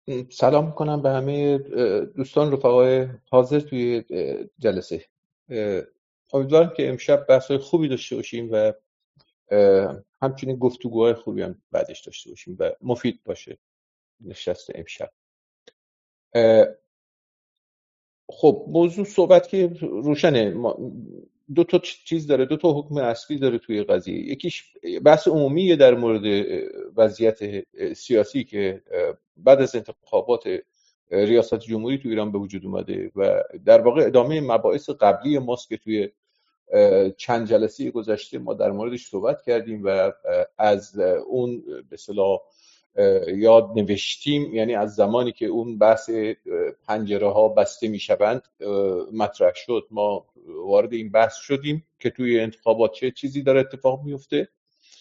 سلام میکنم به همه دوستان رفقای حاضر توی جلسه. امیدوارم که امشب بحث‌های خوبی داشته باشیم و همچنین گفتگوهای خوبی هم بعدش داشته باشیم و مفید باشه نشست امشب. خب موضوع صحبت که روشنه. دو تا چیز داره، دو تا حکم اصلی داره توی قضیه. یکیش بحث عمومیه در مورد وضعیت سیاسی که بعد از انتخابات ریاست جمهوری تو ایران به وجود اومده و در واقع ادامه مباحث قبلی ماست که توی چند جلسه گذشته ما در موردش صحبت کردیم و از اون به اصطلاح یاد نوشتیم، یعنی از زمانی که اون بحث پنجره ها بسته می شوند مطرح شد، ما وارد این بحث شدیم که توی انتخابات چه چیزی داره اتفاق میفته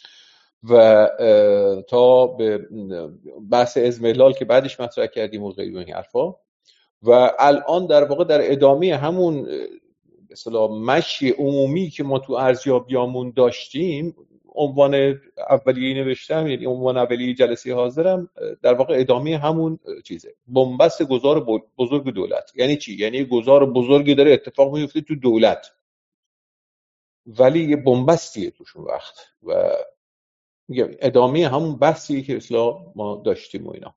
و تا به بحث ازمهلال که بعدش مطرح کردیم و غیره این حرفا. و الان در واقع در ادامه همون به اصطلاح مشی عمومی که ما تو ارزیابیامون داشتیم، عنوان اولیه نوشتم، یعنی عنوان اولیه جلسه حاضرم در واقع ادامه همون چیزه، بنبست گذار بزرگ دولت. یعنی چی؟ یعنی گذار بزرگی داره اتفاق میفته تو دولت، ولی یه بنبستیه توشون وقت و ادامه همون بحثی که اصلا ما داشتیم و اینا.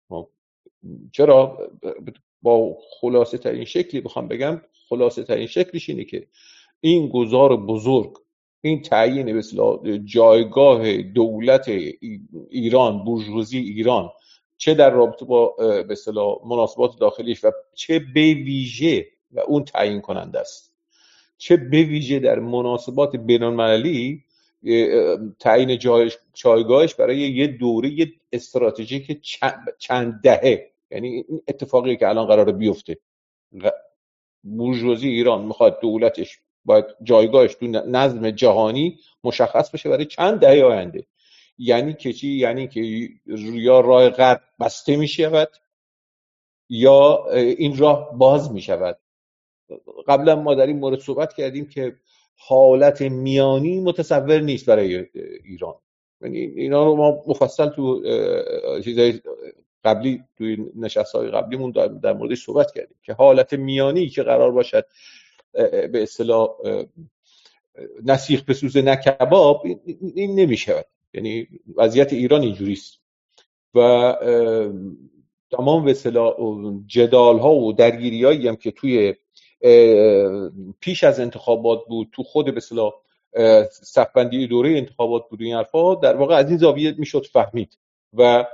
چرا؟ با خلاصه ترین شکلی بخوام بگم، خلاصه ترین شکلش اینه که این گذار بزرگ، این تعیین به اصطلاح جایگاه دولت ایران، بورژوازی ایران، چه در رابطه با به اصطلاح مناسبات داخلیش و چه به ویژه و اون تعیین کننده است، چه به ویژه در مناسبات بین‌المللی تعیین جایگاهش برای یه دوره استراتژیک چند دهه. یعنی این اتفاقی که الان قراره بیفته، بورژوازی ایران میخواد دولتش باید جایگاهش تو نظم جهانی مشخص بشه برای چند دهه آینده. یعنی که چی؟ یعنی که یا راه غرب بسته میشود یا این راه باز میشود. قبلا ما در این مورد صحبت کردیم که حالت میانی متصور نیست برای ایران. یعنی اینا رو ما مفصل تو چیزای قبلی، توی نشست‌های قبلیمون در موردش صحبت کردیم که حالت میانی که قرار باشد به اصطلاح نسیخ به سوز نه کباب، این نمیشه. یعنی وضعیت ایران اینجوریست و تمام به اصطلاح جدال‌ها و درگیری‌هایی هم که توی پیش از انتخابات بود، تو خود به اصطلاح صف‌بندی دوره انتخابات بود، این حرفا در واقع از این زاویه میشد فهمید. و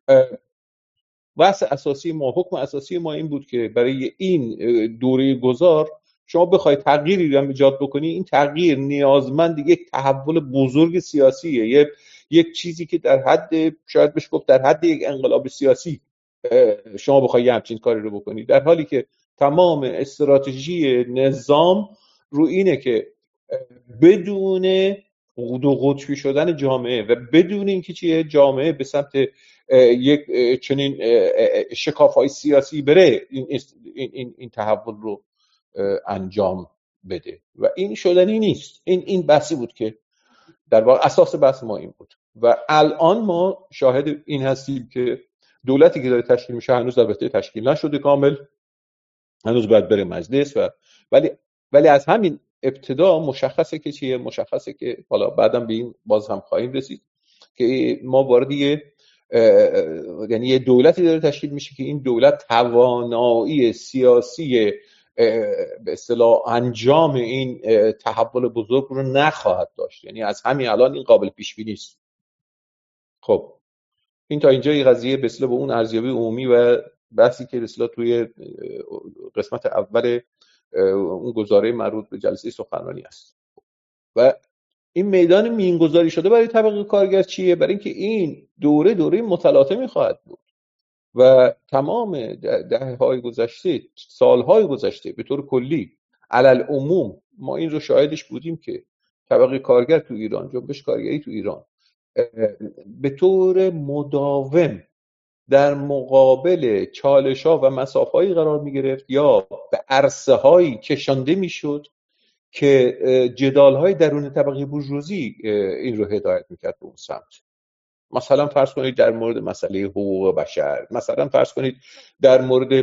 بحث اساسی ما، حکم اساسی ما این بود که برای این دوره گذار شما بخواید تغییری رو ایجاد بکنی، این تغییر نیازمند یک تحول بزرگ سیاسیه، یک چیزی که در حد، شاید بشه گفت در حد یک انقلاب سیاسی شما بخواید همچین کاری رو بکنی، در حالی که تمام استراتژی نظام رو اینه که بدون دو قطبی شدن جامعه و بدون اینکه چیه جامعه به سمت یک چنین شکاف‌های سیاسی بره، این تحول رو انجام بده و این شدنی نیست. این بحثی بود که در واقع اساس بحث ما این بود و الان ما شاهد این هستیم که دولتی که داره تشکیل میشه هنوز البته تشکیل نشده کامل، هنوز باید بره مجلس ولی از همین ابتدا مشخصه که چیه، مشخصه که حالا بعدم به این باز هم خواهیم رسید که ما وارد یعنی یه دولتی داره تشکیل میشه که این دولت توانایی سیاسی به اصطلاح انجام این تحول بزرگ رو نخواهد داشت. یعنی از همین الان این قابل پیش بینی است. خب این تا اینجا قضیه به اصطلاح به اون ارزیابی عمومی و بحثی که به اصطلاح توی قسمت اول اون گزاره مربوط به جلسه سخنرانی است. و این میدان میانگذاری شده برای طبقه کارگر چیه؟ برای اینکه این دوره متلاطمی خواهد بود و تمام دهه‌های گذشته، سالهای گذشته به طور کلی علل عموم ما این رو شاهدش بودیم که طبقه کارگر تو ایران، جنبش کارگری تو ایران به طور مداوم در مقابل چالش‌ها و مسافه‌هایی قرار می‌گرفت یا به عرصه‌هایی کشانده می‌شد که جدال‌های درون طبقه بورژوازی این رو هدایت می‌کرد به اون سمت. مثلا فرض کنید در مورد مسئله حقوق بشر، مثلا فرض کنید در مورد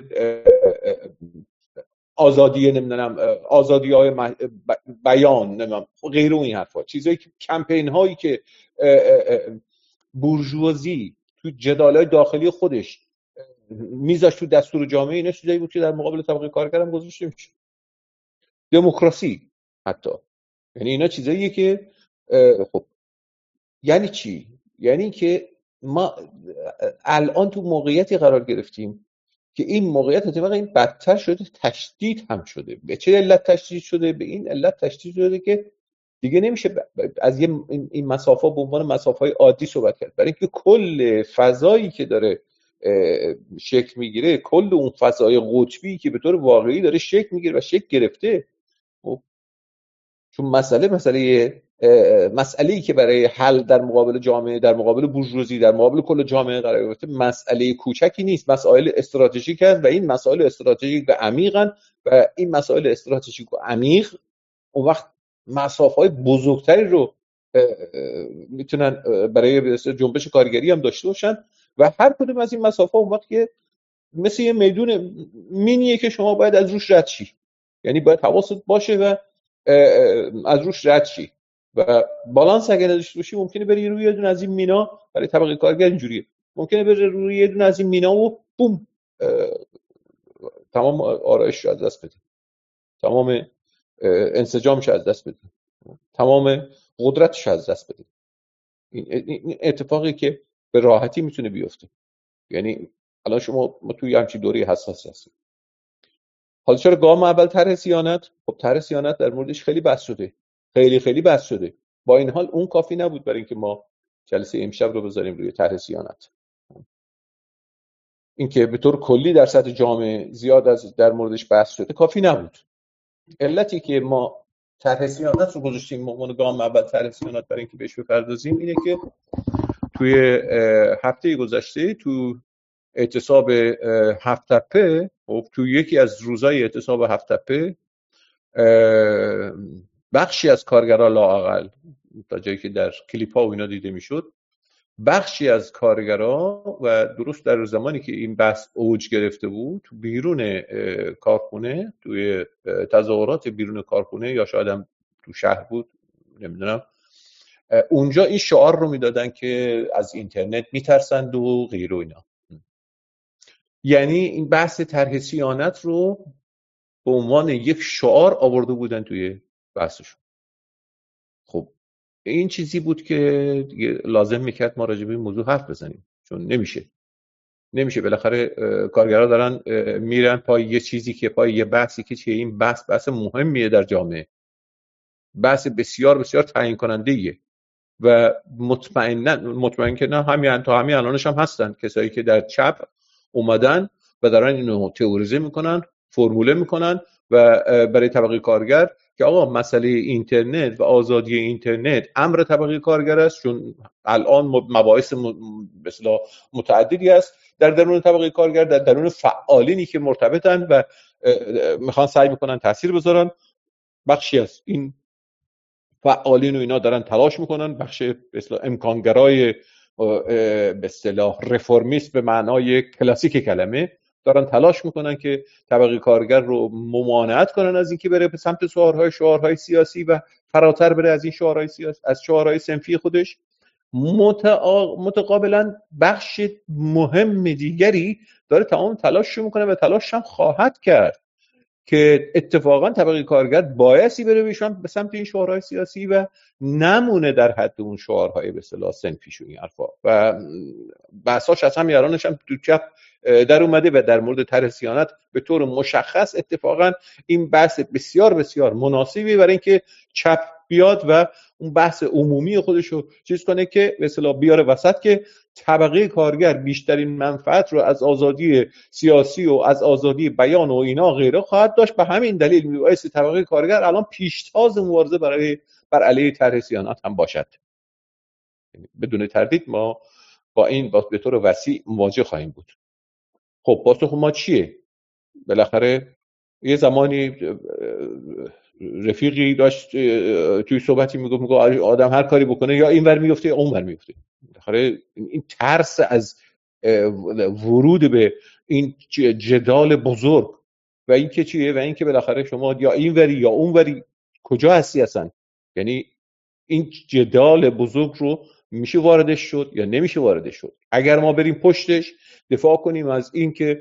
آزادی، نمیدونم آزادی های بیان، نمیدونم غیر این حرفا، چیزایی که کمپین هایی که بورژوازی تو جدالای داخلی خودش میذاشت تو دستور جامعه، اینا چیزایی بود که در مقابل طبقه کارگرم گذاشته میشه. دموکراسی حتی، یعنی اینا چیزاییه که خب یعنی چی؟ یعنی که ما الان تو موقعیتی قرار گرفتیم که این موقعیت اتفاقا این بدتر شده، تشدید هم شده. به چه علت تشدید شده؟ به این علت تشدید شده که دیگه نمیشه از این مسافه به عنوان مسافه‌های عادی صحبت کرد، برای اینکه کل فضایی که داره شکل میگیره، کل اون فضای قطبی که به طور واقعی داره شکل میگیره و شکل گرفته، چون مسئله‌ای که برای حل در مقابل جامعه، در مقابل بورژوازی، در مقابل کل جامعه قرار گرفته، مسئله کوچکی نیست، مسائل استراتژیک هست و این مسائل استراتژیک و عمیقن و این مسائل استراتژیک و عمیق اون وقت مسافه‌های بزرگتری رو میتونن برای جنبش کارگری هم داشته باشن و هر کدوم از این مسافه‌ها اون وقت که مثل یه میدون مینیه که شما باید از روش رد شی، یعنی باید حواست باشه و از روش رد شی و بالانس اگه نداشته باشی ممکنه بری روی یه دونه از این مینا. برای طبقه کارگر اینجوریه، ممکنه بری روی یه دونه از این مینا و بوم تمام آرایش رو از دست بده، تمام انسجامش از دست بده، تمام قدرتش از دست بده. این اتفاقی که به راحتی میتونه بیفته. یعنی الان ما توی همچین دوره حساسی هستیم. حالا چرا گام اول طرح صیانت؟ خب طرح صیانت در موردش خیلی بحث شده، خیلی بحث شده. با این حال اون کافی نبود برای اینکه ما جلسه امشب رو بذاریم روی طرح صیانت. اینکه به طور کلی در سطح جامعه زیاد از در موردش بحث شده کافی نبود. علتی که ما طرح صیانت رو گذاشتیم به عنوان گام اول طرح صیانت برای اینکه بهش بپردازیم اینه که توی هفته گذشته تو اعتصاب هفت تپه، تو یکی از روزهای اعتصاب هفت تپه بخشی از کارگران، لااقل تا جایی که در کلیپ ها و اینا دیده میشد، بخشی از کارگران و درست در زمانی که این بحث اوج گرفته بود تو بیرون کارخونه، توی تظاهرات بیرون کارخونه یا شاید هم تو شهر بود نمیدونم، اونجا این شعار رو میدادن که از اینترنت میترسند و غیر و اینا. یعنی این بحث طرح صیانت رو به عنوان یک شعار آورده بودن توی بحثشون. خب این چیزی بود که لازم میکرد ما راجع به این موضوع حرف بزنیم، چون نمیشه بالاخره کارگرها دارن میرن پای یه چیزی که پای یه بحثی که چیه، این بحث مهمیه در جامعه، بحث بسیار بسیار تعیین کننده ایه و مطمئن که نه همین الانش هم هستن کسایی که در چپ اومدن و دارن اینو تئوریزه میکنن، فرموله میکنن و برای طبقه کارگر که آقا مسئله اینترنت و آزادی اینترنت امر طبقه کارگر است، چون الان مباحث مثلا متعددی است در درون طبقه کارگر، در درون فعالینی که مرتبطن و میخوان سعی میکنن تاثیر بذارن. بخشی از این فعالین و اینا دارن تلاش میکنن، بخش به اصطلاح امکانگرای به اصطلاح رفرمیست به معنای کلاسیک کلمه دارن تلاش میکنن که طبقه کارگر رو ممانعت کنن از اینکه بره به سمت شعارهای سیاسی و فراتر بره از این شعارهای سیاسی، از شعارهای صنفی خودش. متقابلا بخش مهم دیگری داره تمام تلاش میکنه و تلاش هم خواهد کرد که اتفاقا طبقه کارگر بایستی بره به سمت این شعارهای سیاسی و نمونه در حد اون شعارهای به اصطلاح صنفیش و این حرفا. و بحثاش از همین الانش هم تو چپ در اومده و در مورد طرح صیانت به طور مشخص اتفاقا این بحث بسیار بسیار مناسبی برای اینکه چپ بیاد و اون بحث عمومی خودش رو چیز کنه که به اصطلاح بیاره وسط که طبقه کارگر بیشترین منفعت رو از آزادی سیاسی و از آزادی بیان و اینا غیره خواهد داشت. به همین دلیل میبایستی طبقه کارگر الان پیشتاز مبارزه بر علیه طرح صیانت هم باشد. بدون تردید ما با این به طور وسیع مواجه خواهیم بود. خب پاسخ ما چیه؟ بالاخره یه زمانی رفیقی داشت توی صحبتی میگفت آدم هر کاری بکنه یا این ور میفته یا اون ور میفته. بالاخره این ترس از ورود به این جدال بزرگ و این که چیه و این که بالاخره شما یا این وری یا اون وری کجا هستی اصلا، یعنی این جدال بزرگ رو میشه واردش شد یا نمیشه واردش شد. اگر ما بریم پشتش دفاع کنیم از این که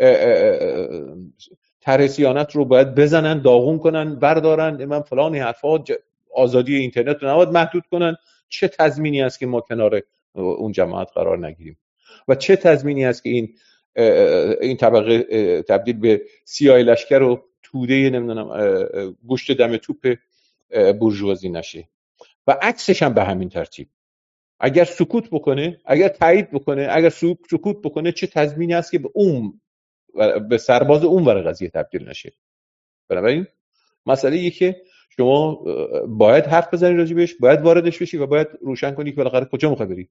طرح صیانت رو باید بزنن داغون کنن بردارن من فلان حرفا، آزادی اینترنت رو نباید محدود کنن، چه تضمینی است که ما کنار اون جماعت قرار نگیریم و چه تضمینی است که این طبقه تبدیل به سیاه لشکر و توده نمیدونم گوشت دم توپ بورژوازی نشه و عکسش هم به همین ترتیب. اگر سکوت بکنه، اگر تایید بکنه، اگر سکوت بکنه، چه تضمینی است که به سرباز اون ور قضیه تبدیل نشه. بنابراین مسئله یه که شما باید حرف بزنی راجبش، باید واردش بشی و باید روشن کنی که بالاخره کجا میخوای بری.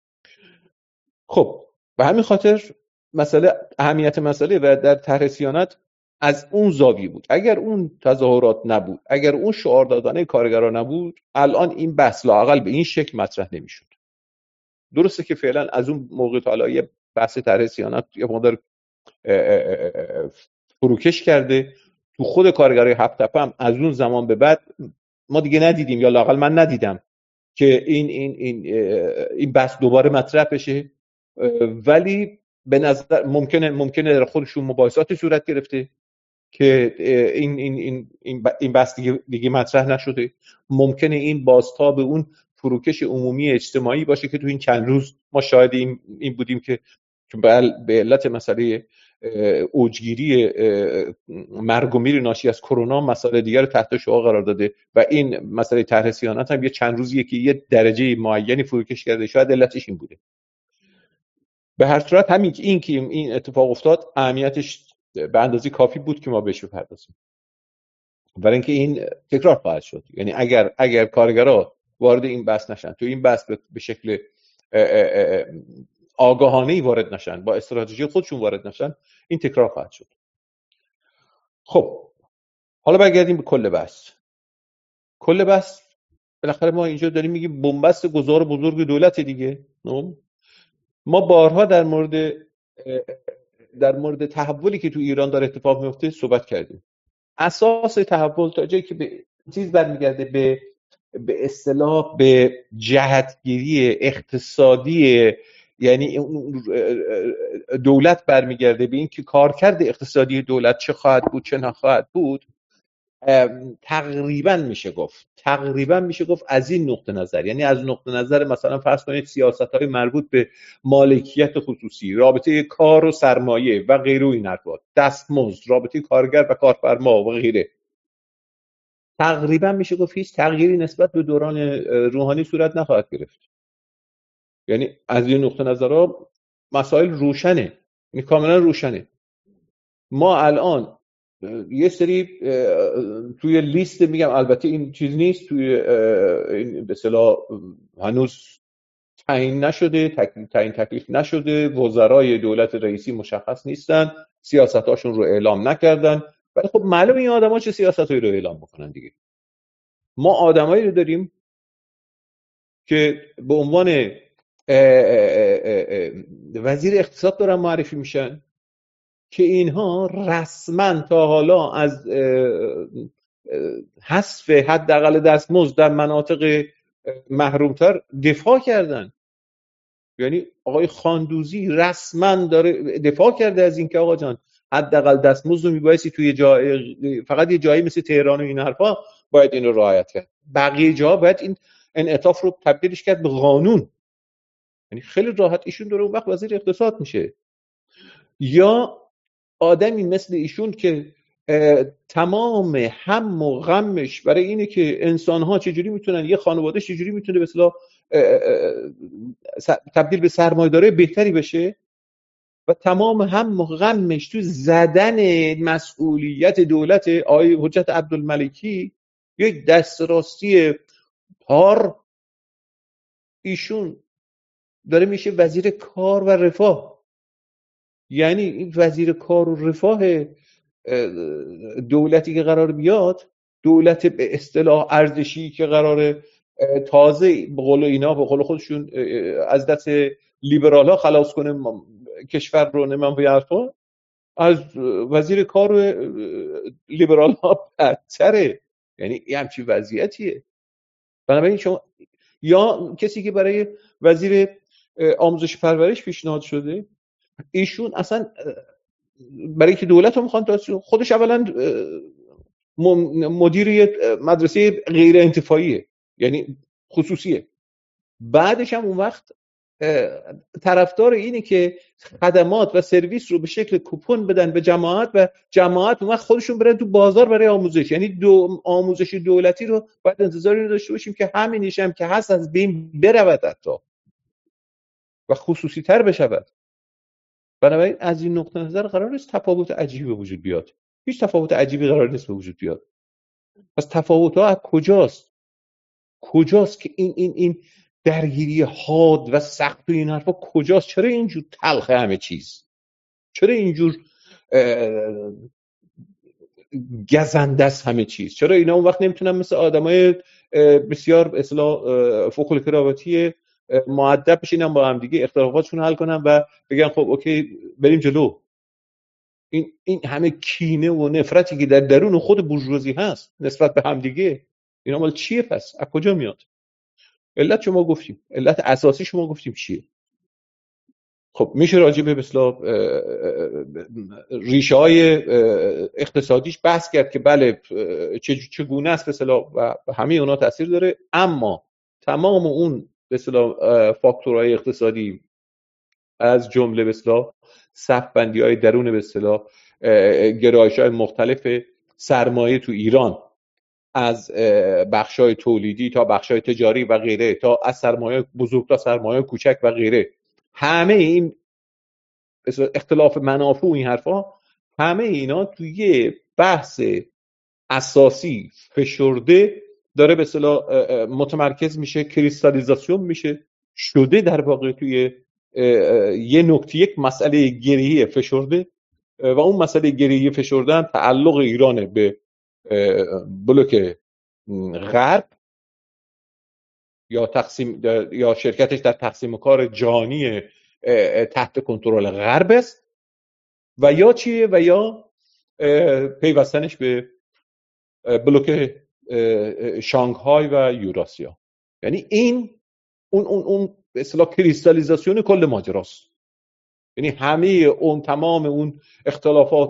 خب به همین خاطر اهمیت مسئله و در طرح صیانت از اون زاویه بود. اگر اون تظاهرات نبود، اگر اون شعار دادن کارگرا نبود، الان این بحث لااقل به این شکل مطرح نمیشد. درسته که فعلا از اون موقع تا حالا یه بحث طرح صیانت یه مقدار فروکش کرده تو خود کارگرای هفت تپه هم از اون زمان به بعد ما دیگه ندیدیم یا لااقل من ندیدم که این بحث دوباره مطرح بشه، ولی به نظر ممکنه در خودشون مباحثاتی صورت گرفته که این بحث دیگه مطرح نشده. ممکنه این بازتاب اون فروکش عمومی اجتماعی باشه که تو این چند روز ما شاهد این بودیم که به علت مسئله اوجگیری مرگ و میر ناشی از کرونا مسئله دیگر رو تحت شعاع قرار داده و این مسئله طرح صیانت هم یه چند روزیه که یه درجه معینی فروکش کرده. شاید علتش این بوده. به هر صورت همین که این اتفاق افتاد اهمیتش به اندازه کافی بود که ما بهش بپردازیم، برای اینکه این تکرار خواهد شد. یعنی اگر کارگرها وارد این بحث نشن، تو این بحث به شکل آگاهانه‌ای وارد نشن، با استراتژی خودشون وارد نشن، این تکرار خواهد شد. خب حالا برگردیم به کل بحث. بالاخره ما اینجا داریم میگیم بنبست گذار بزرگ دولت دیگه. ما بارها در مورد تحولی که تو ایران داره اتفاق میفته صحبت کردیم. اساس تحول تا جایی که به چیز برمیگرده، به اصطلاح به جهتگیری اقتصادی، یعنی دولت برمیگرده به این که کارکرد اقتصادی دولت چه خواهد بود چه نخواهد بود. تقریبا میشه گفت از این نقطه نظر، یعنی از نقطه نظر مثلا فرض کنید سیاست‌های مربوط به مالکیت خصوصی، رابطه کار و سرمایه و غیره، این حرفا، دستمزد، رابطه کارگر و کارفرما و غیره، تقریبا میشه گفت هیچ تغییری نسبت به دوران روحانی صورت نخواهد گرفت. یعنی از این نقطه نظرها مسائل روشنه، یعنی کاملا روشنه. ما الان یه سری توی لیست، میگم البته این چیز نیست، توی به اصطلاح هنوز تعیین نشده، تعیین تکلیف نشده، وزرای دولت رئیسی مشخص نیستن، سیاستاشون رو اعلام نکردن، ولی خب معلومه این آدما چه سیاستایی رو اعلام بکنن دیگه. ما آدمایی رو داریم که به عنوان وزیر اقتصاد دارن معرفی میشن که اینها رسما تا حالا از حذف حداقل دستمزد در مناطق محرومتر دفاع کردن. یعنی آقای خاندوزی رسما داره دفاع کرده از این که آقا جان حداقل دستمزد رو میبایستی توی فقط یه جایی مثل تهران و این حرفا باید این رو رعایت کرد، بقیه جاها باید این انعطاف رو تبدیلش کرد به قانون. یعنی خیلی راحت ایشون داره اون وقت وزیر اقتصاد میشه. یا آدمی مثل ایشون که تمام هم و غمش برای اینه که انسان‌ها چجوری میتونن، یه خانواده چجوری میتونه به اصطلاح تبدیل به سرمایه‌داری بهتری بشه، و تمام هم و غمش تو زدن مسئولیت دولت آقای حجت عبدالملکی، یک دستراستی پار، ایشون داره میشه وزیر کار و رفاه. یعنی این وزیر کار و رفاه دولتی که قرار بیاد، دولت به اصطلاح ارزشی که قرار تازه به قول خودشون از دست لیبرال ها خلاص کنه کشور رو، نمیم بیارتون، از وزیر کار لیبرال ها بدتره. یعنی یه همچین وضعیتیه. بنابراین شما یا کسی که برای وزیر آموزش پرورش پیشنهاد شده، ایشون اصلا برای که دولت رو میخوان، خودش اولا مدیر یه مدرسه غیر انتفاعیه، یعنی خصوصیه. بعدش هم اون وقت طرفدار اینه که خدمات و سرویس رو به شکل کوپن بدن به جماعت و جماعت اون وقت خودشون برن تو بازار برای آموزش. یعنی آموزش دولتی رو باید انتظاری داشته باشیم که همینیش هم که هست از بین برود حتی و خصوصی تر بشود. بنابراین از این نقطه نظر قرار نیست تفاوت عجیبی به وجود بیاد. هیچ تفاوت عجیبی قرار نیست به وجود بیاد. پس تفاوت‌ها از کجاست که این درگیری حاد و سخت و این حرفا کجاست؟ چرا اینجور تلخه همه چیز؟ چرا اینجور گزنده است همه چیز؟ چرا اینا اون وقت نمیتونن مثل آدمای بسیار اصطلاح فوق الکراواتی مؤدب بشینن با هم دیگه اختلافاتشون حل کنن و بگن خب اوکی بریم جلو؟ این همه کینه و نفرتی که در درون خود بورژوازی هست نسبت به هم دیگه، اینا مال چیه پس؟ از کجا میاد؟ علت شما گفتیم، علت اساسی شما گفتیم چیه؟ خب میشه راجع به اصطلاح ریشه های اقتصادیش بحث کرد که بله چگونه است به اصطلاح و همه اونا تاثیر داره، اما تمام اون به اصطلاح فاکتورهای اقتصادی از جمله به اصطلاح صف بندی های درون به اصطلاح گرایش های مختلف سرمایه تو ایران، از بخشای تولیدی تا بخشای تجاری و غیره، تا از سرمایه بزرگ تا سرمایه کوچک و غیره، همه این اختلاف منافع و این حرفا، همه اینا توی بحث اساسی فشرده داره به اصطلاح متمرکز میشه، کریستالیزاسیون میشه، شده در واقع توی یه نکته، یک مسئله گریه فشرده و اون مسئله گریه فشردن تعلق ایران به بلوک غرب یا شرکتش در تقسیم کار جهانی تحت کنترل غرب است، و یا چیه؟ و یا پیوستنش به بلوک شانگهای و یوراسیا. یعنی این اون به اصطلاح کریستالیزاسیون کل ماجراست. یعنی همه اون تمام اون اختلافات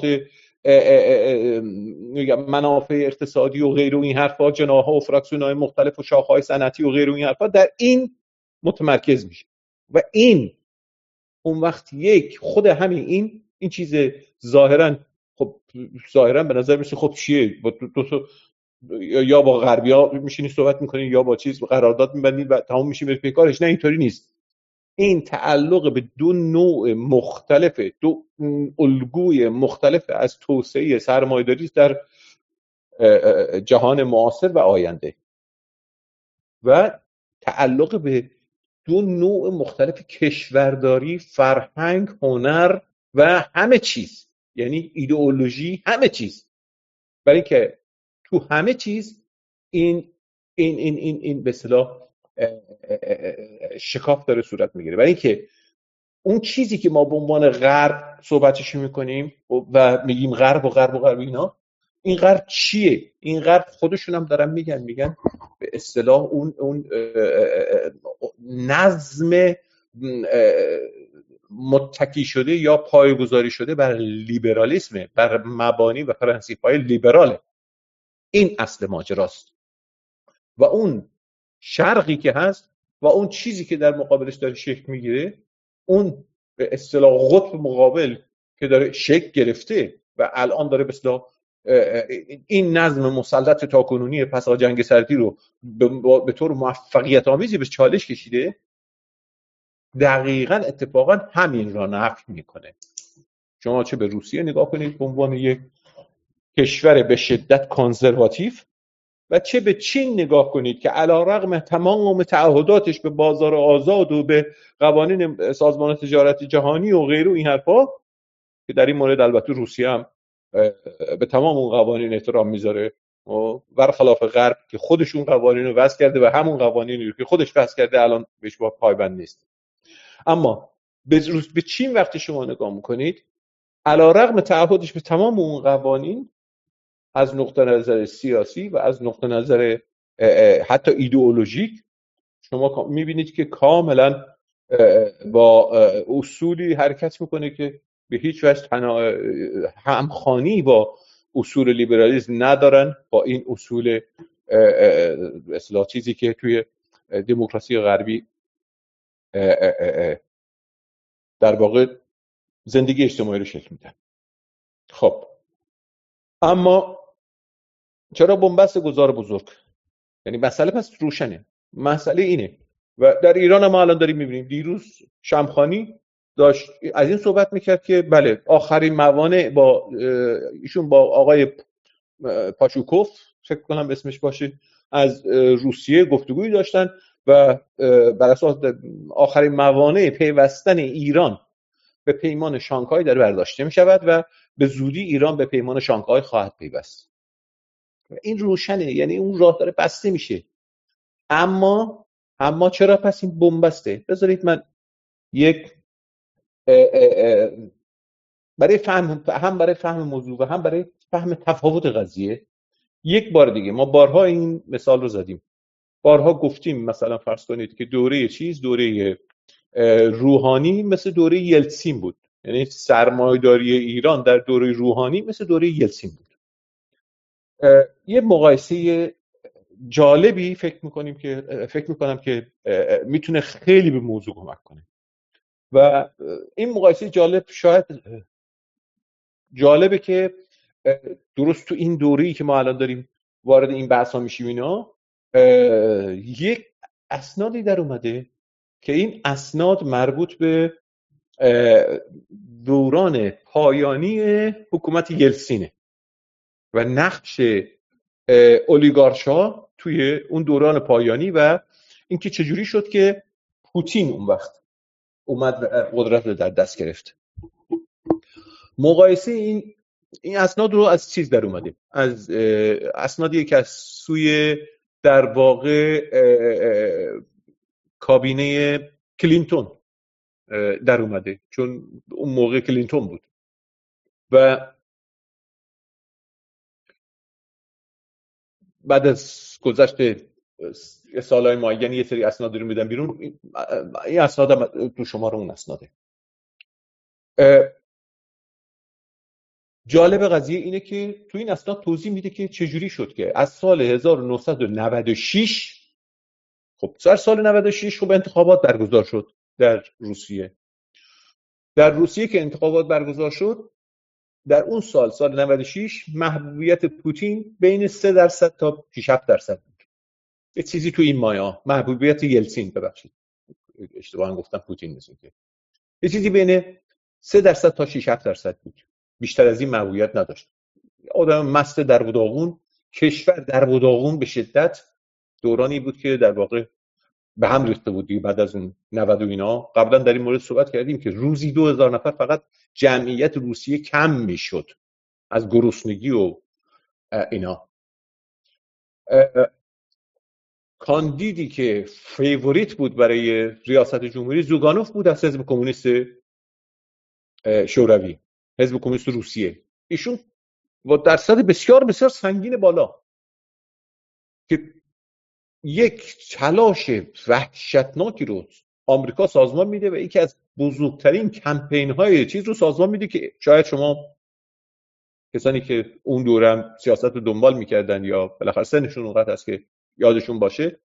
منافع اقتصادی و غیر و این حرفا، جناح‌ها و فراکسیون‌های مختلف و شاخه‌های صنعتی و غیر و این حرفا در این متمرکز میشه و این اون وقت یک خود همین این چیز ظاهرا به نظر میشه خب چیه، یا با غربی‌ها میشینی صحبت میکنین یا با چیز قرارداد میبندین و تمام میشین به کارش. نه، اینطوری نیست. این تعلق به دو نوع مختلف، دو الگوی مختلف از توسعه سرمایه‌داری در جهان معاصر و آینده و تعلق به دو نوع مختلف کشورداری، فرهنگ، هنر و همه چیز، یعنی ایدئولوژی، همه چیز. برای که تو همه چیز این به اصطلاح شکاف داره صورت میگیره. برای اینکه اون چیزی که ما به عنوان غرب صحبتش میکنیم و میگیم غرب اینا، این غرب چیه؟ این غرب خودشون هم دارن میگن به اصطلاح اون نظم متکی شده یا پایه‌گذاری شده بر لیبرالیسم، بر مبانی و پرنسیپ‌های لیبراله. این اصل ماجراست. و اون شرقی که هست و اون چیزی که در مقابلش داره شکل میگیره، اون به اصطلاح قطب مقابل که داره شکل گرفته و الان داره به اصطلاح این نظم مسلط تاکنونی پس از جنگ سردی رو به طور موفقیت آمیزی به چالش کشیده، دقیقاً اتفاقاً همین را نفی میکنه. شما چه به روسیه نگاه کنید به عنوان یک کشور به شدت کنزرواتیو و چه به چین نگاه کنید که علیرغم تمام تعهداتش به بازار آزاد و به قوانین سازمان تجارت جهانی و غیره این حرفا، که در این مورد البته روسیه هم به تمام اون قوانین احترام میذاره و برخلاف غرب که خودشون قوانین رو وضع کرده و همون قوانینی رو که خودش وضع کرده الان بهش پایبند نیست. اما به چین وقتی شما نگاه میکنید، علیرغم تعهدش به تمام اون قوانین، از نقطه نظر سیاسی و از نقطه نظر حتی ایدئولوژیک شما میبینید که کاملا با اصولی حرکت میکنه که به هیچ وجه همخوانی با اصول لیبرالیسم ندارن، با این اصول اصطلاح چیزی که توی دموکراسی غربی در واقع زندگی اجتماعی رو شکل میدن. خب اما چرا بنبست گذار بزرگ؟ یعنی مسئله پس روشنه، مسئله اینه و در ایران هم ما الان داریم میبینیم. دیروز شمخانی داشت از این صحبت میکرد که بله آخرین موانع با ایشون با آقای پاشوکوف فکر کنم اسمش باشه از روسیه گفتگوی داشتن و بر اساس آخرین موانع پیوستن ایران به پیمان شانگهای داره برداشته میشود و به زودی ایران به پیمان شانگهای خواهد پیوست. این روشنه، یعنی اون راه داره بسته میشه. اما چرا پس این بنبسته؟ بذارید من یک برای فهم موضوع و هم برای فهم تفاوت قضیه یک بار دیگه ما بارها این مثال رو زدیم، بارها گفتیم مثلا فرض کنید که دوره روحانی مثل دوره یلتسین بود، یعنی سرمایه‌داری ایران در دوره روحانی مثل دوره یلتسین بود. یه مقایسه جالبی فکر میکنم که میتونه خیلی به موضوع کمک کنه و این مقایسه شاید جالبه که درست تو این دوره‌ای که ما الان داریم وارد این بحثا میشیم اینا یک اسنادی در اومده که این اسناد مربوط به دوران پایانی حکومت یلتسینه و نقش اولیگارشا توی اون دوران پایانی و اینکه چجوری شد که پوتین اون وقت اومد قدرت رو در دست گرفت. مقایسه این اسناد رو از چیز در اومده، از اسنادی که از سوی در واقع کابینه کلینتون در اومده، چون اون موقع کلینتون بود و بعد از گذشت سالهای معین یه سری اسناد رو میدن بیرون. این اسناد هم تو شمار اون اسناده. جالب قضیه اینه که تو این اسناد توضیح میده که چجوری شد که از سال 1996 خب سال 96 خب انتخابات برگزار شد در روسیه. در روسیه که انتخابات برگزار شد در اون سال 96 محبوبیت پوتین بین 3% تا 6-7% بود. یه چیزی تو این مایه. محبوبیت یلتسین ببخشید اشتباها گفتم پوتین مثل که یه چیزی بین 3% تا 6-7% بود. بیشتر از این محبوبیت نداشت. آدم مست در و داغون، کشور در و داغون به شدت. دورانی بود که در واقع به هم ریخته بود بعد از اون 90 و اینا. قبلا در این مورد صحبت کردیم که روزی 2000 نفر فقط جمعیت روسیه کم میشد از گرسنگی و اینا. کاندیدی که فیوریت بود برای ریاست جمهوری زوگانوف بود از حزب کمونیست شوروی، حزب کمونیست روسیه. ایشون با درصد بسیار بسیار سنگین بالا که یک تلاش وحشتناکی رو آمریکا سازمان میده و یکی از بزرگترین کمپین های چیز رو سازمان میده که شاید شما کسانی که اون دورم سیاست رو دنبال میکردن یا بالاخره سنشون اونقدر هست که یادشون باشه،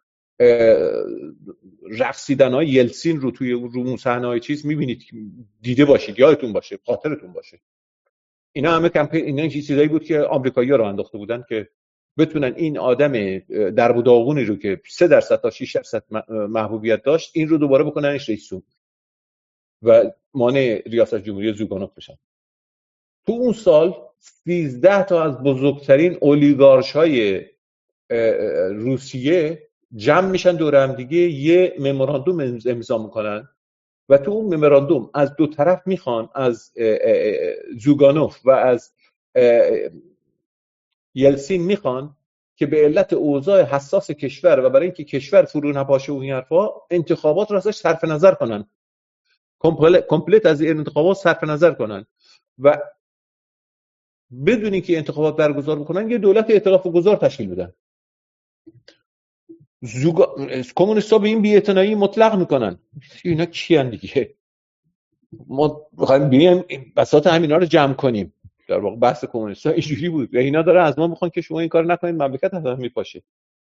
رقصیدن های یلتسین رو توی رو صحنه های چیز میبینید، دیده باشید، یادتون باشه، خاطرتون باشه. اینا همه کمپین، اینا چیزایی بود که آمریکایی‌ها رو انداخته بودن که بتونن این آدم در و داغونی رو که 3% تا 6% محبوبیت داشت این رو دوباره بکننش رئیس جمهور و مانع ریاست جمهوری زوگانوف بشن. تو اون سال 13 تا از بزرگترین اولیگارش‌های روسیه جمع میشن دور هم دیگه، یه مموراندوم امضا میکنن و تو اون مموراندوم از دو طرف میخوان، از زوگانوف و از یلسین میخوان که به علت اوضاع حساس کشور و برای اینکه کشور فرو نپاشه و این حرفا انتخابات را ازش صرف نظر کنن، کمپلیت از این انتخابات صرف نظر کنن و بدون اینکه انتخابات برگزار بکنن یه دولت ائتلاف گذار تشکیل بدن. کمونیست‌ها به این بی‌اعتنایی مطلق میکنن. اینا کیان دیگه؟ ما بخوایم بیایم بساط همینا رو جمع کنیم. در واقع بحث کمونیست‌ها اینجوری بود و اینا داره از ما میخوان که شما این کار نکنید، مملکت از هم میپاشه.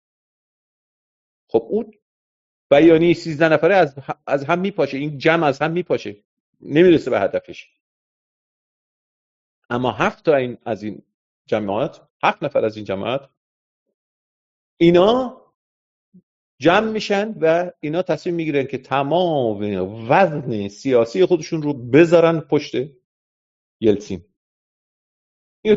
خب اون بیانیه 13 نفره از هم میپاشه، این جمع از هم میپاشه، نمیرسه به هدفش. اما 7 تا از این جماعت، 7 نفر از این جماعت، اینا جمع میشن و اینا تصمیم میگیرن که تمام وزن سیاسی خودشون رو بذارن پشت یلتسین. این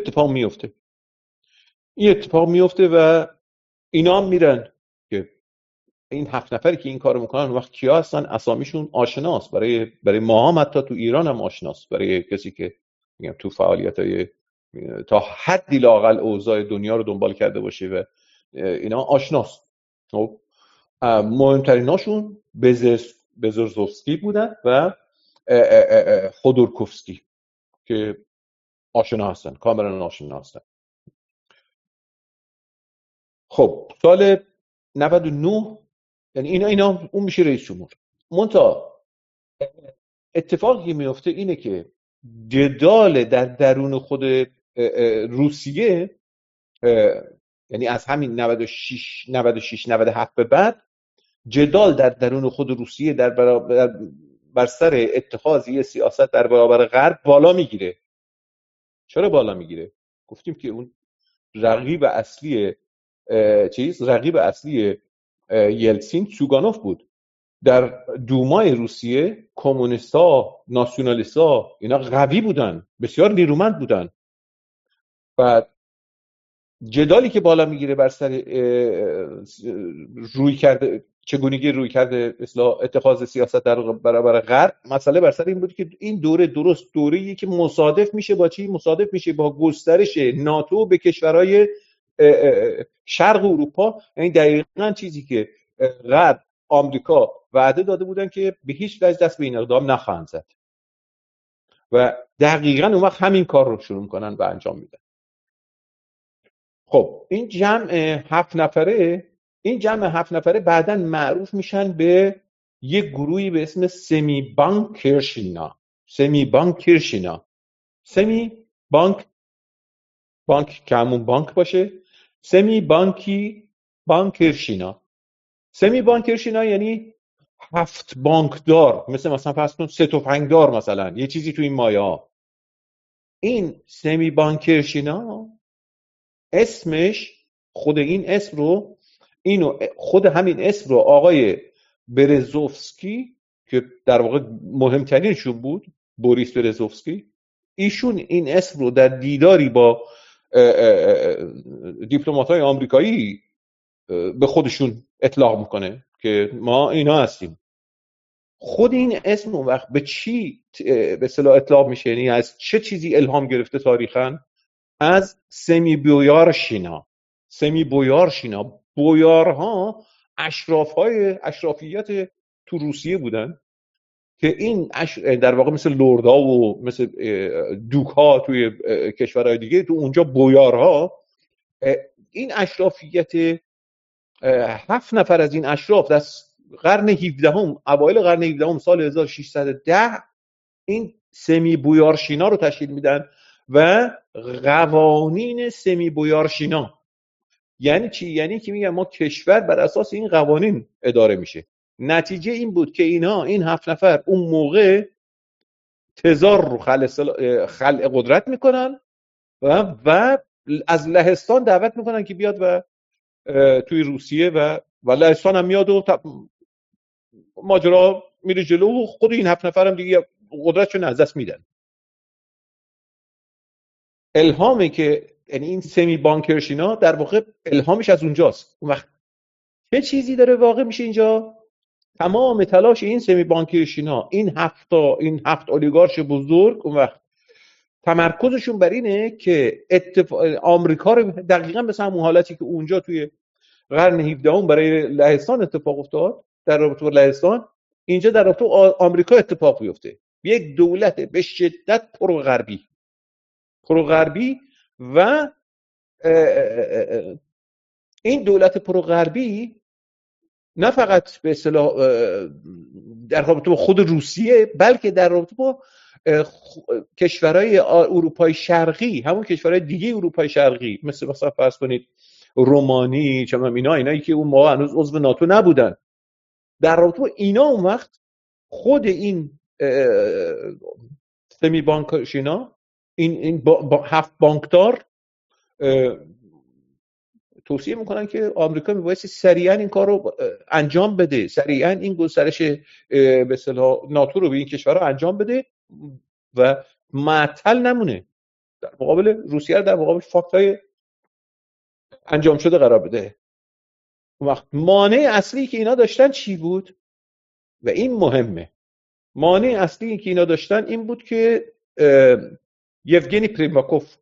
اتفاق میفته و اینا هم میرن که این 7 نفری که این کارو میکنن وقت کیا هستن، اسامیشون آشناست، برای ما هم حتی تو ایران هم آشناست، برای کسی که میگم تو فعالیت‌های تا حدی لااقل اوضاع دنیا رو دنبال کرده باشه و اینا آشناست. خب مهمتریناشون بزرزوفسکی بودن و خودورکوفسکی که آشنا هستن، کاملا آشنا هستن. خب سال 99 یعنی اینا اون میشه رئیس جمهور. منتها اتفاقی که میفته اینه که جدال در درون خود روسیه، یعنی از همین 96 97 به بعد جدال در درون خود روسیه بر سر اتخاذ یه سیاست در برابر غرب بالا میگیره. چرا بالا میگیره؟ گفتیم که اون رقیب اصلی یلتسین سوگانوف بود. در دومای روسیه کمونیستا، ناسیونالیستا اینا قوی بودن، بسیار نیرومند بودن و جدالی که بالا میگیره بر سر چگونگی روی کرده اتخاذ سیاست در برابر غرب، مسئله بر سر این بود که این دوره درست دوره‌ایه که مصادف میشه با چی؟ مصادف میشه با گسترش ناتو به کشورهای شرق اروپا. یعنی دقیقاً چیزی که غرب، آمریکا وعده داده بودن که به هیچ وجه دست به این اقدام نخواهند زد و دقیقاً اون وقت همین کار رو شروع میکنن و انجام میدن. خب این جمع 7 نفره بعداً معروف میشن به یک گروهی به اسم سمی بانکرشینا. بانک که همون بانک باشه، سمی بانکرشینا. سمی بانکرشینا یعنی 7 بانکدار، مثلا فرض کن 3 تفنگدار مثلا، یه چیزی تو این مایه ها. این سمی بانکرشینا اسمش خود همین اسم رو آقای برزوفسکی که در واقع مهمترینشون بود، بوریس برزوفسکی، ایشون این اسم رو در دیداری با دیپلمات‌های آمریکایی به خودشون اطلاق میکنه که ما اینا هستیم. خود این اسم اون وقت به چی به اصطلاح اطلاق میشه؟ یعنی از چه چیزی الهام گرفته تاریخاً؟ از سمی بویارشینا. بویارها اشرافیت تو روسیه بودن که این در واقع مثل لردها و مثل دوکها توی کشورهای دیگه، تو اونجا بویارها، این اشرافیت 7 نفر از این اشراف در قرن 17 اوایل قرن 17 سال 1610 این سمی بویارشینا رو تشکیل میدن و قوانین سمی بویارشینا یعنی چی؟ یعنی که میگن ما کشور بر اساس این قوانین اداره میشه. نتیجه این بود که این 7 نفر اون موقع تزار رو خلع قدرت میکنن و از لهستان دعوت میکنن که بیاد و توی روسیه و لهستان هم میاد و ماجرا میره جلو و خود این 7 نفر هم دیگه قدرتشون از دست میدن. الهامی که یعنی این سمی بانکرشینا در واقع الهامش از اونجاست. اون وقت چه چیزی داره واقع میشه اینجا؟ تمام تلاش این سمی بانکرشینا، این 7 اولیگارش بزرگ، اون وقت تمرکزشون بر اینه که آمریکا رو دقیقاً مثل همون حالتی که اونجا توی قرن 17 برای لهستان اتفاق افتاد در رابطه با لهستان، اینجا در رابطه با آمریکا اتفاق بیفته. یک دولت به شدت پروغربی و این دولت پروغربی نه فقط به اصطلاح در رابطه با خود روسیه، بلکه در رابطه با کشورهای اروپای شرقی، همون کشورهای دیگه اروپای شرقی، مثلا فرض کنید رومانی، چون اینایی که اون موقع هنوز عضو ناتو نبودن، در رابطه با اینا اون وقت خود این سمی بانکشینا، این هفت بانکدار توصیه میکنن که آمریکا میبایستی سریعا این کار رو انجام بده، سریعا این گسترش به اصطلاح ناتو رو به این کشورها انجام بده و معطل نمونه، در مقابل روسیه رو در مقابل فاکت‌های انجام شده قرار بده. وقت مانع اصلی که اینا داشتن چی بود؟ و این مهمه. مانع اصلی که اینا داشتن این بود که یوگنی پریماکوف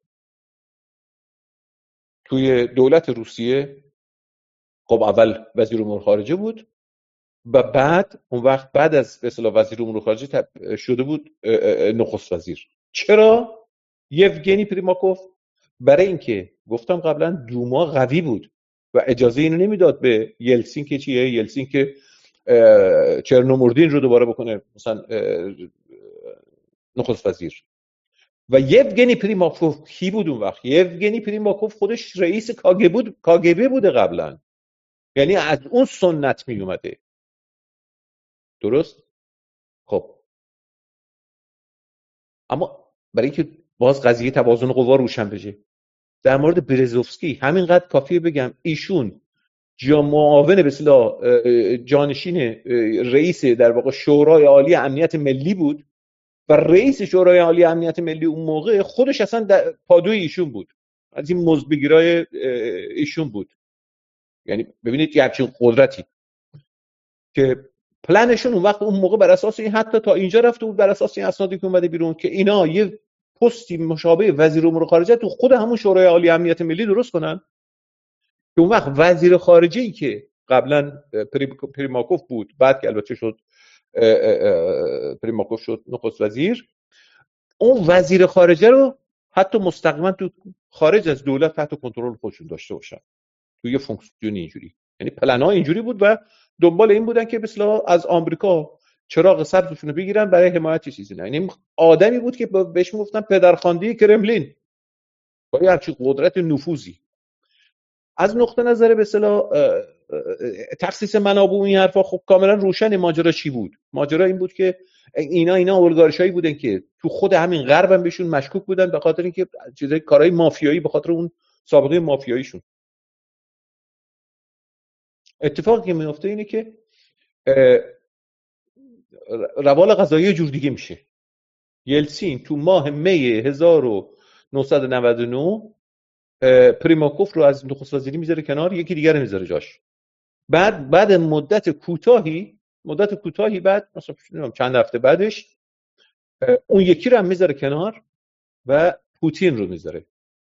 توی دولت روسیه خب اول وزیر امور خارجه بود و بعد اون وقت بعد از به اصطلاح وزیر امور خارجه شده بود نخست وزیر. چرا یوگنی پریماکوف؟ برای اینکه گفتم قبلا دوما قوی بود و اجازه اینو نمیداد به یلسین که چیه، یلسین که چرنوموردین رو دوباره بکنه مثلا نخست وزیر. و یوگنی پریماکوف کی بود اون وقت؟ یوگنی پریماکوف خودش رئیس کاگبه بوده قبلا، یعنی از اون سنت می اومده. درست؟ خب اما برای اینکه باز قضیه توازن قوا روشن بشه، در مورد برزوفسکی همینقدر کافیه بگم ایشون معاون به اصطلاح جانشین رئیس در واقع شورای عالی امنیت ملی بود و رئیس شورای عالی امنیت ملی اون موقع خودش اصلا پادوی ایشون بود، از این مزدبگیرای ایشون بود. یعنی ببینید یه همچین قدرتی که پلنشون اون وقت اون موقع بر اساس این حتی تا اینجا رفته بود، بر اساس این اسنادی که اومده بیرون که اینا یه پستی مشابه وزیر امور خارجه تو خود همون شورای عالی امنیت ملی درست کنن که اون وقت وزیر خارجه ای که قبلا پریماکوف بود، بعد که البته شد پریماکوف شد نخست وزیر، اون وزیر خارجه رو حتی مستقیما تو خارج از دولت تحت کنترل خودشون داشته باشن تو یه فونکسیون اینجوری. یعنی پلن‌ها اینجوری بود و دنبال این بودن که به اصطلاح از آمریکا چراغ سبزشون رو بگیرن برای حمایت چیزی نه. یعنی آدمی بود که بهش میگفتن پدرخوانده کرملین با یه همچین قدرت نفوذی. از نقطه نظر به اصطلاح تخصیص منابع و این حرفا خب کاملا روشن ماجرا چی بود. ماجرا این بود که اینا اولگارشایی بودن که تو خود همین غرب هم بهشون مشکوک بودن به خاطر اینکه چیزای کارهای مافیایی، به خاطر اون سابقه مافیاییشون. اتفاقی که میفته اینه که روال قضایی جور دیگه میشه. یلسین تو ماه می 1999 پریماکوف رو از نخست وزیری میذاره کنار، یکی دیگر رو میذاره جاش. بعد مدت کوتاهی بعد مثلا چند هفته بعدش اون یکی رو هم میذاره کنار و پوتین رو میذاره.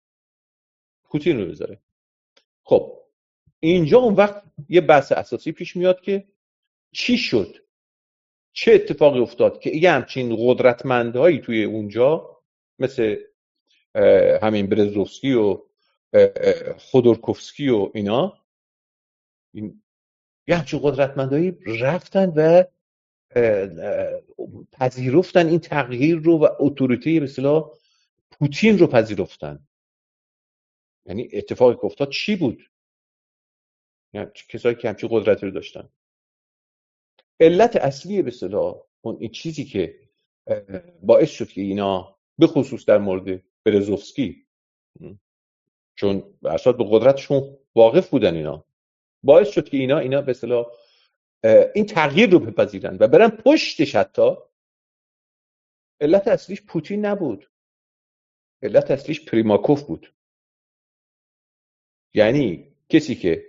خب اینجا اون وقت یه بحث اساسی پیش میاد که چی شد، چه اتفاقی افتاد که یه همچین قدرتمندهایی توی اونجا مثل همین برزوفسکی و خودورکوفسکی و اینا، یه همچین قدرتمندهایی رفتن و پذیرفتن این تغییر رو و اتوریته به اصطلاح پوتین رو پذیرفتن. یعنی اتفاقی که افتاد چی بود؟ یعنی کسایی که همچین قدرتی رو داشتن. علت اصلی به اصطلاح اون چیزی که باعث شد که اینا به خصوص در مورد برزوفسکی، چون اساساً به قدرتشون واقف بودن، اینا باعث شد که اینا به اصطلاح این تغییر رو بپذیرن و برن پشتش. حتی علت اصلیش پوتین نبود، علت اصلیش پریماکوف بود. یعنی کسی که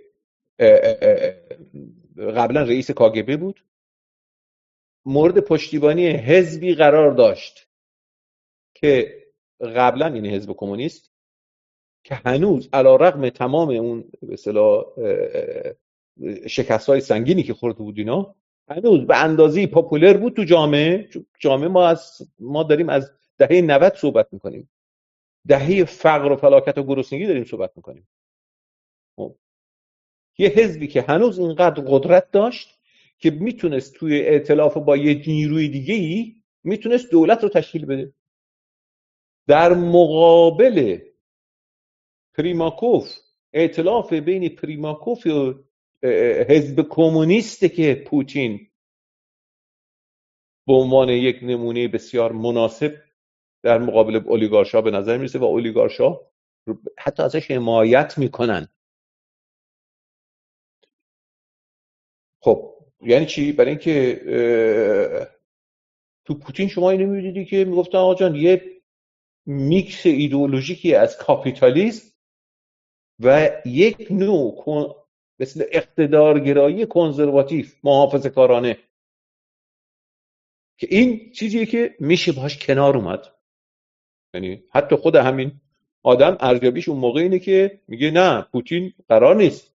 قبلا رئیس کاگبه بود، مورد پشتیبانی حزبی قرار داشت که قبلا، یعنی حزب کمونیست، که هنوز علیرغم تمام اون به اصطلاح شکست‌های سنگینی که خورده بود اینا، هنوز به اندازه‌ای پاپولر بود تو جامعه. جامعه ما داریم از دهه 90 صحبت میکنیم، دهه فقر و فلاکت و گرسنگی داریم صحبت میکنیم. یه حزبی که هنوز اینقدر قدرت داشت که میتونست توی ائتلاف با یه نیروی دیگه‌ای میتونست دولت رو تشکیل بده. در مقابل پریماکوف، ائتلاف بین پریماکوف و حزب کمونیسته که پوتین به عنوان یک نمونه بسیار مناسب در مقابل اولیگارشا به نظر میرسه و اولیگارشا حتی ازش حمایت میکنن. خب یعنی چی؟ برای اینکه تو پوتین شما اینو می‌دیدی که میگفتن آقا جان یه میکس ایدئولوژیکی از کاپیتالیسم و یک نوع مثل اقتدارگرایی کنزرواتیو محافظه‌کارانه، که این چیزیه که میشه باهاش کنار اومد. یعنی حتی خود همین آدم ارزیابیش اون موقع اینه که میگه نه، پوتین قرار نیست،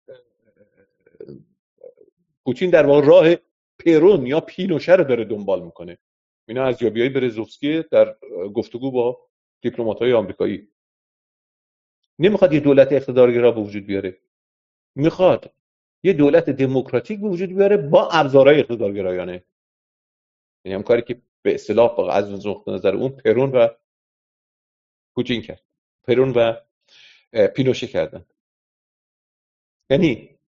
پوتین در واقع راه پرون یا پینوشه رو داره دنبال میکنه. اینا ارزیابی‌های برزوفسکی در گفتگو با دیپلمات‌های آمریکایی. نمیخواد یه دولت اقتدارگرا به وجود بیاره، میخواد یه دولت دموکراتیک به وجود بیاره با ابزارهای اقتدارگرایانه. یعنی هم کاری که به اصطلاح از نقطه نظر اون پرون و پوتین کرد، پرون و پینوشه کردن. یعنی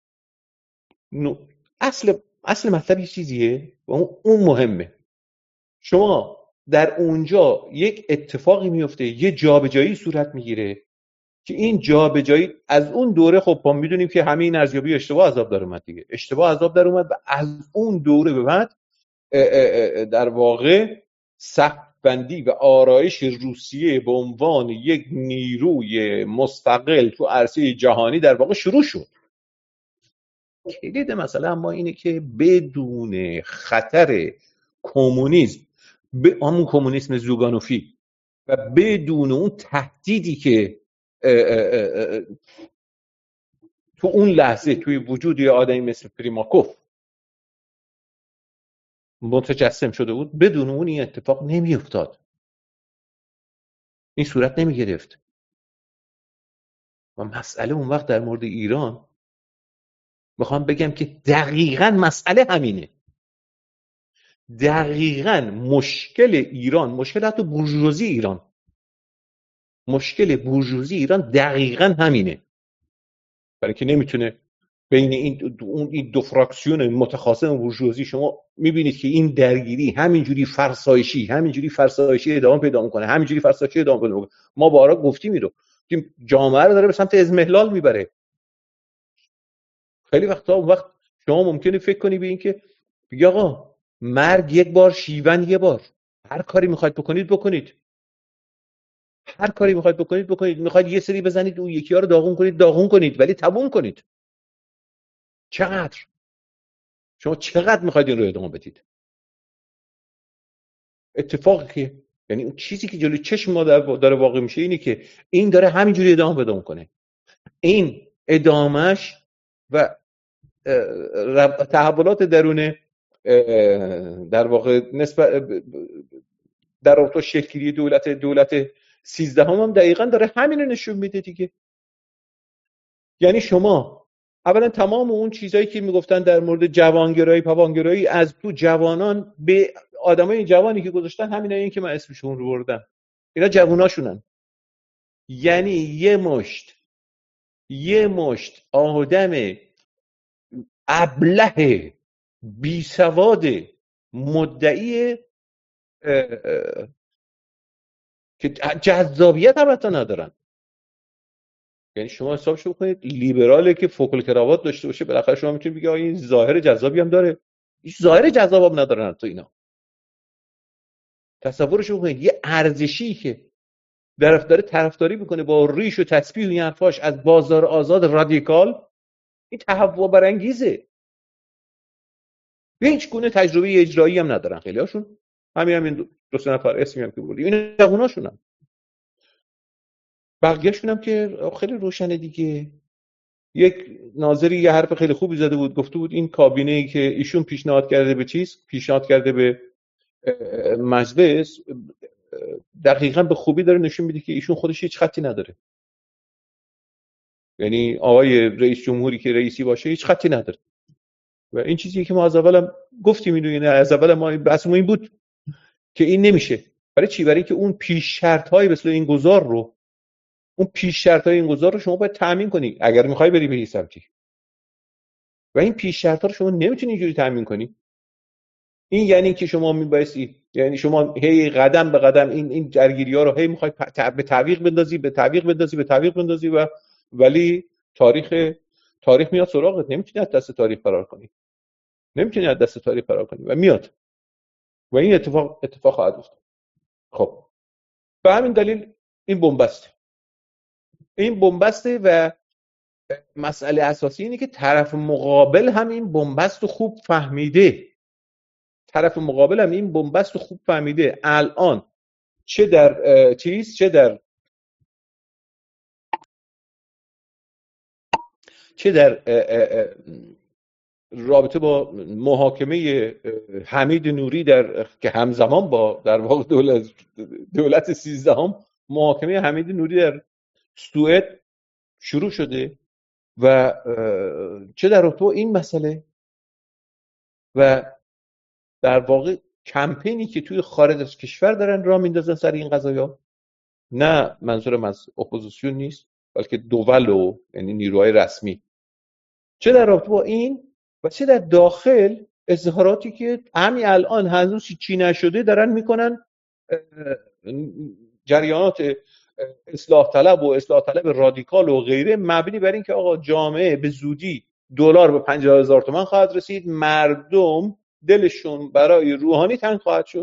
اصل مطلب یه چیزیه و اون مهمه. شما در اونجا یک اتفاقی میفته، یه جابجایی صورت میگیره که این جابجایی از اون دوره، خب ما میدونیم که همین ارزیابی اشتباه عذاب در اومد دیگه، اشتباه عذاب در اومد و از اون دوره به بعد در واقع صف‌بندی و آرایش روسیه به عنوان یک نیروی مستقل تو عرصه جهانی در واقع شروع شد. کلید مسئله اما اینه که بدون خطر کمونیسم، به همون کمونیسم زوگانوفی، و بدون اون تهدیدی که تو اون لحظه توی وجود یه آدمی مثل پریماکوف متجسم شده بود، بدون اون این اتفاق نمی افتاد، این صورت نمی گرفت. و مسئله اون وقت در مورد ایران میخوام بگم که دقیقاً مسئله همینه. دقیقاً مشکل ایران، مشکل حتی بورژوازی ایران، مشکل بورژوازی ایران دقیقاً همینه. برای که نمیتونه بین این دو فراکسیون متخاصم بورژوازی، شما میبینید که این درگیری همینجوری فرسایشی ادامه پیدا میکنه، همینجوری فرسایشی ادامه پیدا میکنه. ما بارها گفتیم این رو، که جامعه رو داره به سمت اضمحلال میبره. خیلی وقتا اون وقت شما ممکنه فکر کنی به این که بگی آقا مرگ یک بار، شیون یه بار، هر کاری میخواید بکنید، هر کاری میخواید بکنید. میخواید یه سری بزنید اون یکی ها رو داغون کنید، ولی تموم کنید. چقدر شما چقدر میخواید این رو ادامه بدید؟ اتفاقی که یعنی اون چیزی که جلوی چشم ما داره واقع میشه اینه که این داره همینجوری ادامه پیدا کنه. این ادامهش و تحولات درون در واقع نسبت در رابطه شکلی دولت 13 هم دقیقاً داره همین رو نشون میده دیگه. یعنی شما اولا تمام اون چیزایی که میگفتن در مورد جوانگرایی، پاوانگرایی، از تو جوانان به آدمای جوانی که گذاشتن، همین این که من اسمشون رو بردم، اینا جواناشونن. یعنی یه مشت آدم ابله بی سواد مدعی که جذابیت البته ندارن. یعنی شما حسابشو بکنید لیبراله که فوکل کراوات داشته باشه، بالاخره شما میتونید بگید این ظاهر جذابی هم داره. هیچ ظاهر جذاب هم ندارن تو اینا. تصورش بکنید یه ارزشی که داره طرفداری میکنه با ریش و تسبیح و این حرفاش از بازار آزاد رادیکال، این تهوع برانگیزه. هیچ گونه تجربه اجرایی هم ندارن خیلی هاشون. همین دو سه نفر اسمی هم که بردی این جووناشونن. بقیه‌شون هم که خیلی روشنه دیگه. یک ناظری یه حرف خیلی خوبی زده بود، گفته بود این کابینه‌ای که ایشون پیشنهاد کرده به پیشنهاد کرده به مجلس، دقیقاً به خوبی داره نشون میده که ایشون خودش هیچ خطی نداره. یعنی آقای رئیس جمهوری که رئیسی باشه هیچ خطی نداره و این چیزی که ما از اولم گفتیم، یعنی از اول ما بحثمون این بود که این نمیشه. برای چی؟ برای اینکه اون پیش شرط‌های مثل این گذار رو، اون پیش شرط‌های این گذار رو شما باید تامین کنی اگر می‌خوای بری به این سمتی، و این پیش شرط‌ها رو شما نمیتونی اینجوری تامین کنی. این یعنی که شما میبایستی، یعنی شما هی قدم به قدم این درگیری‌ها رو هی می‌خوای به تعویق بندازی و ولی تاریخ میاد سراغت، نمیتونی از دست تاریخ فرار کنی و میاد و این اتفاق خواهد افتاد. خب به همین دلیل این بنبسته و مسئله اساسی اینه که طرف مقابل هم این بنبست رو خوب فهمیده. الان چه در رابطه با محاکمه حمید نوری که همزمان با در واقع دولت 13 محاکمه حمید نوری در سوئد شروع شده و چه در رابطه با این مسئله و در واقع کمپینی که توی خارج از کشور دارن راه میندازن سر این قضایا. نه منظورم از اپوزیسیون نیست، بلکه دول یعنی نیروهای رسمی. چه در رابطه با این و چه در داخل اظهاراتی که همین الان هنوز چی نشده دارن میکنن، جریانات اصلاح طلب رادیکال و غیره، مبنی بر این که آقا جامعه به زودی دلار به 50,000 تومان خواهد رسید، مردم دلشون برای روحانی تنگ خواهد شد.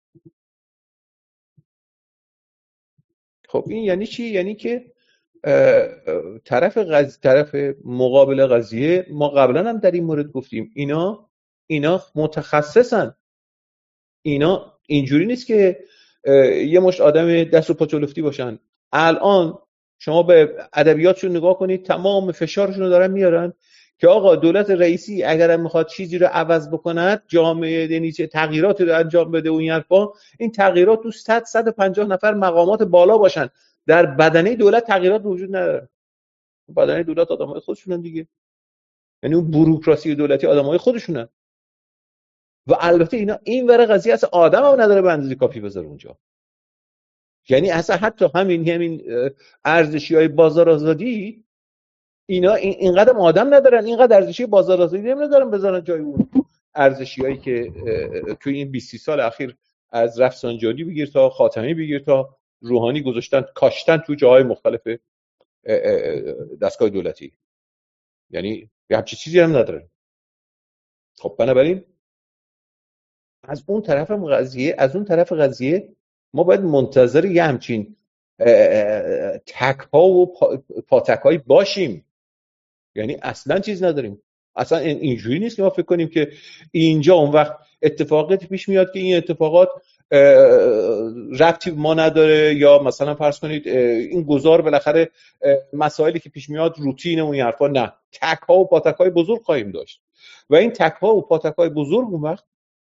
خب این یعنی چی؟ یعنی که طرف مقابل قضیه، ما قبلا هم در این مورد گفتیم، اینا متخصصن. اینا اینجوری نیست که یه مشت آدم دست و پا چلفتی باشن. الان شما به ادبیاتشون نگاه کنید، تمام فشارشون رو دارن میارن که آقا دولت رئیسی اگر میخواد چیزی رو عوض بکند، جامعه یعنی چه تغییراتی رو انجام بده و این حرفا، این تغییرات تو 150 نفر مقامات بالا باشن. در بدنه دولت تغییرات وجود نداره. بدنه دولت آدمای خودشونن دیگه، یعنی اون بوروکراسی دولتی آدمای خودشونن. و البته اینا این ور قضیه اصلا آدم هم نداره به اندازه کافی بذاره اونجا. یعنی اصلا حتی همین ارزشی‌های بازار آزادی، اینا اینقدر آدم ندارن، اینقدر ارزشی بازار آزادی نمی‌ذارن بذارن جای اون ارزشی‌هایی که توی این 20 سال اخیر از رفسنجانی بگیر تا خاتمی بگیر تا روحانی کاشتن تو جاهای مختلف دستگاه دولتی. یعنی یه همچین چیزی هم ندارن. خب بنابراین از اون طرف قضیه ما باید منتظر یه همچین تک‌ها و پاتک‌هایی باشیم. یعنی اصلا چیز نداریم. اصلا اینجوری نیست که ما فکر کنیم که اینجا اون وقت اتفاقاتی پیش میاد که این اتفاقات ربطی ما نداره، یا مثلا فرض کنید این گذار بالاخره مسائلی که پیش میاد روتینه و این حرفا. نه، تک‌ها و پاتک‌های بزرگ خواهیم داشت و این تک‌ها و پاتک‌های بزرگ اون وقت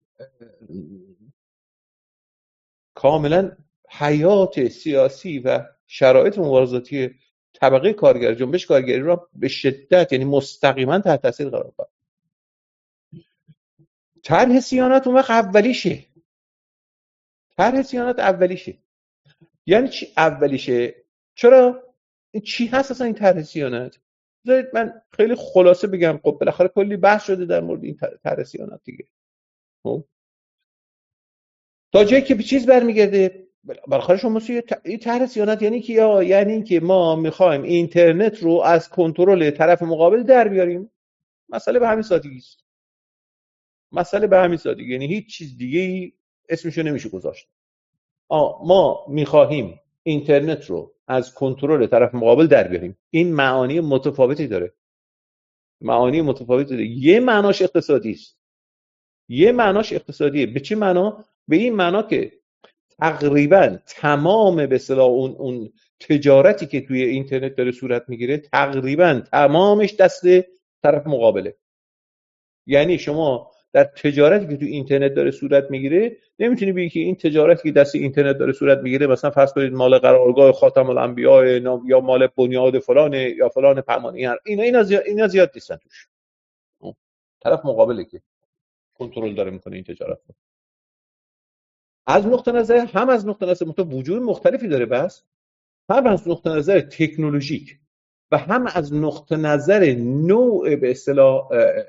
کاملا حیات سیاسی و شرایط مبارزاتی طبقه کارگر، جنبش کارگری را به شدت، یعنی مستقیما تحت تاثیر قرار داد. طرح صیانت اون وقت اولیشه. یعنی چی اولیشه؟ چرا؟ چی هست اصلا این طرح صیانت؟ بذارید من خیلی خلاصه بگم. خب بالاخره کلی بحث شده در مورد این طرح صیانت دیگه. خب تا جایی که به چیز برمیگرده، بالاخره شما این طرح صیانت یعنی که ما میخوایم اینترنت رو از کنترل طرف مقابل در بیاریم. مسئله به همین سادگی. یعنی هیچ چیز دیگه اسمشو نمیشه گذاشت. ما میخواهیم اینترنت رو از کنترل طرف مقابل در بیاریم. این معانی متفاوتی داره. یه معناش اقتصادیه. به چه معنا؟ به این معنا که تقریبا تمام به اصطلاح اون تجارتی که توی اینترنت داره صورت میگیره تقریبا تمامش دست طرف مقابله. یعنی شما در تجارتی که توی اینترنت داره صورت میگیره نمیتونی بگی که این تجارتی که دست اینترنت داره صورت میگیره مثلا فرض کنید مال قرارگاه خاتم الانبیاء یا مال بنیاد فلان یا فلان پمانی، اینا زیاد نیستن توش. طرف مقابله که کنترل داره میکنه این تجارت. از نقطه نظر از نقطه نظر وجود مختلفی داره، بس هم از نقطه نظر تکنولوژیک و هم از نقطه نظر نوع به اصطلاح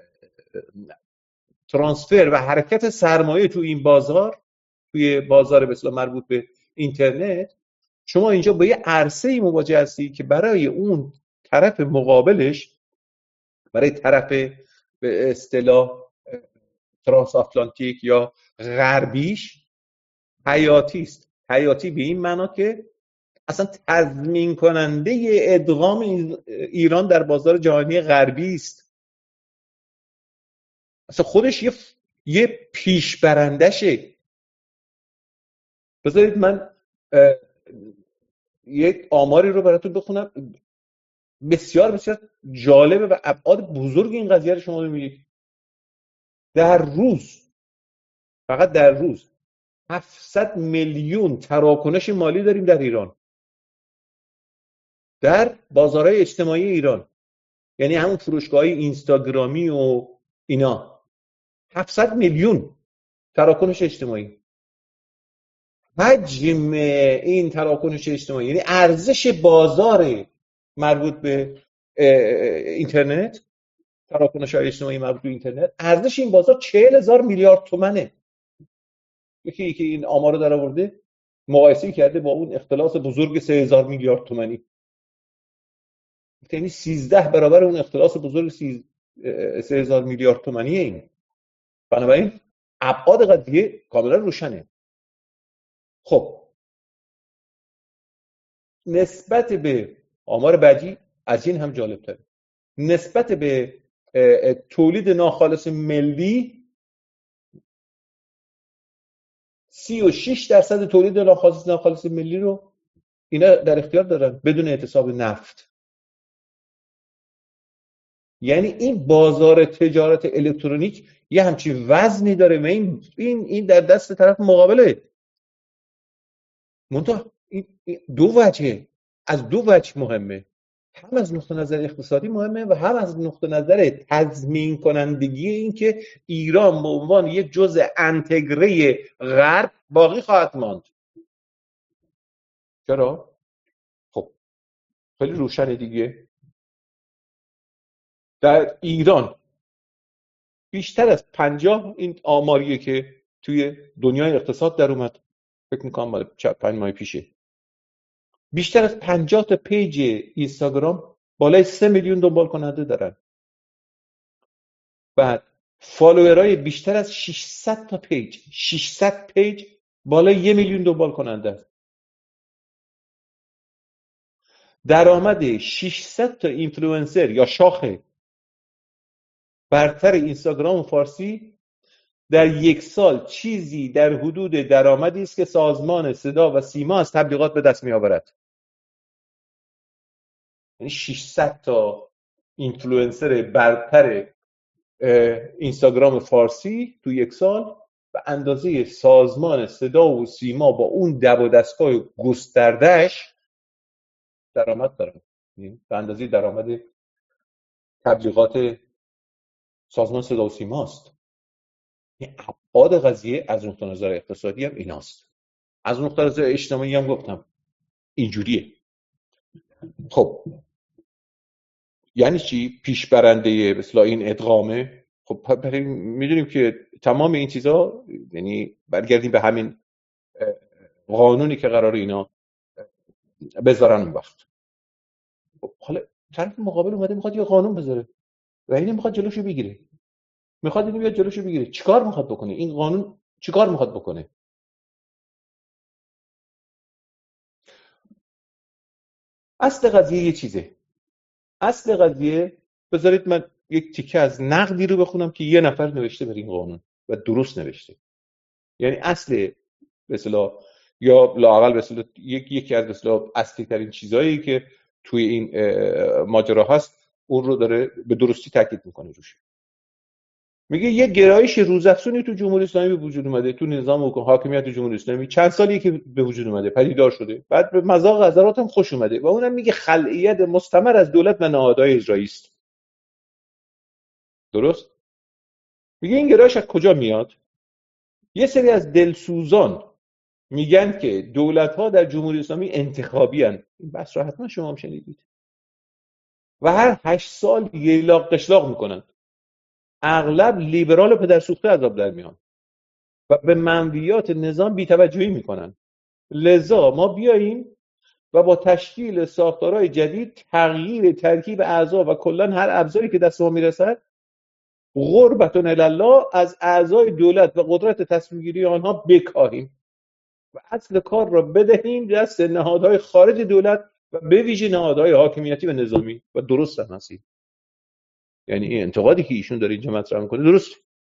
ترانسفر و حرکت سرمایه تو این بازار، توی بازار به اصطلاح مربوط به اینترنت، شما اینجا با یه عرصه‌ای مواجه هستی که برای اون طرف مقابلش، برای طرف به اصطلاح ترانس آتلانتیک یا غربیش حیاتی است. حیاتی به این معنا که اصلا تضمین کننده ادغام ایران در بازار جهانی غربی است. اصلا خودش یه پیشبرندشه. بذارید من یک آماری رو براتون بخونم بسیار بسیار جالبه و ابعاد بزرگ این قضیه رو شما می‌بینید. در روز، فقط در روز 700 میلیون تراکنش مالی داریم در ایران، در بازارهای اجتماعی ایران، یعنی همون فروشگاه‌های اینستاگرامی و اینا. 700 میلیون تراکنش اجتماعی. حجم این تراکنش اجتماعی، یعنی ارزش بازار مربوط به اینترنت، تراکنش‌های اجتماعی مربوط به اینترنت، ارزش این بازار 40,000 میلیارد تومنه. یکی که این آمارو در آورده مقایسه کرده با اون اختلاس بزرگ 3,000 میلیارد تومانی، یعنی 13 برابر اون اختلاس بزرگ 3,000 میلیارد تومانیه این. بنابراین ابعاد قضیه کاملا روشنه. خب نسبت به آمار بعدی از این هم جالب تره، نسبت به تولید ناخالص ملی 36% تولید ناخالص ملی رو اینا در اختیار دارن بدون اعتصاب نفت. یعنی این بازار تجارت الکترونیک یه همچین وزنی داره و این در دست طرف مقابله. منتها از دو وجه مهمه، هم از نقطه نظر اقتصادی مهمه و هم از نقطه نظر تضمین کنندگی این که ایران به عنوان یک جزء انتگره غرب باقی خواهد ماند. چرا؟ خب خیلی روشنه دیگه. در ایران بیشتر از 50 این آماریه که توی دنیای اقتصاد در اومد، فکر میکنم مال 5 ماه پیشه، بیشتر از 50 تا پیج اینستاگرام بالای 3 میلیون دنبال کننده دارن. بعد فالوورای بیشتر از 600 تا پیج، 600 پیج بالای 1 میلیون دنبال کننده است. درآمد 600 تا اینفلوئنسر یا شاخ برتر اینستاگرام فارسی در یک سال چیزی در حدود درآمدی است که سازمان صدا و سیما از تبلیغات به دست می‌آورد. یعنی 600 تا اینفلوئنسر برتر اینستاگرام فارسی تو یک سال به اندازه سازمان صدا و سیما با اون دب و دستگاه گستردهش درآمد دارن. به اندازه درآمد تبلیغات سازمان صدا و سیماست. این ابعاد قضیه از نقطه نظر اقتصادی هم ایناست. از نقطه نظر اجتماعی هم گفتم اینجوریه. خب یعنی چی پیش برنده مثلا این ادغامه؟ خب میدونیم که تمام این چیزا، یعنی برگردیم به همین قانونی که قراره اینا بذارن اون وقت. خب حالا طرف مقابل اومده میخواد یه قانون بذاره و این میخواد جلوشو بگیره، میخواد اینو بیاد جلوشو بگیره. چیکار میخواد بکنه این قانون؟ چیکار میخواد بکنه؟ اصل قضیه یه چیزه. اصل قضیه، بذارید من یک تیکه از نقدی رو بخونم که یه نفر نوشته بر این قانون و درست نوشته. یعنی اصل به اصطلاح یا لااقل به اصطلاح یکی از به اصطلاح اصلی ترین چیزایی که توی این ماجرا هست اون رو داره به درستی تاکید میکنه روش. میگه یه گرایش روزافزونی تو جمهوری اسلامی به وجود اومده، تو نظام حاکمیت جمهوری اسلامی چند سالی که به وجود اومده، پدیدار شده، بعد به مذاق حضرات هم خوش اومده و اونم میگه خلعیت مستمر از دولت و نهادهای اجرایی است. درست؟ میگه این گرایش از کجا میاد؟ یه سری از دلسوزان میگن که دولت‌ها در جمهوری اسلامی انتخابی هن. این بحث رو حتما شما هم شنیدید و هر 8 سال یه لاق قشلاق میکنن، اغلب لیبرال و پدرسوخته عذاب در میان و به منویات نظام بی‌توجهی میکنن. لذا ما بیاییم و با تشکیل ساختارهای جدید تغییر ترکیب اعضا و کلا هر ابزاری که دست ما میرسد قربتون الله از اعضای دولت و قدرت تصمیم گیری آنها بکاهیم و اصل کار را بدهیم دست نهادهای خارج دولت و به ویژه نهادهای حاکمیتی و نظامی. و درست هم هستید، یعنی این انتقادی که ایشون داره اینجا مطرح میکنه درست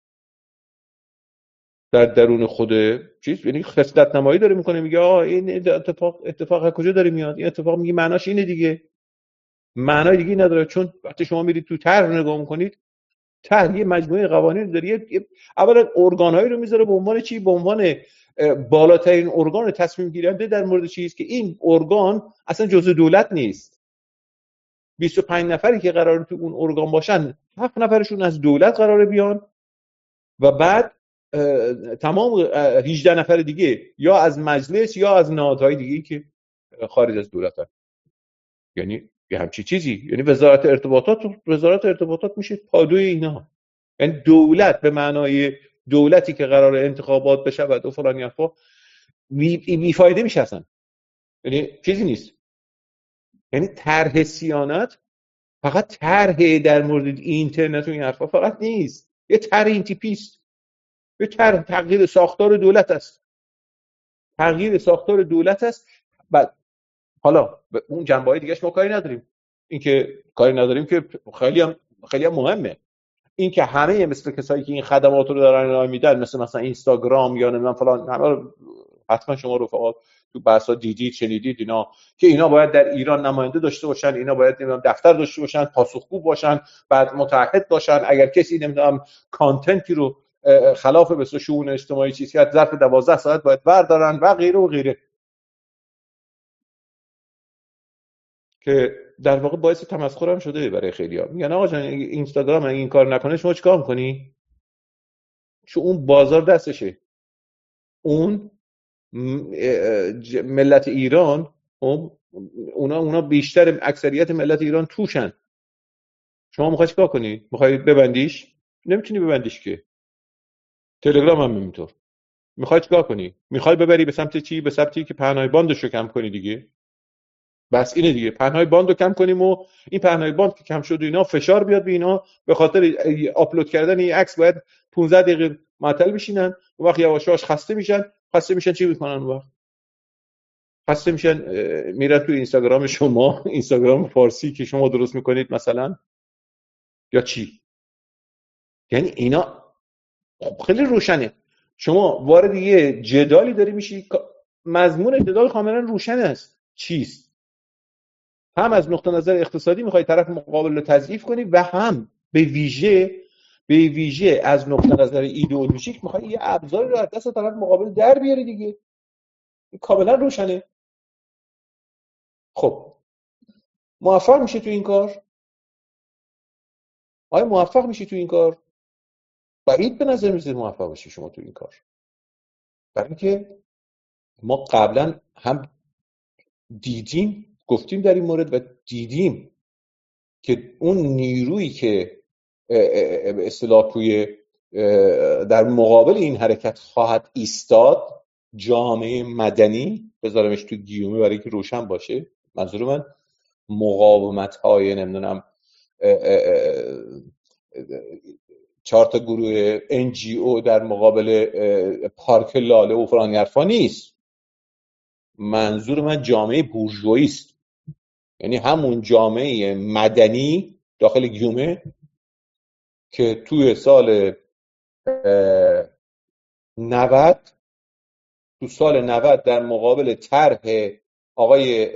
در درون خود چیز، یعنی خصلت نمایی داره میکنه، میگه این اتفاق از کجا داره میاد؟ این اتفاق میگه معناش اینه دیگه، معنای دیگه نداره. چون وقتی شما میرید تو طرح نگاه میکنید، طرح یه مجموعه قوانین داره، اولا ارگانهایی رو میذاره به عنوان چی؟ به عنوان بالاترین ارگان تصمیم گیرنده در مورد چیز که این ارگان اصلا جزء دولت نیست. 25 نفری که قراره تو اون ارگان باشن 7 نفرشون از دولت قراره بیان و بعد تمام 18 نفر دیگه یا از مجلس یا از نهادهای دیگه که خارج از دولت هست. یعنی یه همچی چیزی، یعنی وزارت ارتباطات میشه پادوی اینا. یعنی دولت به معنای دولتی که قرار انتخابات بشه و فلان حرفا بیفایده میشه اصلا، یعنی چیزی نیست. یعنی طرح صیانت فقط طرح در مورد اینترنت و این حرفا فقط نیست، یه طرح این تیپی است، یه طرح تغییر ساختار دولت است، تغییر ساختار دولت است. بعد حالا اون جنبه‌های دیگه‌اش ما کاری نداریم، این که کاری نداریم که خیلی هم مهمه، این که همه مثل کسایی که این خدمات رو دارن ارائه میدن مثلا اینستاگرام یا نمیدونم فلان، همه حتما شما رفقات تو بحثا دیدید شنیدید اینا که اینا باید در ایران نماینده داشته باشن، اینا باید نمیدونم دفتر داشته باشن، پاسخگو باشن، بعد متعهد باشن، اگر کسی نمیدونم کانتنتی رو خلاف به شؤون اجتماعی چیزی کرد ظرف 12 ساعت باید بردارن و غیره و غیره، که در واقع باعث تمسخر هم شده برای خیلی‌ها. میگن آقا جان اینستاگرام این کار نکنه شما چیکار می‌کنی؟ چون اون بازار دستشه، اون ملت ایران، اونا بیشتر اکثریت ملت ایران توشن. شما میخوای چیکار کنی؟ میخوای ببندیش؟ نمیتونی ببندیش که. تلگرام هم همینطور. میخوای چیکار کنی؟ میخوای ببری به سمت چی؟ به سمتی که پهنای باندشو کم کنی دیگه. بس اینه دیگه، پهنای باندو کم کنیم و این پهنای باند که کم شد و اینا فشار بیاد به اینا، به خاطر آپلود کردن این عکس باید 15 دقیقه معطل بشینن، اون وقت یواش یواش خسته میشن چی میکنن؟ اون وقت خسته میشن میرن تو اینستاگرام شما، اینستاگرام فارسی که شما درست میکنید مثلا، یا چی. یعنی اینا خیلی روشنه. شما وارد یه جدالی داری میشی، مضمون جدال کاملا روشن است چیست. هم از نقطه نظر اقتصادی میخوای طرف مقابل رو تضعیف کنی و هم به ویژه از نقطه نظر ایدئولوژیک میخوای یه ابزاری رو از دست طرف مقابل در بیاری دیگه. کاملا روشنه. خب موفق میشه تو این کار؟ آیا موفق میشی تو این کار؟ بعید به نظر میاد موفق بشی شما تو این کار، برای اینکه ما قبلا هم گفتیم در این مورد و دیدیم که اون نیرویی که به اصطلاح توی در مقابل این حرکت خواهد ایستاد، جامعه مدنی، بذارمش تو گیومه برای که روشن باشه، منظور من مقاومت های نمیدونم 4 تا گروه NGO در مقابل پارک لاله و فلان حرفا نیست. منظور من جامعه بورژوایی است، یعنی همون جامعه مدنی داخل گیومه که توی سال 90 تو سال 90 در مقابل طرح آقای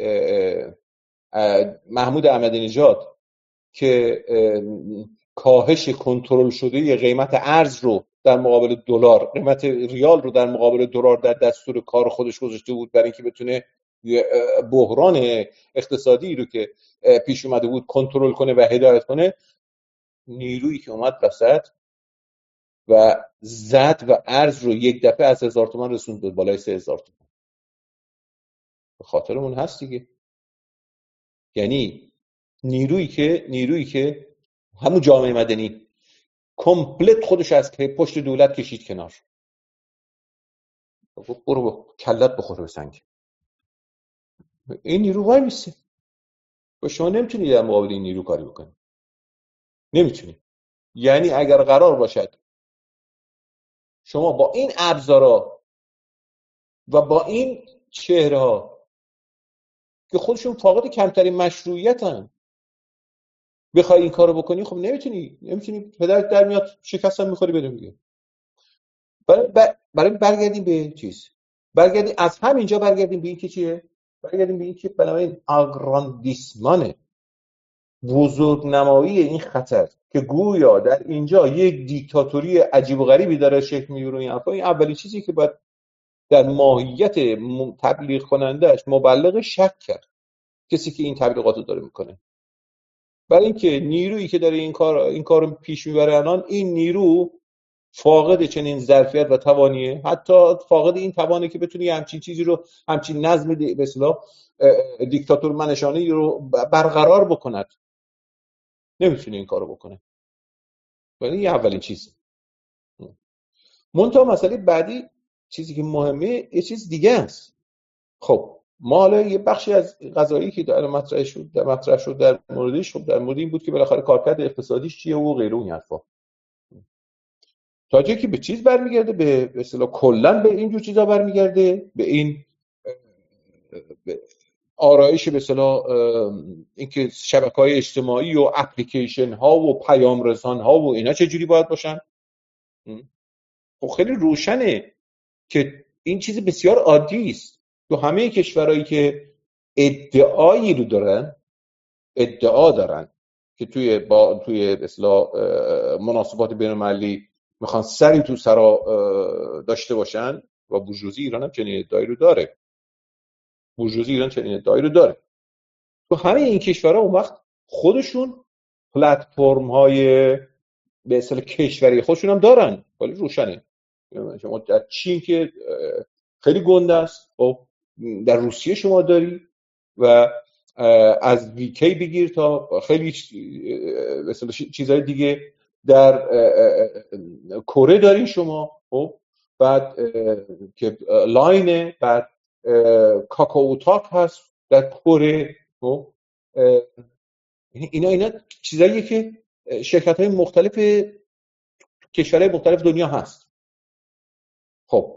محمود احمدی نژاد که کاهش کنترل شده قیمت ارز رو در مقابل دلار، قیمت ریال رو در مقابل دلار در دستور کار خودش گذاشته بود برای اینکه بتونه بحران اقتصادی رو که پیش اومده بود کنترل کنه و هدایت کنه. نیرویی که اومد وسط و زد و ارز رو یک دفعه از 1000 تومان رسوند به بالای 3000 تومان. به خاطرمون هست دیگه. یعنی نیرویی که همون جامعه مدنی کمپلت خودش از پشت دولت کشید کنار. برو کلت بخوره به سنگ. این نیرو وای میسته. و شما نمیتونید در مقابل این نیرو کاری بکنید. نمیتونید. یعنی اگر قرار باشد شما با این ابزارا و با این چهره‌ها که خودشون فاقد کمترین مشروعیتن بخوای این کارو بکنی، خب نمیتونی پدرت در میاد شکستم میخوری بده میگه. برای برگردیم به چیز، برگردیم از همینجا برگردیم به این که چیه، برگردیم به این که بنابراین آگراندیسمان بزرگ نمایی این خطر که گویا در اینجا یک دیکتاتوری عجیب و غریبی داره شکل میگیره. این اولین چیزی که باید در ماهیت تبلیغ کنندهش مبلغ شک کرد، کسی که این تبلیغات رو داره میکنه. برای اینکه نیرویی که داره این کارو پیش میبره الان، این نیرو فاقد چنین ظرفیت و توانیه، حتی فاقد این توانه که بتونی همچین چیزی رو، همچین نظم به اصطلاح دیکتاتور منشانه رو برقرار بکند. نمیتونه این کارو بکنه. ولی این اولین چیز. منتها مسئله بعدی، چیزی که مهمه، یه چیز دیگه است. خب ما حالا یه بخشی از قضایی که در مطرح شد در موردش، خب در مورد این بود که بالاخره کارکرد اقتصادیش چیه و غیره اون حرفا. تا جایی که به چیز برمیگرده، به اصطلاح کلا به این جور چیزا برمیگرده، به این آرایش به اصطلاح اینکه شبکه‌های اجتماعی و اپلیکیشن ها و پیام رسان ها و اینا چه جوری باید باشن. خب خیلی روشنه که این چیز بسیار عادی است. تو همه کشورهایی که ادعایی رو دارن، ادعا دارن که توی به اصطلاح مناسبات بین‌المللی میخوان سری تو سرا داشته باشن، و بورژوازی ایران هم چنین ادعایی رو داره. تو همه این کشورها اون وقت خودشون پلتفرم های به اصطلاح کشوری خودشون هم دارن. ولی روشنه. شما در چین که خیلی گنده است، خب در روسیه شما داری، و از ویکی بگیر تا خیلی مثلا چیزهای دیگه در کره دارین شما. خب بعد که لاینه، بعد کاکائو تاک هست در کره. خب اینا چیزاییه که شرکت‌های مختلف کشورهای مختلف دنیا هست. خب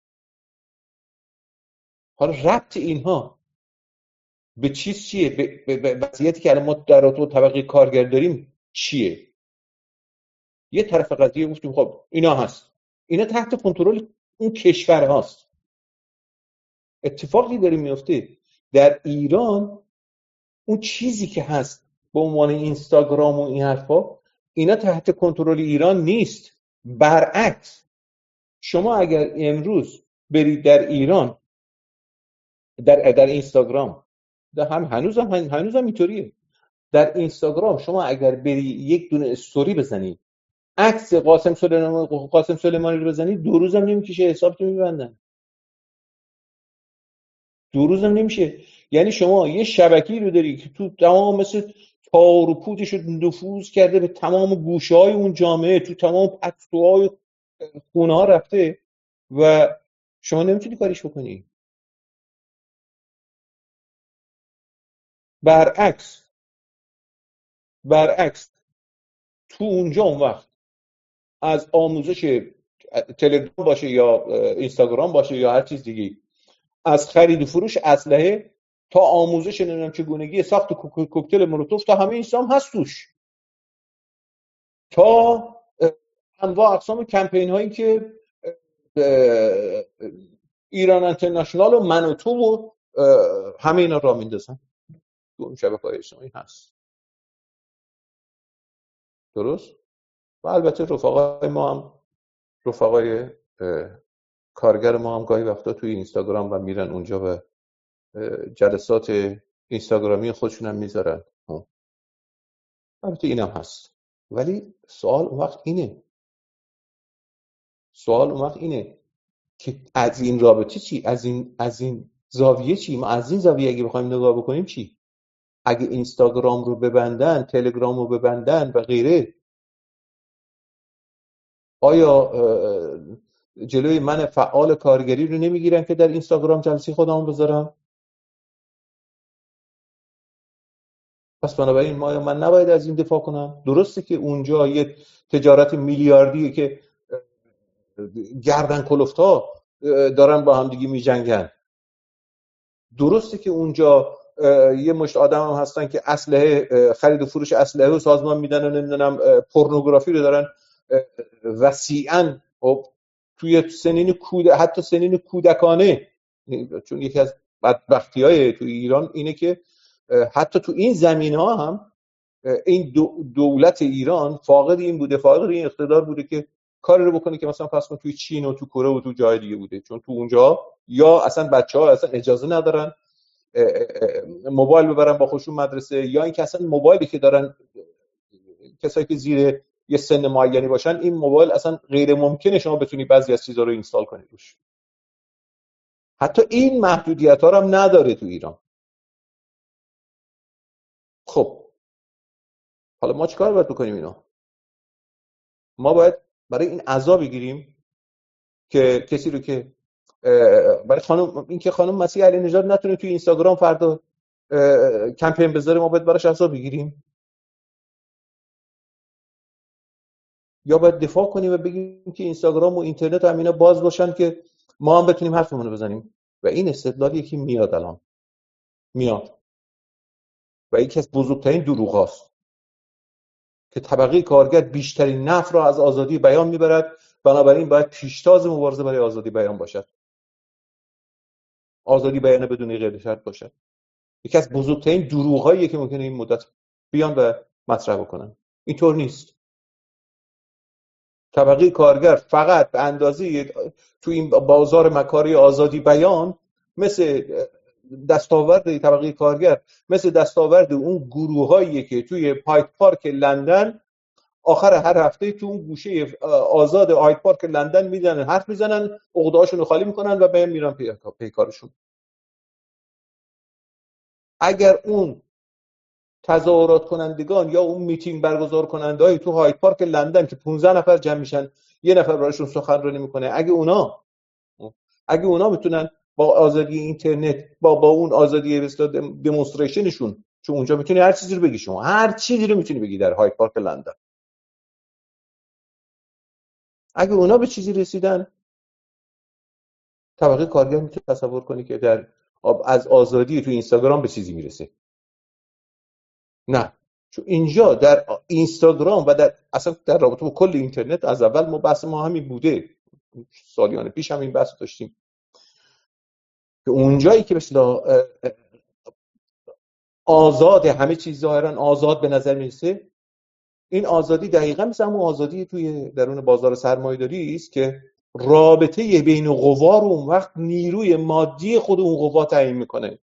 حالا ربط اینها به چیه؟ به وضعیتی که الان ما در تو طبقه کارگر داریم چیه؟ یه طرف قضیه گفتیم خب اینا هست، اینا تحت کنترل اون کشور هاست. اتفاقی داره میفته در ایران، اون چیزی که هست به عنوان اینستاگرام و این حرفا، اینا تحت کنترل ایران نیست. برعکس، شما اگر امروز برید در ایران در اینستاگرام، هنوزم اینطوریه. در اینستاگرام شما اگر بری یک دونه استوری بزنی، عکس قاسم سلیمانی رو بزنی، 2 روزم نمیکشه حسابتو میبندن. 2 روزم نمیشه. یعنی شما یه شبکه‌ای رو داری که تو تمام مثل تار و پودش نفوذ کرده به تمام گوشه‌های اون جامعه، تو تمام پتوهای خونه‌ها رفته و شما نمیتونی کاریش بکنی. برعکس تو اونجا اون وقت از آموزش تلگرام باشه یا اینستاگرام باشه یا هر چیز دیگه، از خرید و فروش اسلحه تا آموزش نمیدونم چگونگی ساخت کوکتل مولوتوف، تا همه اینام هست توش، تا انواع اقسام کمپین هایی که ایران انترنشنال و من و تو و همه اینا را میندازن تو اون شبکه‌های اجتماعی هست. درست؟ و البته رفقای ما هم، رفقای کارگر ما هم گاهی وقتا توی اینستاگرام و میرن اونجا و جلسات اینستاگرامی خودشون هم میذارن. البته اینم هست. ولی سوال اون وقت اینه که از این رابطه چی؟ از این زاویه چی؟ ما از این زاویه اگه بخوایم نگاه بکنیم چی؟ اگه اینستاگرام رو ببندن، تلگرام رو ببندن و غیره، آیا جلوی من فعال کارگری رو نمیگیرن که در اینستاگرام جلسه خودمون بذارم؟ پس بنابراین من نباید از این دفاع کنم. درسته که اونجا یه تجارت میلیاردیه که گردن کلفتا دارن با هم دیگه میجنگن. درسته که اونجا یه مشت آدم هم هستن که اسلحه، خرید و فروش اسلحه و سازمان میدن و نمیدونم پورنوگرافی رو دارن وسیعاً توی حتی سنین کودکانه. چون یکی از بدبختی‌های توی ایران اینه که حتی تو این زمینه‌ها هم این دولت ایران فاقد این اقتدار بوده که کاری رو بکنه که مثلا فرض کن توی چین و تو کره و تو جای دیگه بوده. چون تو اونجا یا اصلا بچه‌ها اصلا اجازه ندارن موبایل ببرن با خودشون مدرسه، یا اینکه اصلا موبایلی که دارن کسایی که زیر یه سن معینی باشن، این موبایل اصلا غیر ممکنه شما بتونی بعضی از چیزا رو اینستال کنی روش. حتی این محدودیت‌ها رو هم نداره تو ایران. خب حالا ما چیکار باید بکنیم اینا؟ ما باید برای این عزا بگیریم که کسی رو که برای خانم مسیح علی نژاد نتونه توی اینستاگرام فردا کمپین بذاره، ما باید براش عزا بگیریم؟ یا باید دفاع کنیم و بگیم که اینستاگرام و اینترنت و همینا باز باشن که ما هم بتونیم حرفمون رو بزنیم؟ و این استدلالی که میاد الان و یکی از بزرگترین دروغاست که طبقه کارگر بیشترین نفع را از آزادی بیان میبرد، بنابراین باید پیشتاز مبارزه برای آزادی بیان باشد. آزادی بیان بدون قید شرط باشد. یکی از بزرگترین دروغ‌هایی که ممکنه این مدت بیان و مطرح بکنن. اینطور نیست. طبقه کارگر فقط به اندازه تو این بازار مکاری آزادی بیان، مثل دستاورد طبقه کارگر، مثل دستاورد اون گروه‌هایی که توی هاید پارک لندن آخر هر هفته تو اون گوشه آزاد هاید پارک لندن میزنن، حرف میزنن، عقده‌هاشون رو خالی میکنن و بعد میرن پی کارشون. اگر اون تظاهرات کنندگان یا اون میتینگ برگزار کننده‌های تو هاید پارک لندن که 15 نفر جمع میشن، یه نفر براشون سخنرانی میکنه، اگه اونا میتونن با آزادی اینترنت، با اون آزادی دمونستریشنشون، چون اونجا میتونی هر چیزی رو بگی، شما هر چیزی رو میتونی بگی در هاید پارک لندن، اگه اونا به چیزی رسیدن، طبقه کارگر میتونه تصور کنی که از آزادی تو اینستاگرام به چیزی میرسه. نه، چون اینجا در اینستاگرام و اصلا در رابطه با کل اینترنت از اول بحث ما همین بوده، سالیان پیش هم این بحث داشتیم که اونجایی که مثلا آزاد، همه چیز ظاهرا آزاد به نظر میرسه، این آزادی دقیقاً مثل همون آزادی توی درون بازار سرمایه‌داری است که رابطه بین قوا رو اون وقت نیروی مادی خود اون قوا تعیین میکنه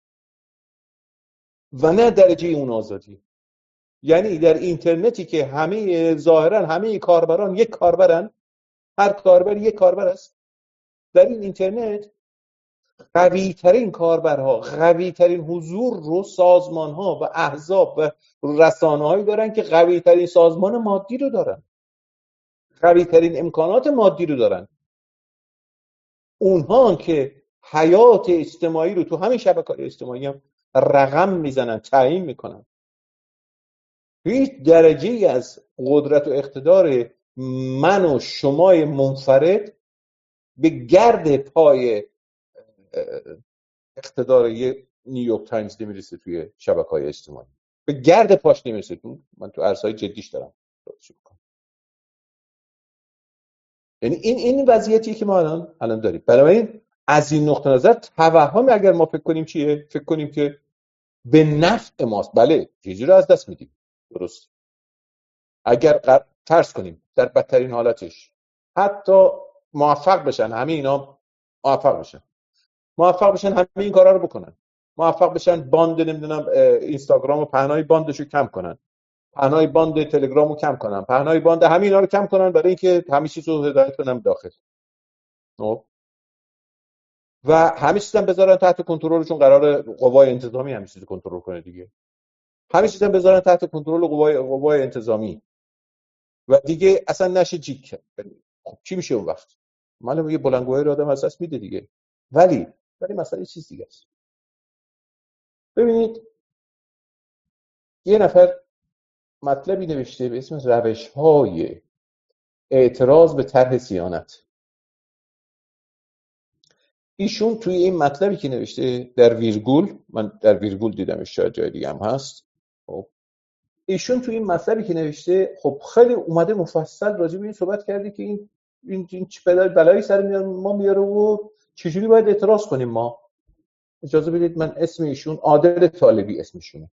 و نه درجه اون آزادی. یعنی در اینترنتی که ظاهرا همه کاربران یک کاربرن، هر کاربر یک کاربر است، در این اینترنت قوی ترین کاربرها، قوی ترین حضور رو سازمان ها و احزاب و رسانه هایی دارن که قوی ترین سازمان مادی رو دارن، قوی ترین امکانات مادی رو دارن. اونها که حیات اجتماعی رو تو همین شبکه‌های اجتماعی هم رقم میزنن، تعیین میکنن. هیچ درجه‌ای از قدرت و اقتدار من و شمای منفرد به گرد پای اقتدار یه نیویورک تایمز نمیرسه توی شبکه‌های اجتماعی، به گرد پاش نمیرسه. من تو عرصه‌های جدیش دارم. یعنی این وضعیتی که ما الان داریم. بنابراین از این نقطه نظر توهم اگر ما فکر کنیم چیه؟ فکر کنیم که به نفع ماست. بله، چیزی رو از دست میدیم، درست. اگر فرض کنیم در بدترین حالتش حتی موفق بشن، همه اینا موفق بشن همه این کارا رو بکنن، موفق بشن باند نمیدونم اینستاگرام و پهنای باندشو کم کنن، پهنای باند تلگرامو کم کنن، پهنای باند همه اینا رو کم کنن برای اینکه همه چیزو هدایت کنن داخل. و همه چیزا بذارن تحت کنترل، چون قرار قوای انتظامی همه چیزو کنترل کنه دیگه. همه چیزا بذارن تحت کنترل قوای انتظامی و دیگه اصلا نشه جیک کرد. خب چی میشه اون وقت؟ معلومه یه بلندگوهای رو آدم از دست میده دیگه. ولی مسئله چیز دیگه است. ببینید یه نفر مطلبی نوشته به اسم روش‌های اعتراض به طرح صیانت. ایشون توی این مطلبی که نوشته در ویرگول، من در ویرگول دیدمش، شاید جای دیگه هم هست. خب ایشون توی این مطلبی که نوشته خب خیلی اومده مفصل راجع به این صحبت کرده که این چه بلایی سر ما میاره و چجوری باید اعتراض کنیم ما. اجازه بدید من اسم ایشون عادل طالبی اسمشونه.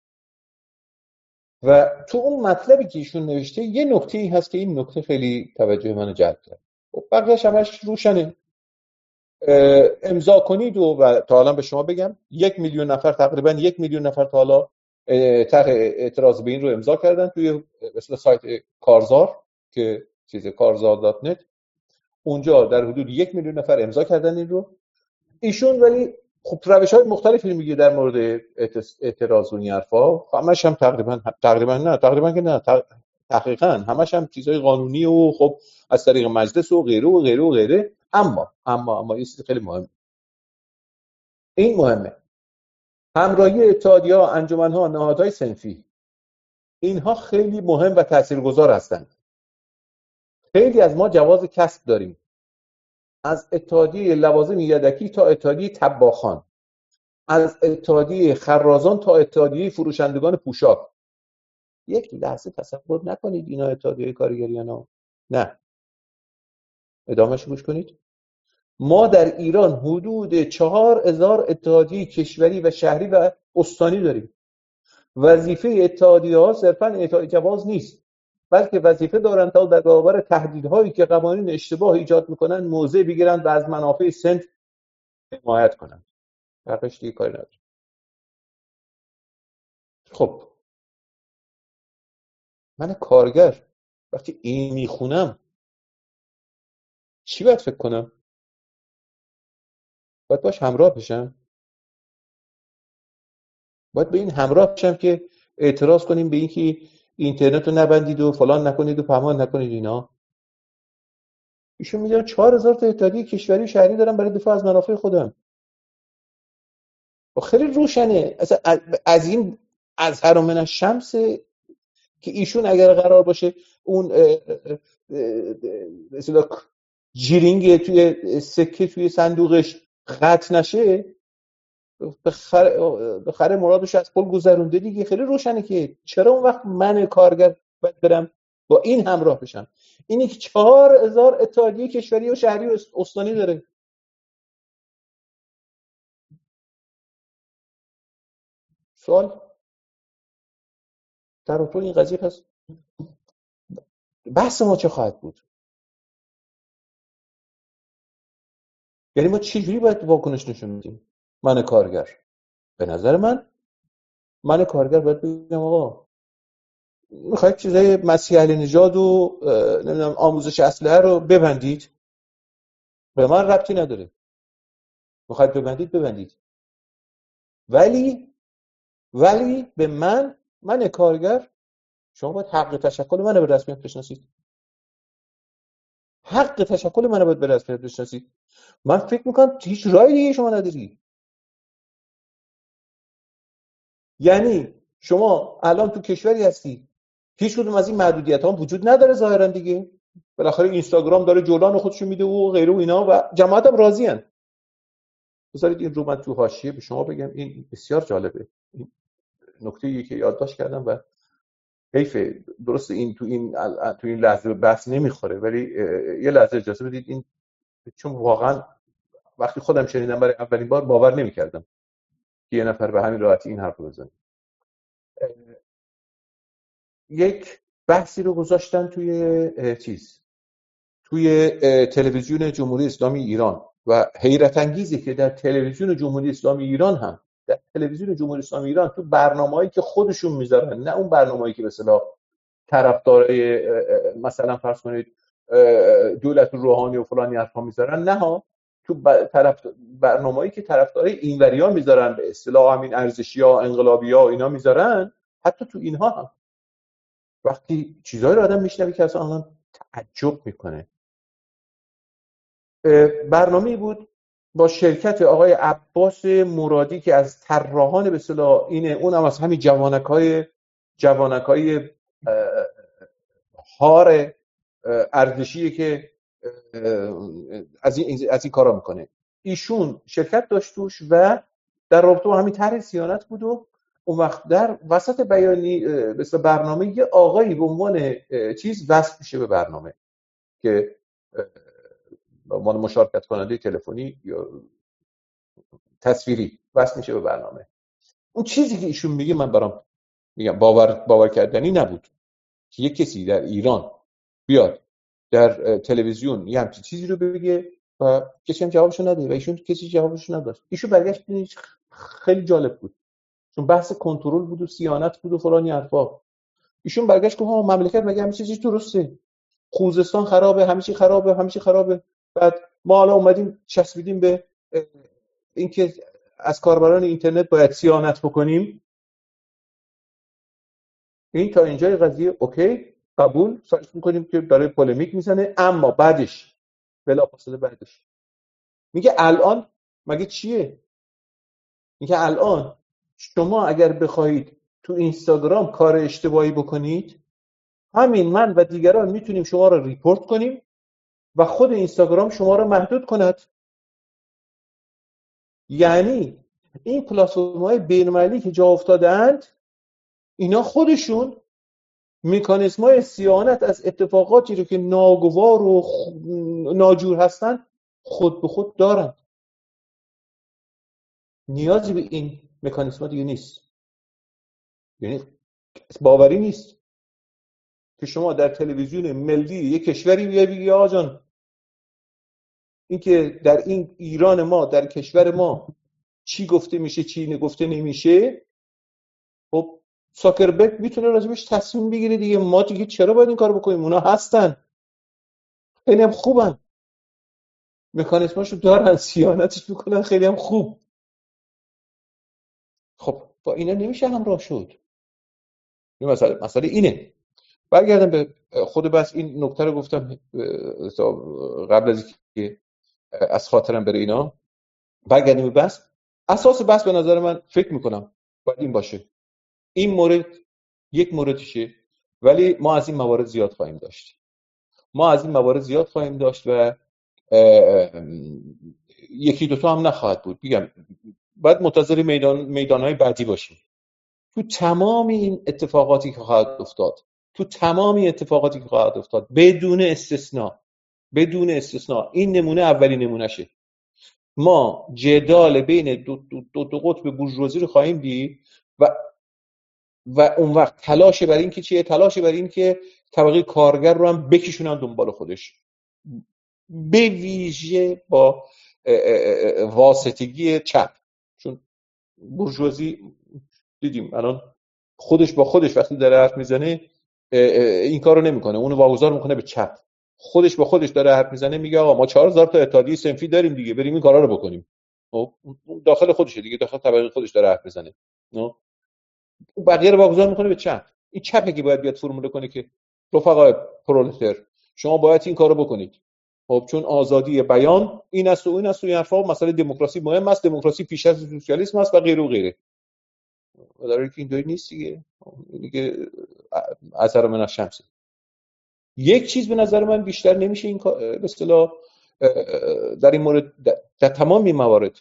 و تو اون مطلبی که ایشون نوشته یه نکته‌ای هست که این نکته خیلی توجه منو جلب کرد. خب بقیه‌اش همش روشنه. امضا کنید و تا الان به شما بگم 1,000,000 نفر، تقریبا 1,000,000 نفر تا حالا طرح اعتراض به این رو امضا کردن توی مثل سایت کارزار که چیز کارزار.net. اونجا در حدود 1,000,000 نفر امضا کردن این رو. ایشون ولی خب روش‌های مختلفی میگه در مورد اعتراض و این حرفا. همش هم تقریبا همش هم چیزای قانونی و خب از طریق مجلس و غیره و غیره و غیره. اما یه چیز خیلی مهم، این مهمه، همراهی اتحادیه‌ها، انجمن‌ها، نهادهای صنفی، اینها خیلی مهم و تاثیرگذار هستند. خیلی از ما جواز کسب داریم، از اتحادیه لوازم یدکی تا اتحادیه طباخان، از اتحادیه خرازان تا اتحادیه فروشندگان پوشاک. یک لحظه تصور نکنید اینا اتحادیه کارگریان نه. ادامهش گوش کنید. ما در ایران حدود 4,000 اتحادیه کشوری و شهری و استانی داریم. وظیفه اتحادیه‌ها صرفاً اعطای جواز نیست، بلکه وظیفه دارند تا در برابر تهدیدهایی که قوانین اشتباه ایجاد میکنن موضع بگیرند و از منافع صنف حمایت کنند. بقیش دیگه کاری نداره. خب من کارگر وقتی این میخونم چی باید فکر کنم؟ باید باش همراه بشم؟ باید به این همراه بشم که اعتراض کنیم به اینکه اینترنت رو نبندید و فلان نکنید و پهمان نکنید اینا؟ ایشون میگن 4,000 تا اتحادیه کشوری و شهری دارم برای دفاع از منافع خودم. و خیلی روشنه اصلا از این اظهر من الشمس که ایشون اگر قرار باشه اون مثلا جیرینگ توی سکه توی صندوقش قطع نشه، بخره مرادش از پل گذرونده دیگه. خیلی روشنه که چرا اون وقت من کارگر باید برم با این همراه بشم. اینی که 4,000 اتحادیه کشوری و شهری و استانی داره. سوال در اون این قضیه پس بحث ما چه خواهد بود؟ یعنی ما چجوری باید واکنش نشون میدیم؟ من کارگر، به نظر من کارگر باید بگم آقا میخواید چیزای مسیح علی نژاد و نمیدونم آموزش اسلحه رو ببندید، به من ربطی نداره. میخواید ببندید، ولی به من کارگر شما باید حق تشکل منو به رسمیت بشناسید. حق تشکل منو باید به رسمیت بشناسید. من فکر میکنم هیچ راهی دیگه شما نداری. یعنی شما الان تو کشوری هستی هیچ کدوم از این محدودیت ها وجود نداره ظاهرا دیگه. بالاخره اینستاگرام داره جولان خودشو میده و غیره و اینا و جماعت هم راضی ان. بذارید این رو من تو حاشیه به شما بگم، این بسیار جالبه. این نکته‌ای که یادداشت کردم و حیفه. درسته این تو این لحظه بحث نمیخوره، ولی یه لحظه اجازه بدید. این چون واقعا وقتی خودم شنیدم برای اولین بار باور نمیکردم که یه نفر به همین راحتی این حرف بزنه. یک بحثی رو گذاشتن توی تلویزیون جمهوری اسلامی ایران و حیرت انگیزه که در تلویزیون جمهوری اسلامی ایران تو برنامه‌ای که خودشون میذارن، نه اون برنامه‌ای که به اصطلاح طرفدارای مثلا فرض کنید دولت روحانی و فلان حرفا میذارن، نه ها، تو برنامه‌ای که طرفدارای اینوریا میذارن، به اصطلاح همین ارزشی‌ها، انقلابی‌ها و اینا میذارن، حتی تو اینها هم وقتی چیزایی رو آدم میشنوه که اصلا تعجب میکنه. برنامه‌ای بود با شرکت آقای عباس مرادی که از طراحان به اصطلاح اینه، اونم از همین جوانکای هار ارزشیه که از این کارا میکنه. ایشون شرکت داشت توش و در رابطه با همین طرح صیانت بود و اون وقت در وسط بیانی مثل برنامه یه آقایی به عنوان وصل میشه به برنامه که به عنوان مشارکت کننده تلفنی یا تصویری وصل میشه به برنامه. اون چیزی که ایشون میگه من برام میگم باور کردنی نبود که یک کسی در ایران بیاد در تلویزیون یه همچین چیزی رو بگه و کسی هم جوابشو نده و ایشون کسی جوابشو نداشت. ایشون برگشت خیلی جالب بود، چون بحث کنترل بود و صیانت بود و فلان حرفا. ایشون برگشت گفت ها مملکت مگه همه چیزی درسته، خوزستان خرابه، همه چی خرابه. بعد ما حالا اومدیم چسبیدیم به اینکه از کاربران اینترنت باید صیانت بکنیم. این تا اینجای قضیه اوکی، قبول، فرض می‌کنیم که داره پولمیک میزنه، اما بعدش بلافاصله بعدش میگه الان مگه چیه؟ میگه الان شما اگر بخواید تو اینستاگرام کار اشتباهی بکنید، همین من و دیگران میتونیم شما رو ریپورت کنیم و خود اینستاگرام شما رو محدود کند. یعنی این پلتفرم‌های بین‌المللی که جا افتاده‌اند، اینا خودشون مکانیزم‌های صیانت از اتفاقاتی رو که ناگوار و ناجور هستن خود به خود دارن. نیازی به این مکانیزم‌ها دیگه نیست. یعنی باوری نیست که شما در تلویزیون ملی یک کشوری بگی آقا جان این که در این ایران ما، در کشور ما چی گفته میشه چی نگفته نمیشه، خب زاکربرگ میتونه راجبش تصمیم بگیره دیگه. ما دیگه چرا باید این کارو بکنیم؟ اونا هستن، خیلی هم خوبن، مکانیزماشو دارن، صیانتش میکنن خیلی هم خوب. خب با اینا نمیشه همراه شد. این مسئله اینه. برگردم به خود بس، این نکته رو گفتم قبل از اینکه از خاطرم بره اینا. برگردیم به بس. اساس بس به نظر من فکر میکنم باید این باشه. این مورد یک موردشه، ولی ما از این موارد زیاد خواهیم داشت و یکی دوتا هم نخواهد بود. بگم باید منتظر میدانهای بعدی باشیم. تو تمام این اتفاقاتی که خواهد افتاد بدون استثناء این نمونه اولی نمونهشه. ما جدال بین دو قطب بورژوازی رو خواهیم دید و اون وقت تلاش بر این که چیه؟ تلاش بر این که طبقه کارگر رو هم بکشونن دنبال خودش، به ویژه با واسطگی چپ. چون بورژوازی دیدیم الان خودش با خودش وقتی داره حرف میزنه این کارو نمیکنه، اونو واگذار میکنه به چپ. خودش با خودش داره حرف میزنه، میگه آقا ما 4000 تا اتحادیه صنفی داریم دیگه، بریم این کارا رو بکنیم. داخل خودشه دیگه، داخل طبقه خودش داره حرف میزنه، بقیه رو واگذار میکنه به چپ. این چپه که باید بیاد فرموله کنه که رفقای پرولتر شما باید این کارو بکنید. خب چون آزادی بیان این است و این است و این حرفا، مسئله دموکراسی مهم است، دموکراسی پیش از سوسیالیسم است و غیره و غیره. داره که اینطوری نیست دیگه اثر من از شمسه. یک چیز به نظر من بیشتر نمیشه این به اصطلاح در این مورد، در تمام این موارد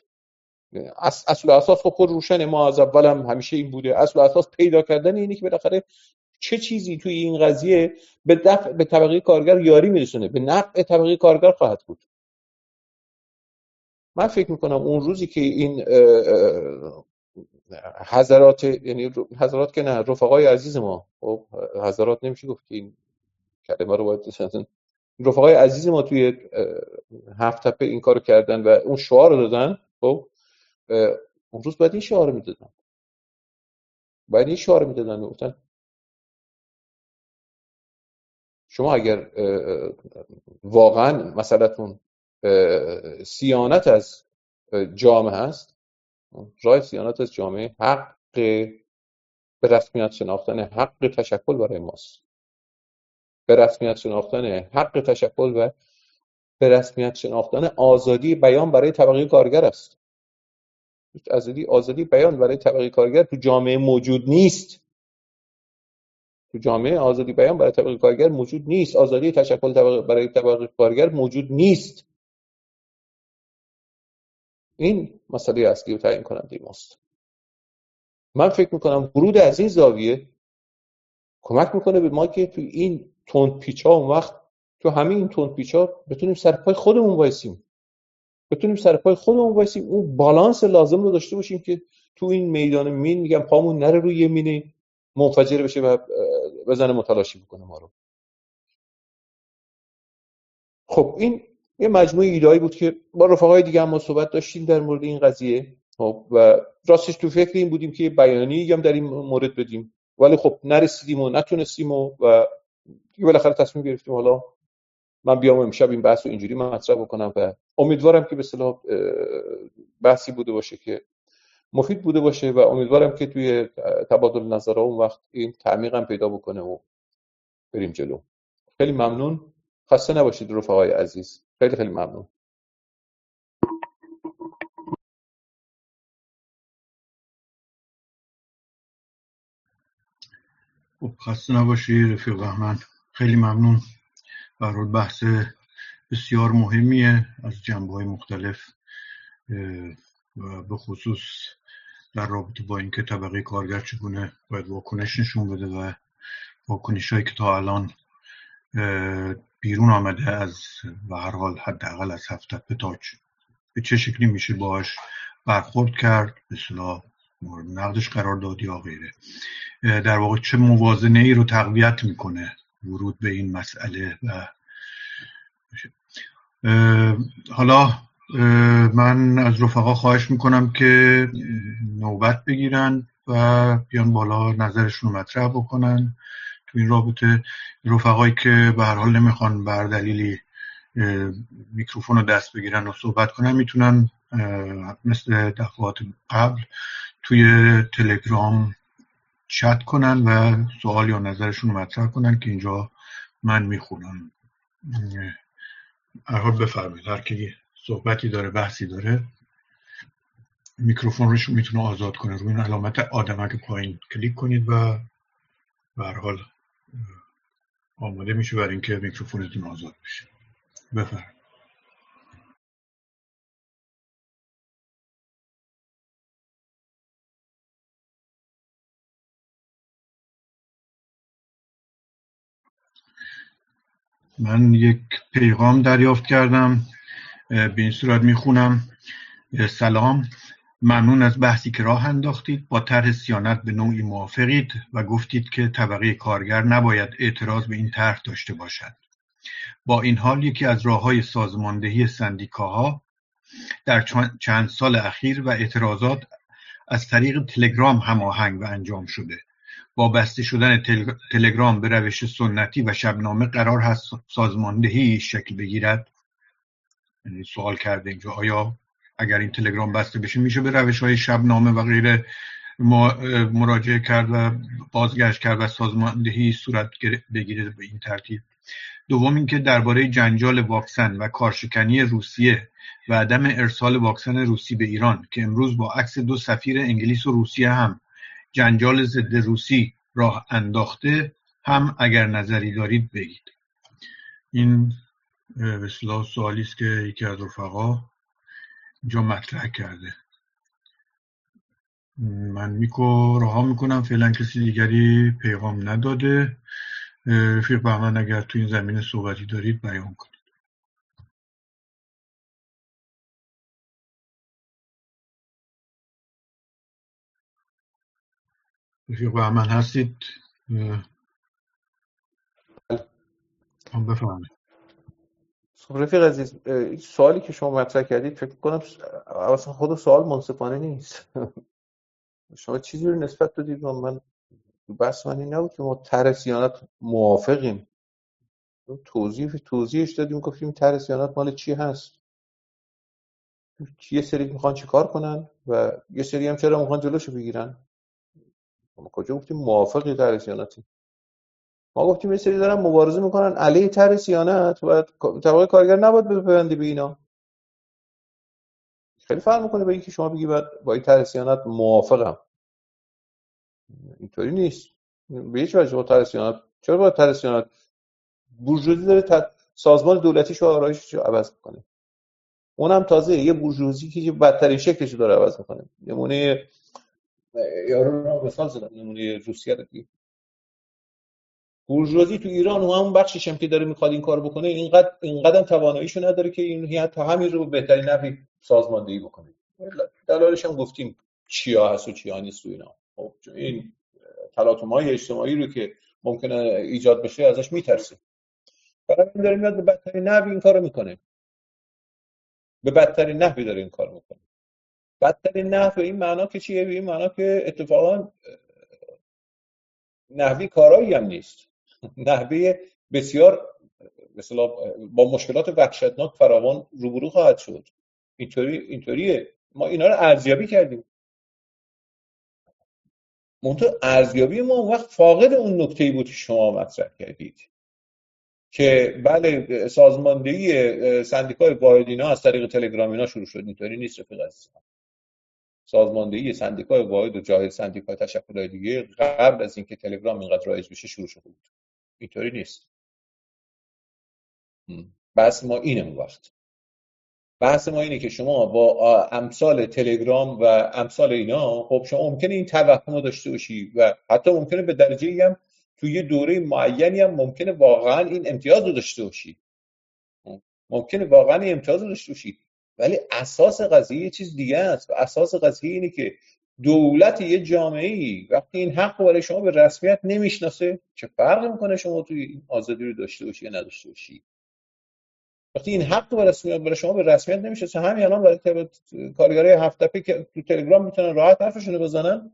اصل و اساس خود روشن. ما از اول هم همیشه این بوده، اصل و اساس پیدا کردن اینه که بالاخره چه چیزی توی این قضیه به طبقه کارگر یاری میرسونه، به نفع طبقه کارگر خواهد بود. من فکر میکنم اون روزی که این حضرات، یعنی حضرات که نه، رفقای عزیز ما، خب حضرات نمیشه گفت که این کلمه رو باید اصلا، رفقای عزیز ما توی هفت تپه این کارو کردن و اون شعار رو دادن، خب اون روز باید این شعار میدادن، گفتن شما اگر واقعا مسئلتون صیانت از جامعه هست، راه صیانت از جامعه حق به رسمیت شناختن حق تشکل برای ماست، به رسمیت شناختن حق تشکل و به رسمیت شناختن آزادی بیان برای طبقه کارگر است. آزادی بیان برای طبقه کارگر تو جامعه موجود نیست. تو جامعه آزادی بیان برای طبقه کارگر موجود نیست. آزادی تشکل برای طبقه کارگر موجود نیست. این مسئله اصلی و تعیین کننده ماست. من فکر میکنم ورود از این زاویه کمک میکنه به ما که تو این تند پیچا، اون وقت تو همین این تند پیچا بتونیم سر پای خودمون وایسیم، اون بالانس لازم رو داشته باشیم که تو این میدان مین، میگم پامون نره روی یه مینی منفجر بشه و بزنه متلاشی بکنه ما رو. خب این یه مجموعه ایده‌ای بود که با رفقای دیگه هم ما صحبت داشتیم در مورد این قضیه. خب و راستش تو فکر این بودیم که بیانیه‌ای هم در این مورد بدیم، ولی خب نرسیدیم و نتونستیم و دیگه بالاخره تصمیم گرفتیم حالا من بیام امشب این بحث رو اینجوری مطرح بکنم و امیدوارم که به اصطلاح بحثی بوده باشه که مفید بوده باشه و امیدوارم که توی تبادل نظرها اون وقت این تعمیق هم پیدا بکنه و بریم جلو. خیلی ممنون. خسته نباشید رفقای عزیز. خیلی خیلی ممنون. خسته نباشی رفیق بهمن. خیلی ممنون. برای بحث بسیار مهمیه از جنبه‌های مختلف و به خصوص در رابطه با اینکه طبقه کارگر چگونه باید واکنش نشون بده و واکنش‌هایی که تا الان بیرون آمده از و هر حال حداقل از هفت تپه تا به چه شکلی میشه باهاش برخورد کرد، به اصطلاح مورد نقدش قرار داد یا غیره. در واقع چه موازنه ای رو تقویت میکنه ورود به این مسئله. و حالا من از رفقا خواهش میکنم که نوبت بگیرن و بیان بالا نظرشون رو مطرح بکنن تو این رابطه. رفقایی که به هر حال نمیخوان بر دلیلی میکروفون رو دست بگیرن و صحبت کنن میتونن مثل دفعات قبل توی تلگرام چت کنن و سوال یا نظرشون رو مطرح کنن که اینجا من میخونم. هر حال بفرمایید، هر کی صحبتی داره بحثی داره میکروفونش رو میتونه آزاد کنه. روی این علامت آدمک پایین کلیک کنید و به هر حال آماده میشه برای اینکه میکروفونتون آزاد بشه. بفرمایید. من یک پیغام دریافت کردم، به این صورت میخونم: سلام، ممنون از بحثی که راه انداختید. با طرح صیانت به نوعی موافقید و گفتید که طبقه کارگر نباید اعتراض به این طرح داشته باشد. با این حال یکی از راه‌های سازماندهی سندیکاها در چند سال اخیر و اعتراضات از طریق تلگرام هماهنگ و انجام شده. با بسته شدن تلگرام به روش سنتی و شبنامه قرار هست سازماندهی شکل بگیرد. یعنی سوال کرده اینجا آیا اگر این تلگرام بسته بشه میشه به روش‌های شبنامه و غیره مراجعه کرد و بازگشت کرد و سازماندهی صورت بگیره به این ترتیب. دوم اینکه درباره جنجال واکسن و کارشکنی روسیه و عدم ارسال واکسن روسی به ایران که امروز با عکس دو سفیر انگلیس و روسیه هم جنجال ضد روسی راه انداخته، هم اگر نظری دارید بگید. این به اصطلاح سوالی است که یکی از رفقا اینجا مطرح کرده. من رها میکنم، فعلا کسی دیگری پیغام نداده. رفیق بهمن اگر تو این زمینه صحبتی دارید بیان کنید. رفیق بهمن هستید؟ بفرمایید. خب رفیق عزیز، سوالی که شما مطرح کردید فکر کنم اصلا خود سوال منصفانه نیست. شما چیزی رو نسبت دادید و من بحث من این نبود که ما طرح صیانت موافقیم. توضیحش دادیم، گفتیم طرح صیانت مال چی هست، یه سری میخوان چیکار کنن و یه سری هم چرا میخوان جلوشو بگیرن. ما کجا گفتیم موافقی طرح صیانتی؟ ما گفتیم یه سری دارن مبارزه میکنن علیه طرح صیانت و طبقه کارگر نباید بپیونده به اینا. خیلی فرق میکنه با اینکه شما بگی با این طرح صیانت موافقم. اینطوری نیست. به هیچ وجه با طرح صیانت، چرا با طرح صیانت بورژوازی داره سازمان دولتیشو و آرایششو عوض میکنه، اونم تازه یه بورژوازی که بدترین شکلش داره عوض میکنه. نمونه یارو رو مثال زدم، نمونه روسیه رو دیگه. بورژوازی تو ایران و همون بخشش هم که داره میخواد این کارو بکنه، اینقدر تواناییشو نداره که این تا همین رو به بهترین نحو سازماندهی بکنه. دلایلش هم گفتیم چیا هست و چیا نیست تو اینا. خب این تلاطم‌های اجتماعی رو که ممکنه ایجاد بشه ازش میترسه، برای این داره میاد به بدترین نحو این کارو میکنه. به بدترین نحوی داره این کارو میکنه. بدترین نحو به این معنا که چیه؟ به این معنا که اتفاقا نحوی کارایی هم نیست. نحوی بسیار مثلا با مشکلات وحشتناک فراوان روبرو خواهد شد. اینطوریه. ما اینا رو ارزیابی کردیم. منتها ارزیابی ما اون وقت فاقد اون نکته‌ای بود که شما مطرح کردید که بله سازماندهی سندیکای واحدینا از طریق تلگرام اینا شروع شد. اینطوری نیست رفیق عزیز. سازماندهی سندیکای واحد و جاهل سندیکای تشکل‌های دیگه قبل از اینکه تلگرام اینقدر رایج بشه شروع شده بود. اینطوری نیست. بحث ما اینه. اون وقت بحث ما اینه که شما با امثال تلگرام و امثال اینا، خب شما ممکنه این توهم رو داشته باشی و حتی ممکنه به درجه‌ای هم توی یه دوره معینی هم ممکنه واقعا این امتیاز رو داشته باشی. ممکنه واقعا این امتیاز رو داشته باشی، ولی اساس قضیه یه چیز دیگه است. و اساس قضیه اینه که دولت یه جامعه‌ای وقتی این حق رو برای شما به رسمیت نمیشناسه، چه فرقی میکنه شما توی این آزادی رو داشته باشی یا نداشته باشی؟ وقتی این حق برای شما به رسمیت نمیشه، همین الان برای کارگرای هفت تپه که تو تلگرام میتونن راحت حرفشون رو بزنن،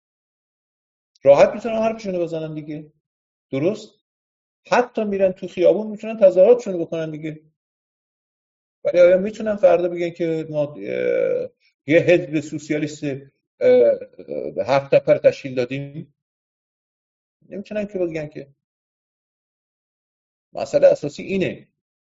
دیگه. درست؟ حتی میرن تو خیابون میتونن تظاهراتشون رو بکنن دیگه. ولی آیا میتونن فردا بگن که ما یه حزب سوسیالیست هفت تپه رو تشکیل دادیم؟ نمیتونن که بگن که. مسئله اساسی اینه.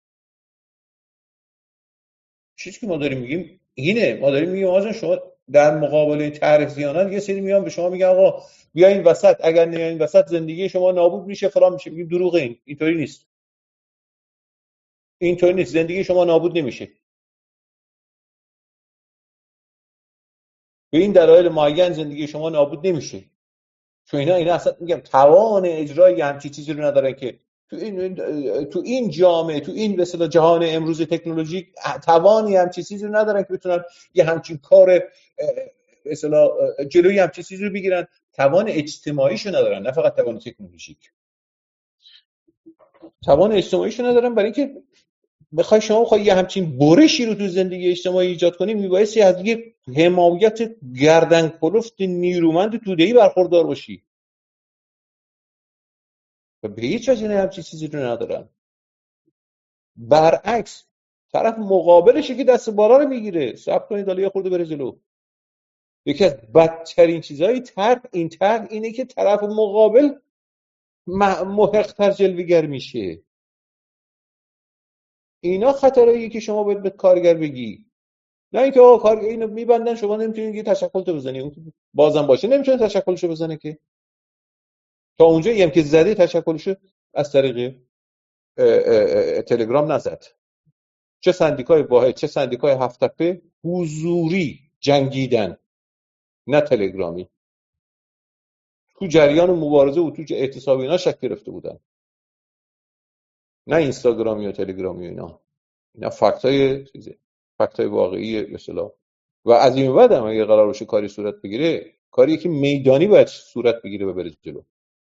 چیزی که ما داریم میگیم اینه. ما داریم میگیم آقا شما در مقابله طرح صیانت یه سری میان به شما میگن آقا بیا این وسط، اگر نه این وسط زندگی شما نابود میشه فلان میشه. میگیم دروغه. اینطوری نیست. زندگی شما نابود نمیشه. به این دلایل معین زندگی شما نابود نمیشه. چون اینا اصلا میگم توان اجرای همچین چیزی رو ندارن که تو این جامعه، تو این به اصطلاح جهان امروز تکنولوژیک توانی همچین چیزی رو ندارن که بتونن یه همچین کار به اصطلاح جلوی همچین چیزی رو بگیرن. توان اجتماعیشو ندارن، نه فقط توان تکنولوژیک. توان اجتماعیشو ندارن برای اینکه بخوای یه همچین برشی رو تو زندگی اجتماعی ایجاد کنی، میبایستی از یه حمایت گردن کلفت نیرومند توده‌ای برخوردار باشی. و به هیچ وجه همچین چیزی رو ندارن. برعکس طرف مقابلشه که دست بالا رو میگیره. صبر کنید حالا یه خورده بره جلو. یکی از بدترین چیزهای این طرح اینه که طرف مقابل محق‌تر جلوه‌گر میشه. اینا خطراییه که شما باید به کارگر بگی، نه اینکه آقا کارگر اینو میبندن شما نمیتونید یه تشکلتو بزنی. اون بازم باشه نمیتونه تشکلشو بزنه که تا اونجایی هم که زده تشکلشو از طریق تلگرام نزد. چه سندیکای واحد چه سندیکای هفت تپه حضوری جنگیدن. نه تلگرامی. تو جریان مبارزه و تو اعتصاب اینا شکل گرفته بودن، نه اینستاگرامی و تلگرامی و اینا فکتای چیزه، فکتای واقعی به اصطلاح. و از این بعد هم اگه قرار باشه کاری صورت بگیره، کاری که میدانی باید صورت بگیره و بره جلو.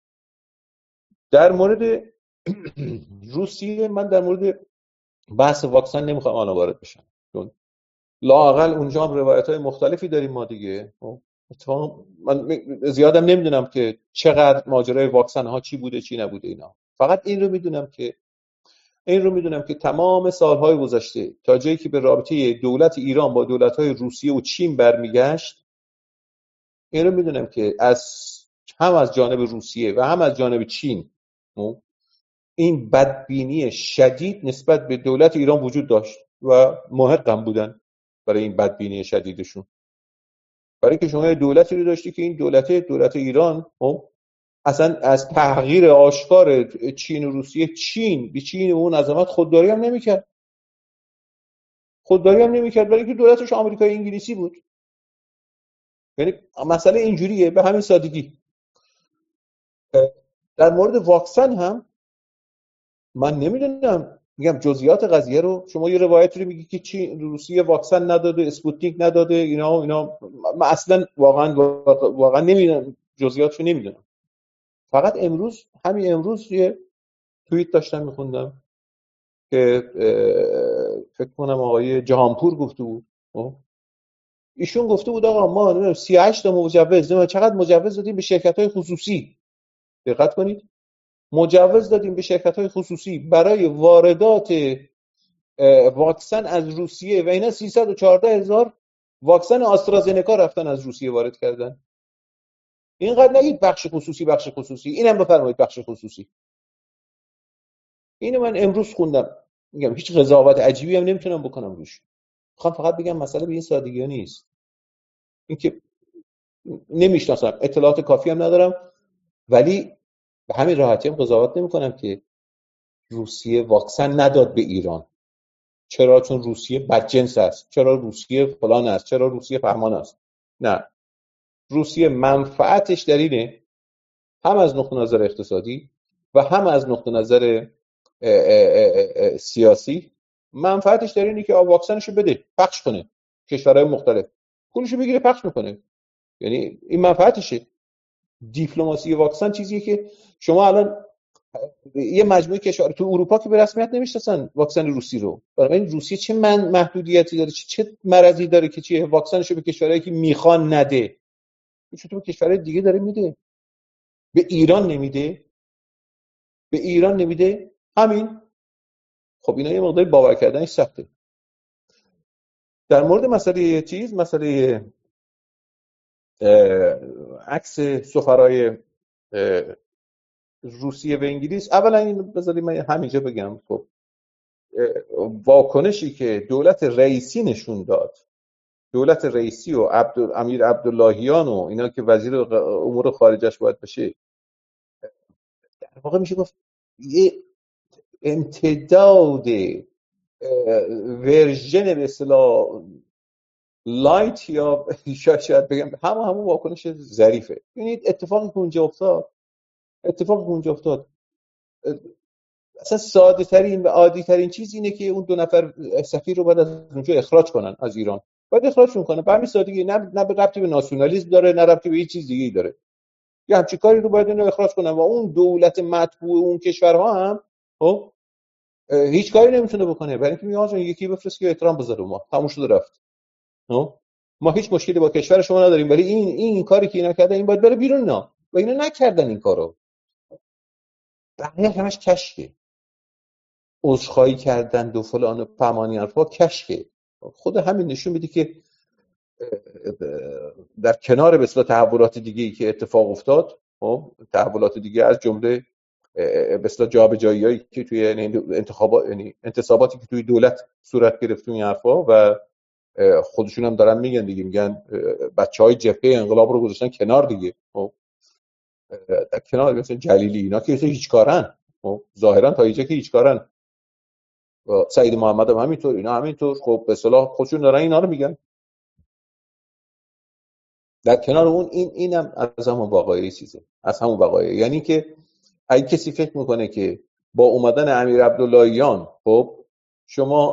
در مورد روسیه، من در مورد بحث واکسن نمیخوام الان وارد بشم، چون لااقل اونجا هم روایت‌های مختلفی داریم ما دیگه. اتفاقا من زیادم نمیدونم که چقدر ماجرای واکسن ها چی بوده چی نبوده اینا. فقط این رو میدونم که تمام سالهای گذشته تا جایی که به رابطه دولت ایران با دولت‌های روسیه و چین برمیگشت، این رو میدونم که هم از جانب روسیه و هم از جانب چین این بدبینی شدید نسبت به دولت ایران وجود داشت و محقم بودن برای این بدبینی شدیدشون. برای که شما دولتی رو داشتی که این دولت ایران اصلا از تحقیر آشکار چین و روسیه، چین اون عظمت خودداری هم نمیکرد. برای که دولتش آمریکایی انگلیسی بود. یعنی مسئله اینجوریه به همین سادگی. در مورد واکسن هم من نمیدونم، میگم جزئیات قضیه رو. شما یه روایتی رو میگی که چین روسیه واکسن نداده، اسپوتنیک نداده، اینا من اصلا واقعا نمیدونم، جزئیاتشو نمیدونم. فقط همین امروز یه توییت داشتم میخوندم که فکر کنم آقای جهانپور گفته بود، ایشون گفته بود آقا ما 38 تا مجوز، چقدر مجوز دادیم به شرکت‌های خصوصی، دقت کنید، مجوز دادیم به شرکت‌های خصوصی برای واردات واکسن از روسیه و اینا 314,000 واکسن آسترازنکا رفتن از روسیه وارد کردن. اینقدر نگید بخش خصوصی، اینم بفرمایید بخش خصوصی. اینو من امروز خوندم، میگم هیچ قضاوت عجیبی هم نمیتونم بکنم روش. میخوام فقط بگم مسئله به این سادگی نیست. اینکه نمیشناسم، اطلاعات کافی هم ندارم، ولی به همین راحتی هم قضاوت نمیکنم که روسیه واکسن نداد به ایران. چرا؟ چون روسیه بدجنس است، چرا روسیه فلان است، چرا روسیه فهمان است. نه، روسیه منفعتش در اینه، هم از نقطه نظر اقتصادی و هم از نقطه نظر سیاسی، منفعتش در اینه که واکسنشو بده، پخش کنه، کشورهای مختلف پولشو بگیره پخش میکنه. یعنی این منفعتشه. دیپلماسی واکسن چیزیه که شما الان یه مجموعه کشور تو اروپا که به رسمیت نمیشناسن واکسن روسی رو. برای این روسیه چه محدودیتی داره، چه مرضی داره که چه واکسنشو به کشورهایی که میخوان نده، چطور به کشورهای دیگه داره میده، به ایران نمیده. همین. خب اینا یه مقدار باور کردنش سخته. در مورد مسئله عکس سفرای روسیه و انگلیس، اولا این بذارید من همینجا بگم، خب واکنشی که دولت رئیسی نشون داد، دولت رئیسی و امیر عبداللهیان و اینا که وزیر امور خارجش باید بشه، در واقع میشه گفت یه امتداد ورژن به اصطلاح لایت، یا شاید بگم همون واکنش ظریفه. ببینید اتفاقی که اونجا افتاد اصلا ساده ترین و عادی ترین چیز اینه که اون 2 نفر سفیر رو باید از اونجا اخراج کنن، از ایران باید اخراجشون کنن. به همین سادگی. نه ربطی به ناسیونالیسم داره، نه ربطی به هیچ چیز دیگه‌ای داره. یه همچین کاری رو باید اینو اخراج کنن و اون دولت مطبوع اون کشورها هم خب هیچ کاری نمیتونه بکنه، برای اینکه میگه آقا یکی بفرست که احترام بذاره، ما تموم شده رفت. ما هیچ مشکلی با کشور شما نداریم، ولی این کاری که اینا کردن این باید بره بیرون. نه، و اینا نکردن این کارو. بقیه همش کشکه، عذرخواهی کردن و فلان و فهمانی حرفا کشکه. خود همین نشون میده که در کنار به اصطلاح تحولات دیگه‌ای که اتفاق افتاد، خب تحولات دیگه از جمله به اصطلاح جابجایی‌هایی که توی انتصاباتی که توی دولت صورت گرفت این حرفا، و خودشون هم دارن میگن دیگه، میگن بچهای جبهه انقلاب رو گذاشتن کنار دیگه. خب در کنار مثلا جلیلی اینا که هیچ کارن، خب ظاهرا تا اینجا که هیچ کارن. سعید محمد هم همینطور، اینا همینطور. خب به اصطلاح خودشون دارن اینا رو میگن. در کنار اون اینم از همون واقعی چیزه، از همون واقعی. یعنی که اگه کسی فکر میکنه که با اومدن امیر عبداللهیان خب شما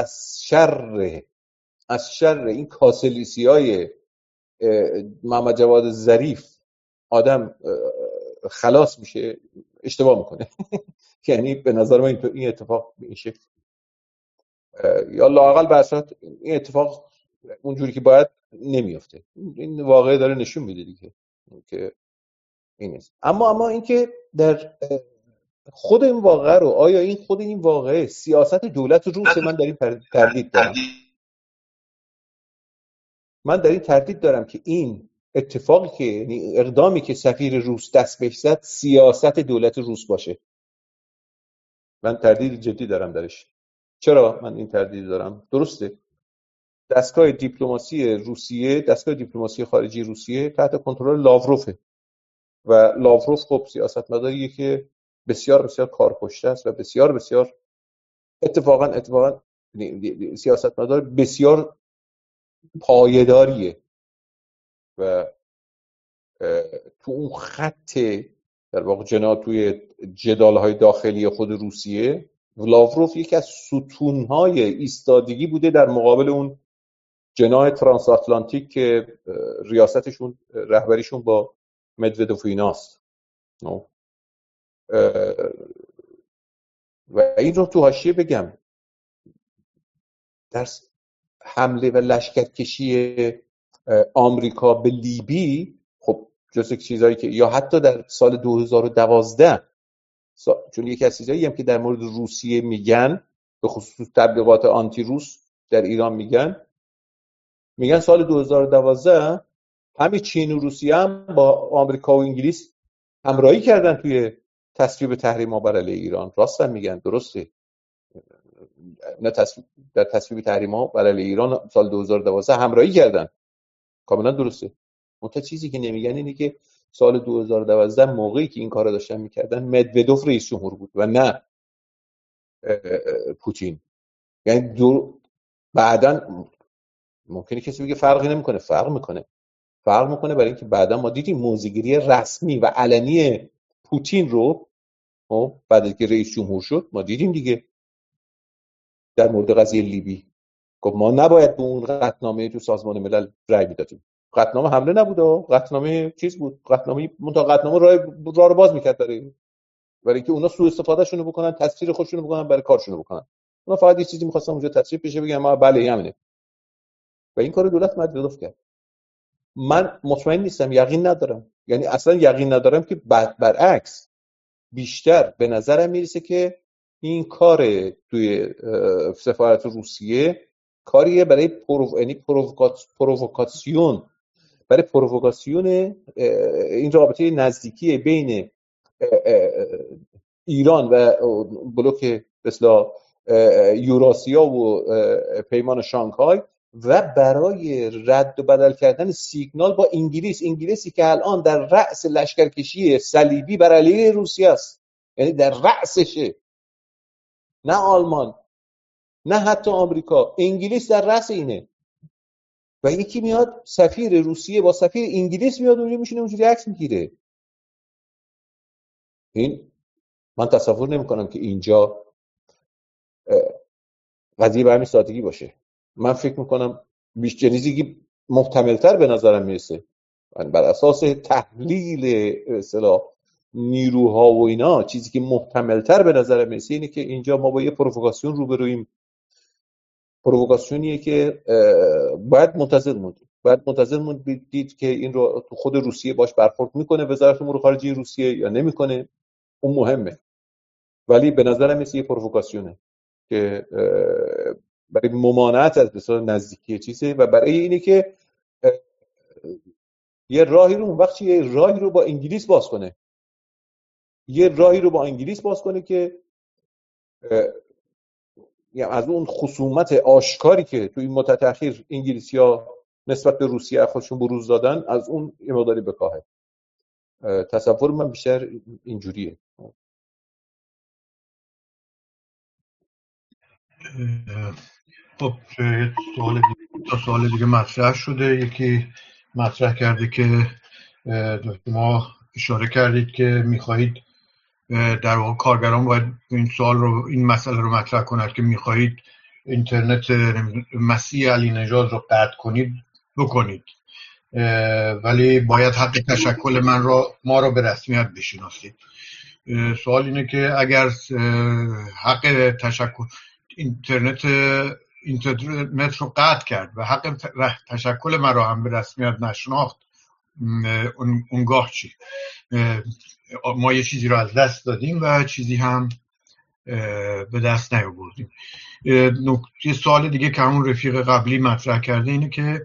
از شر این کاسلیسی های محمد جواد ظریف آدم خلاص میشه، اشتباه میکنه. یعنی به نظر من این اتفاق به این شکل یا لااقل به اساس این اتفاق اونجوری که باید نمیافته. این واقعه داره نشون میده دیگه که این است. اما اینکه در خود این واقعه رو، آیا این خود این واقعه سیاست دولت روس، من در این تردید دارم. من در این تردید دارم که این اتفاقی که، یعنی اقدامی که سفیر روس دست بهش زد سیاست دولت روس باشه. من تردید جدی دارم درش. چرا من این تردید دارم؟ درسته دستگاه دیپلماسی روسیه، دستگاه دیپلماسی خارجی روسیه تحت کنترل لاوروفه و لاوروف خب سیاستمداریه که بسیار بسیار کارکشته است و بسیار بسیار اتفاقا سیاستمدار بسیار پایداریه و تو اون خط در واقع توی جدال‌های داخلی خود روسیه لاوروف یکی از ستون‌های ایستادگی بوده در مقابل اون جناح ترانس آتلانتیک که ریاستشون رهبریشون با مدودوف ایناست و این رو تو حاشیه بگم، در حمله و لشکرکشی آمریکا به لیبی خب جز چیزایی که یا حتی در سال 2012 چون یکی از چیزایی هم که در مورد روسیه میگن به خصوص تبلیغات آنتی روس در ایران میگن سال 2012 همین چین و روسیه هم با آمریکا و انگلیس همراهی کردن توی تصویب تحریم‌ها بر علیه ایران. راست هم میگن، درسته. نه در تصویب تحریم‌ها بر علیه ایران سال 2012 همراهی کردن، کاملا درسته. اون چیزی که نمیگن اینه که سال 2012 موقعی که این کارو داشتن میکردن مدودوف رئیس جمهور بود و نه پوتین. یعنی بعداً ممکنه کسی بگه فرقی نمیکنه، فرق میکنه برای اینکه بعدا ما دیدیم موضع‌گیری رسمی و علنی پوتین رو بعد از اینکه رئیس جمهور شد ما دیدیم دیگه در مورد قضیه لیبی. خب ما نباید به اون قطعنامه تو سازمان ملل رأی میدادیم. قطعنامه حمله نبوده، قطعنامه چیز بود، قطعنامه راه رو باز میکرد برای اینکه اونا سوء استفادهشون رو بکنن، تسخیر خودشون رو بکنن برای کارشون رو بکنن. اونا فقط یه چیزی می‌خواستن اونجا تصویب بشه بگن ما بله همینه و این کارو دولت مدودوف کرد. من مطمئن نیستم، یقین ندارم، یعنی اصلا یقین ندارم که برعکس بیشتر به نظرم میرسه که این کار توی سفارت روسیه کاریه برای پرووکاسیون برای پرووکاسیون این رابطه نزدیکی بین ایران و بلوک به اصطلاح یوراسیا و پیمان شانگهای و برای رد و بدل کردن سیگنال با انگلیسی که الان در رأس لشکرکشی صلیبی بر علیه روسیه است، یعنی در رأسشه، نه آلمان نه حتی آمریکا، انگلیس در رأس اینه و یکی میاد سفیر روسیه با سفیر انگلیس میاد اونجا میشینه اونجوری عکس میگیره. این من تصور نمی‌کنم که اینجا قضیه به همین سادگی باشه. من فکر میکنم بیشتر چیزی که محتمل‌تر به نظرم میرسه بر اساس تحلیل اصطلاح نیروها و اینا، چیزی که محتمل‌تر به نظرم میرسه اینه که اینجا ما با یه پرووکاسیون روبرویم. پرووکاسیونیه که باید منتظر موند دید که این رو تو خود روسیه باش برخورد میکنه وزارت امور خارجه روسیه یا نمیکنه، اون مهمه. ولی به نظرم مثل یه پرووکاسیونه که برای ممانعت از بسیار نزدیکی چیزه و برای اینه که یه راهی رو با انگلیس باز کنه که یعنی از اون خصومت آشکاری که توی این مدت اخیر انگلیسی‌ها نسبت به روسیه خودشون بروز دادن از اون یه مقداری بکاهه. تصور من بیشتر اینجوریه. خب سوال دیگه مطرح شده. یکی مطرح کرده که شما اشاره کردید که میخواهید در واقع کارگران باید این مسئله رو مطرح کند که میخواهید اینترنت مسیح علی نژاد رو قطع کنید بکنید، ولی باید حق تشکل ما را به رسمیت بشناسید. سوال اینه که اگر حق اینترنت رو قطع کرد و حق تشکل من را هم به رسمیت نشناخت، اونگاه چی؟ ما یه چیزی رو از دست دادیم و چیزی هم به دست نیاوردیم. یه سوال دیگه که همون رفیق قبلی مطرح کرده اینه که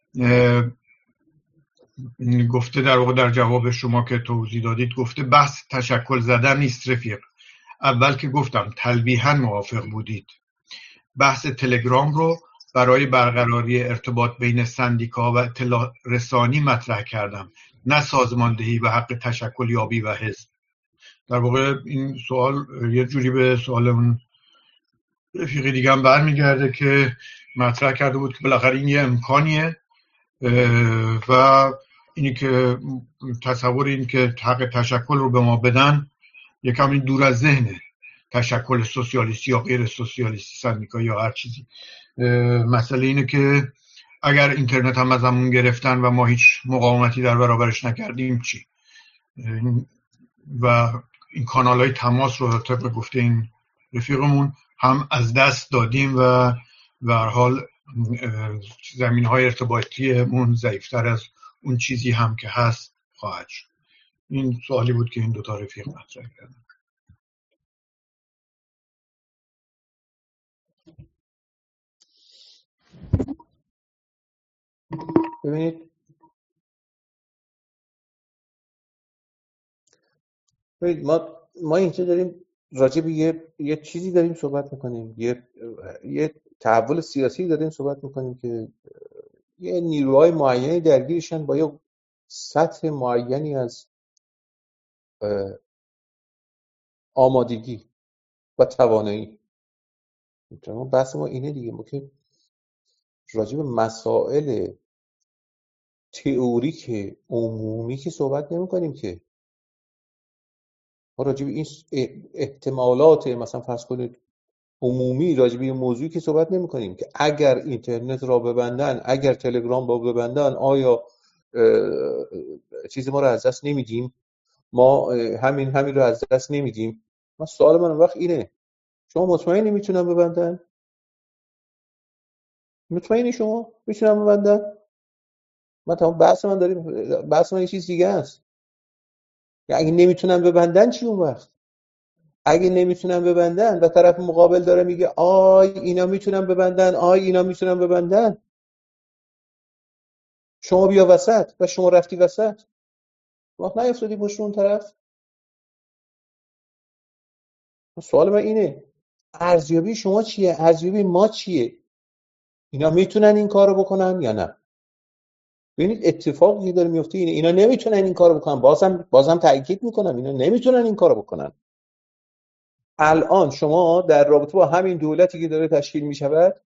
گفته در واقع در جواب شما که توضیح دادید، گفته بحث تشکل زدن نیست رفیق. اول که گفتم تلویحاً موافق بودید. بحث تلگرام رو برای برقراری ارتباط بین سندیکا و اطلاع رسانی مطرح کردم، نه سازماندهی و حق تشکل یابی و حزب. در واقع این سوال یه جوری به سوال اون رفیق دیگه هم برمیگرده که مطرح کرده بود که بالاخره این یه امکانیه و اینی که تصور این که حق تشکل رو به ما بدن یکم این دور از ذهنه، تشکل سوسیالیستی یا غیر سوسیالیستی، سندیکایی یا هر چیزی. مسئله اینه که اگر اینترنت هم از همون گرفتن و ما هیچ مقاومتی در برابرش نکردیم چی؟ و این کانال‌های تماس رو طبق گفته این رفیقمون هم از دست دادیم و به هر حال زمین‌های ارتباطیمون ضعیف‌تر از اون چیزی هم که هست خواهد شد. این سوالی بود که این دوتا رفیق مطرح کردن. ببینید ما اینجا داریم راجع به یه چیزی داریم صحبت میکنیم، یه تحول سیاسی داریم صحبت میکنیم که یه نیروهای معینی درگیرشن با یه سطح معینی از آمادگی و توانایی. بحث ما اینه دیگه، ما که راجع به مسائل تئوریک عمومی که صحبت نمی کنیم که، ما راجع به این احتمالات مثلا فرض کنید عمومی راجع به این موضوعی که صحبت نمی کنیم که اگر اینترنت را ببندن، اگر تلگرام را ببندن، آیا چیز ما رو از دست نمیدیم؟ ما همین رو از دست نمیدیم؟ من سوال من وقت اینه، شما مطمئنی میتونن ببندن؟ مطمئنی شما میتونن ببندن؟ من تمام بحث من یه چیز دیگه است. اگه نمیتونن ببندن چی اون وقت؟ اگه نمیتونن ببندن و طرف مقابل داره میگه آی اینا میتونن ببندن، آی اینا میتونن ببندن، شما بیا وسط و شما رفتی وسط، وقت نیفتادی پشت اون طرف. سوال من اینه، ارزیابی شما چیه؟ ارزیابی ما چیه؟ اینا میتونن این کارو بکنن یا نه؟ ببینید اتفاقی داره میفته اینه، اینا نمیتونن این کارو بکنن. بازم تاکید میکنم اینا نمیتونن این کارو بکنن. الان شما در رابطه با همین دولتی که داره تشکیل میشود،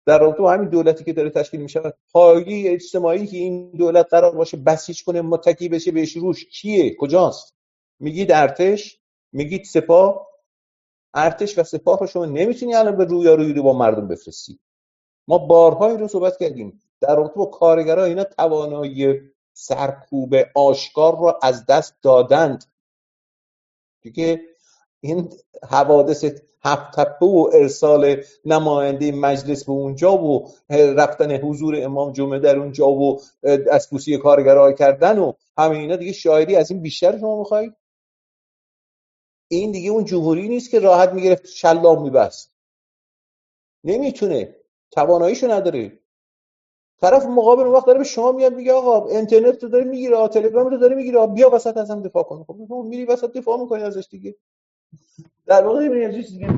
پایگاه اجتماعی که این دولت قرار باشه بسیج کنه، متکی بشه بهش، روش کیه؟ کجاست؟ میگید ارتش، میگید سپاه. ارتش و سپاه رو شما نمیتونی الان به رویارویی با مردم بفرستی. ما بارها رو صحبت کردیم در رابطه با کارگرها، اینا توانایی سرکوب آشکار رو از دست دادند دیگه. این حوادث هفت تپه و ارسال نماینده مجلس به اونجا و رفتن حضور امام جمعه در اونجا و اسپوسی کارگرها کردن و همه اینا دیگه، شاعری از این بیشتر شما میخواید؟ این دیگه اون جمهوری نیست که راحت میگرفت شلاق میبست. نمیتونه، تواناییشو نداره. طرف مقابل وقت داره به شما میاد میگه آقا اینترنت رو داره میگیره، تلگرام رو داره میگیره، بیا وسط ازم دفاع کن. خب تو میری وسط دفاع میکنی ازش دیگه. در واقع این چیز دیگه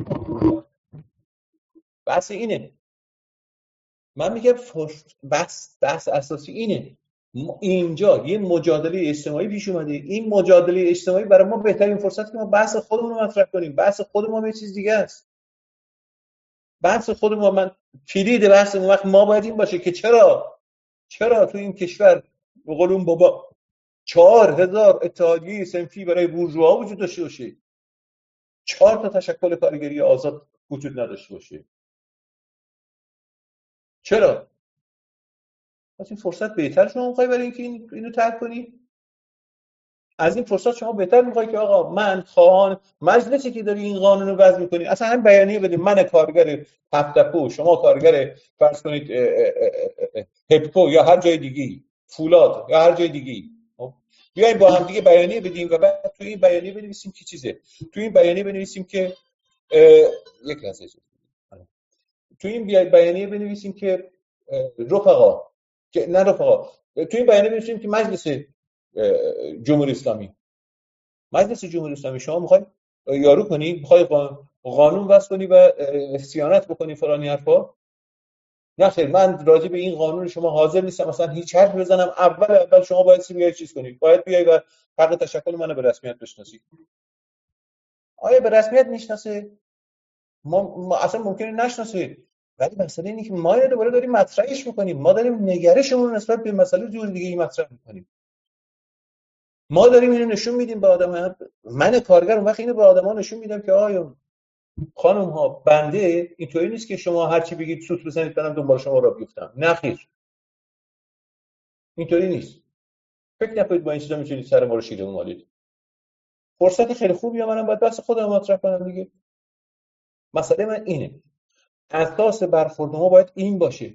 بحث اینه. من میگم بحث اساسی اینه. اینجا یه مجادله اجتماعی پیش اومده. این مجادله اجتماعی برای ما بهترین فرصت که ما بحث خودمون رو مطرح کنیم. بحث خود ما یه چیز دیگه است. بحث خود ما، من کلید بحث اون وقت ما باید این باشه که چرا تو این کشور به قول اون بابا 4000 اتحادیه صنفی برای بورژوا وجود داشته باشه، 4 تا تشکل کارگری آزاد وجود نداشته باشه. چرا؟ از این فرصت بهتر شما میخوای برای اینکه اینو ترک کنی؟ از این فرصت شما بهتر میخوای که آقا من خواهان مجلسی که داری این قانون رو وضع میکنی اصلا هم بیانیه بدیم من کارگر تفتپو، شما کارگر فرض کنید هپکو یا هر جای دیگه، فولاد یا هر جای دیگه، بیایم با هم دیگه بیانیه بدیم و بعد تو این بیانیه بنویسیم که چیزه، تو این بیانیه بنویسیم که یک لحظه تو این بیانیه بنویسیم که رفقا، که نه رفقا، تو این بیانیه بنویسیم که مجلس جمهوری اسلامی، مجلس جمهوری اسلامی شما میخوای یارو کنی، میخوای قانون وضع کنی و صیانت بکنی فلانی حرفا؟ نه خیر، من راجع به این قانون شما حاضر نیستم مثلا هیچ حرف بزنم. اول شما باید بیای چیز کنی، باید بیای و حق تشکل منو به رسمیت بشناسی. آیا به رسمیت میشناسه؟ ما اصلا ممکنه نشناسه، ولی مسئله اینه که ما اینو دوباره داریم مطرحش میکنیم، ما داریم نگرشمون نسبت به مسئله جور دیگه ای مطرح میکنیم، ما داریم اینو نشون میدیم به آدم‌ها. من کارگر اون وقت اینو به آدم‌ها نشون میدم که آیا خانم ها بنده اینطوری نیست که شما هر چی بگید سوت بزنید برام دنبال شما را بیفتم، نه خیر، اینطوری نیست. فکر نکنید با این چیزا میتونید سر ما رو شیرین مالید. فرصت خیلی خوبیه، منم باید بس خودم مطرح کنم دیگه. مسئله من اینه، اساس برخورد ما باید این باشه،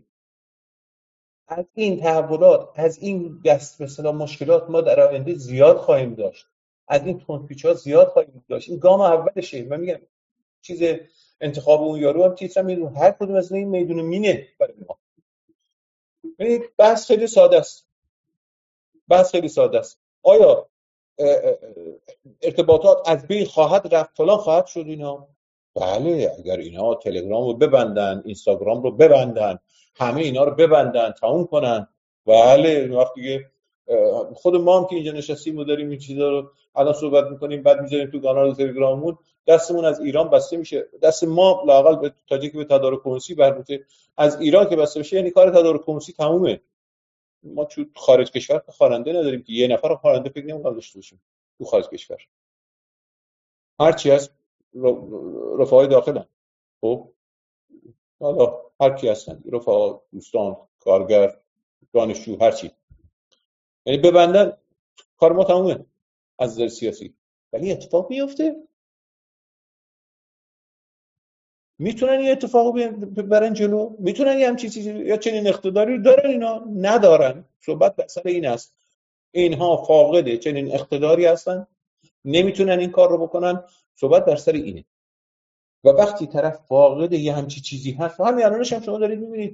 از این تحولات، از این دست به اصطلاح مشکلات ما در آینده زیاد خواهیم داشت، از این تندپیچ‌ها زیاد خواهیم داشت. این گام اولشه. من میگم چیز انتخاب اون یارو هم تیترم میدونم هر کدوم از این میدون مینه برای ما. ببینید بحث خیلی ساده است. بحث خیلی ساده است. آیا ارتباطات از بین خواهد رفت، فلان خواهد شد اینا؟ بله، اگر اینا تلگرام رو ببندن، اینستاگرام رو ببندن، همه اینا رو ببندن، تموم کنن، بله وقتی خود ما هم که اینجا نشستیم و داریم این چیزا رو الان صحبت میکنیم بعد میذاریم تو کانال تلگراممون، دستمون از ایران بسته میشه، دست ما لااقل تا جایی که به تدارک کمسی برمی‌گرده از ایران که بسته بشه، یعنی کار تدارک کمسی تمومه. ما تو خارج کشور خواننده نداریم که یه نفر خواننده فکر نمی‌کنم داشته باشیم تو خارج کشور. هر چی از رفقای داخلن، خب حالا هر کی هستن، رفقا، دوستان، کارگر، دانشجو، هر چی، یعنی ببندن کار ما تمومه از نظر سیاسی. ولی اتفاق میفته، میتونن یه اتفاقو ببرن جلو، میتونن یه همچین چیزی یا چنین اقتداری رو دارن، اینا ندارن. صحبت بر سر این است، اینها فاقد چنین اقتداری هستن، نمیتونن این کار رو بکنن. صحبت بر سر اینه. و وقتی طرف فاقد یه همچین چیزی هست، همین الانش هم شما دارید میبینید